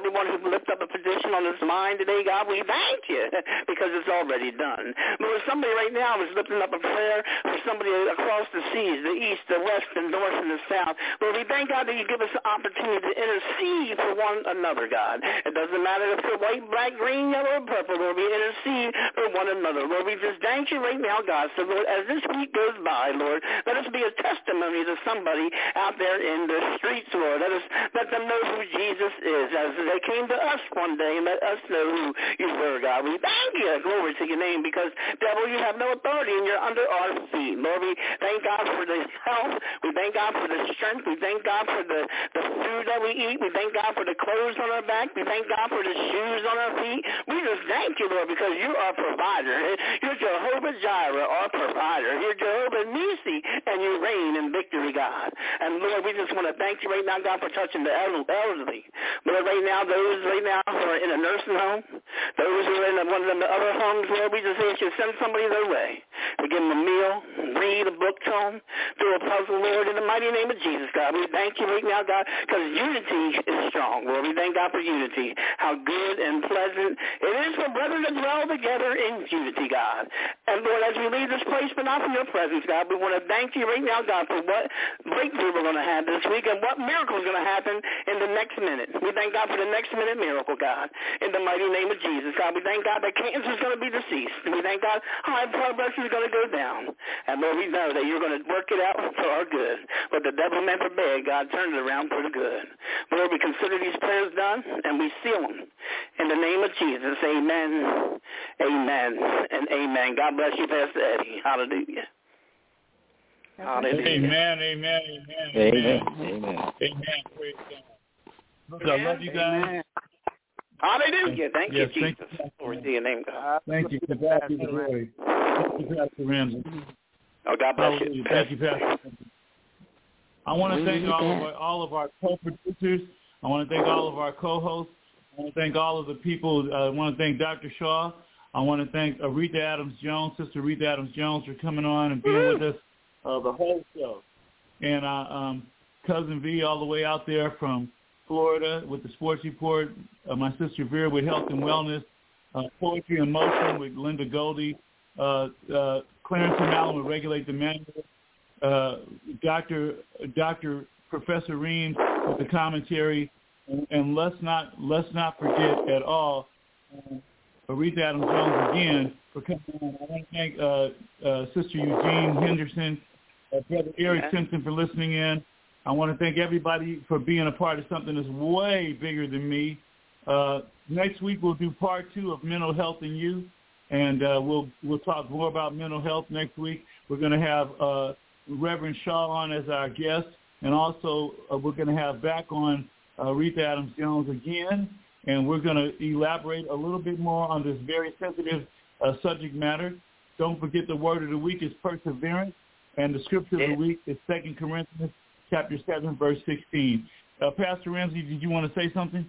everyone who lifted up a petition on this line today, God, we thank you because it's already done. But if somebody right now is lifting up a prayer for somebody across the seas, the east, the west, the north, and the south, Lord, we thank God that you give us the opportunity to intercede for one another, God. It doesn't matter if they're white, black, green, yellow, or purple, Lord, we intercede for one another. Lord, we just thank you right now, God. So, Lord, as this week goes by, Lord, let us be a testimony to somebody out there in the streets, Lord. Let them know who Jesus is as they came to us one day and let us know who you were, God. We thank you. Glory to your name because, devil, you have no authority and you're under our feet. Lord, we thank God for the health. We thank God for the strength. We thank God for the food that we eat. We thank God for the clothes on our back. We thank God for the shoes on our feet. We just thank you, Lord, because you're our provider. You're Jehovah Jireh, our provider. You're Jehovah Nisi, and you reign in victory, God. And, Lord, we just want to thank you right now, God, for touching the elderly. Lord, right now, those right now who are in a nursing home, those who are in one of the other homes, Lord, we just ask you to send somebody their way to give them a meal, read a book to them, do a puzzle, Lord, in the mighty name of Jesus, God. We thank you right now, God, because unity is strong, Lord. We thank God for unity, how good and pleasant it is for brethren to dwell together in unity, God. And, Lord, as we leave this place, but not from your presence, God, we want to thank you right now, God, for what breakthrough we're going to have this week and what miracle is going to happen in the next minute. We thank God for the next minute miracle, God, in the mighty name of Jesus, God. We thank God that cancer is going to be deceased. We thank God high blood pressure is going to go down. And, Lord, we know that you're going to work it out for our good. But the devil meant for bad, God turned it around for the good. Lord, we consider these prayers done, and we seal them. In the name of Jesus, amen, amen, and amen. God bless you, Pastor Eddie. Hallelujah. Hallelujah. Amen, amen, amen, amen. Amen. Amen. Praise God. Look, I love you guys. Amen. Hallelujah. Thank you, Jesus. Glory to your name, God. Thank you. To God be the glory. Thank you, Pastor Ramsey. Oh, God bless you. Thank you, Pastor. I want to thank all of our co-producers. I want to thank all of our co-hosts. I want to thank all of the people. I want to thank Dr. Shaw. I want to thank Aretha Adams-Jones, Sister Aretha Adams-Jones, for coming on and being with us the whole show. And Cousin V all the way out there from Florida with the Sports Report. My sister Vera with Health and Wellness. Poetry in Motion with Linda Goldie. Clarence and Allen with Regulate the Manual. Dr. Professor Reams with the commentary. And let's not forget at all Aretha Adams-Jones again for coming on. I want to thank Sister Eugene Henderson, Brother Eric Simpson for listening in. I want to thank everybody for being a part of something that's way bigger than me. Next week we'll do part 2 of mental health in youth, and we'll talk more about mental health next week. We're going to have Reverend Shaw on as our guest, and also we're going to have back on Aretha Adams-Jones again, and we're going to elaborate a little bit more on this very sensitive subject matter. Don't forget the word of the week is perseverance, and the scripture of the week is 2 Corinthians chapter 7, verse 16. Pastor Ramsey, did you want to say something?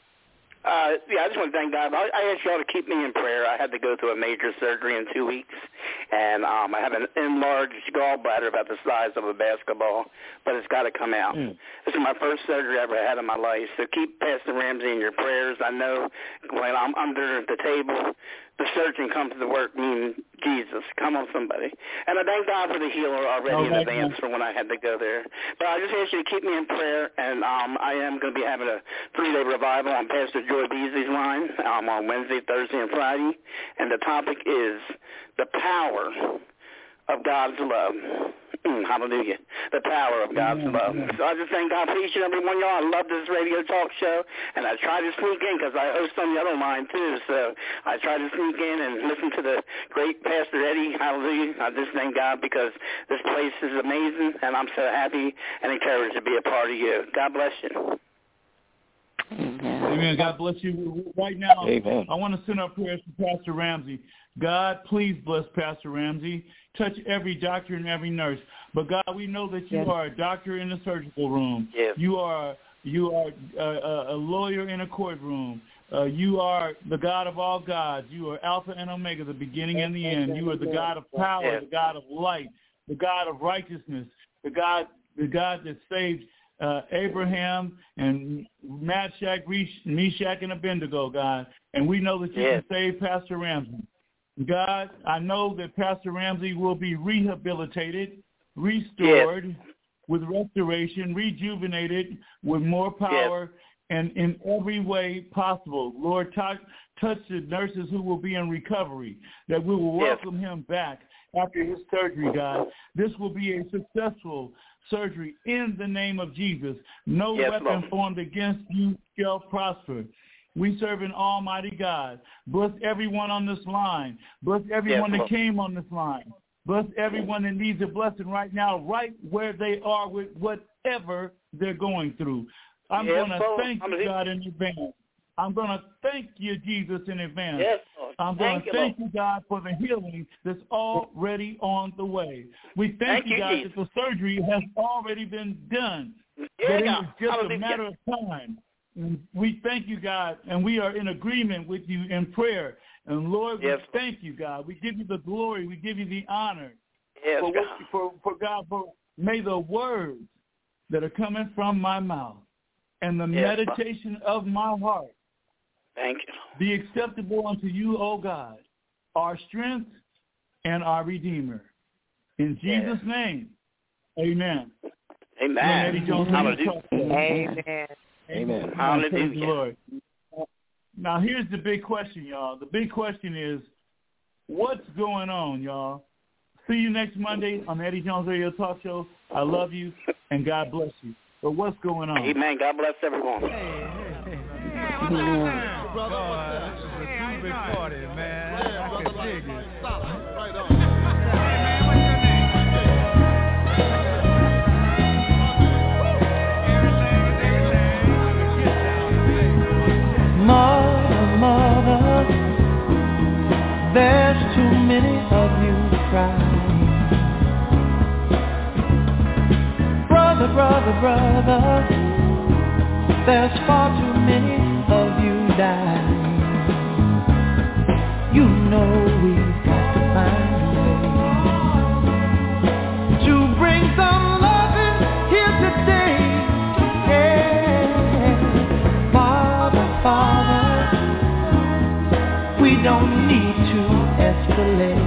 I just want to thank God. I asked y'all to keep me in prayer. I had to go through a major surgery in 2 weeks, and I have an enlarged gallbladder about the size of a basketball, but it's got to come out. This is my first surgery I ever had in my life, so keep Pastor Ramsey in your prayers. I know when I'm under the table, the surgeon comes to work, meaning Jesus. Come on, somebody. And I thank God for the healer already in advance for when I had to go there. But I just ask you to keep me in prayer, and I am going to be having a 3-day revival on Pastor Joy Beasley's line on Wednesday, Thursday, and Friday. And the topic is the power of God's love. Hallelujah. The power of God's love. So I just thank God for each and every one of y'all. I love this radio talk show, and I try to sneak in because I host on the other line too. So I try to sneak in and listen to the great Pastor Eddie. Hallelujah. I just thank God because this place is amazing, and I'm so happy and encouraged to be a part of you. God bless you. Amen. God bless you. Right now, Amen. I want to send up prayers to Pastor Ramsey. God, please bless Pastor Ramsey. Touch every doctor and every nurse. But God, we know that you are a doctor in the surgical room. Yes. You are a lawyer in a courtroom. You are the God of all gods. You are Alpha and Omega, the beginning and the end. You are the God of power, the God of light, the God of righteousness, the God that saves Abraham and Meshach, and Abednego, God. And we know that you can save Pastor Ramsey. God, I know that Pastor Ramsey will be rehabilitated, restored with restoration, rejuvenated with more power and in every way possible. Lord, touch the nurses who will be in recovery, that we will welcome him back after his surgery, God. This will be a successful surgery in the name of Jesus. No weapon formed against you shall prosper. We serve an almighty God. Bless everyone on this line. Bless everyone that came on this line. Bless everyone that needs a blessing right now, right where they are with whatever they're going through. I'm going to thank you, God, in advance. I'm going to thank you, Jesus, in advance. Yes, Lord. I'm going to thank you, God, for the healing that's already on the way. We thank you, God, that the surgery has already been done. That it is just a matter of time. We thank you, God, and we are in agreement with you in prayer. And, Lord, we thank you, God. We give you the glory. We give you the honor. For may the words that are coming from my mouth and the meditation of my heart be acceptable unto you, O God, our strength and our Redeemer. In Jesus' name, amen. Amen. Amen. Amen. Hallelujah. Lord. Now, here's the big question, y'all. The big question is, what's going on, y'all? See you next Monday on the Eddie Jones Radio Talk Show. I love you, and God bless you. But what's going on? Amen. God bless everyone. Hey, what's up, brother? This is a too big party, man. I can dig it. Stop. Right on. Hey, man, what's your name? Mother, there's too many of you crying. Brother, there's far too many of you dying. You know we've got to find a way to bring some loving here today. Yeah. Father, we don't need to escalate.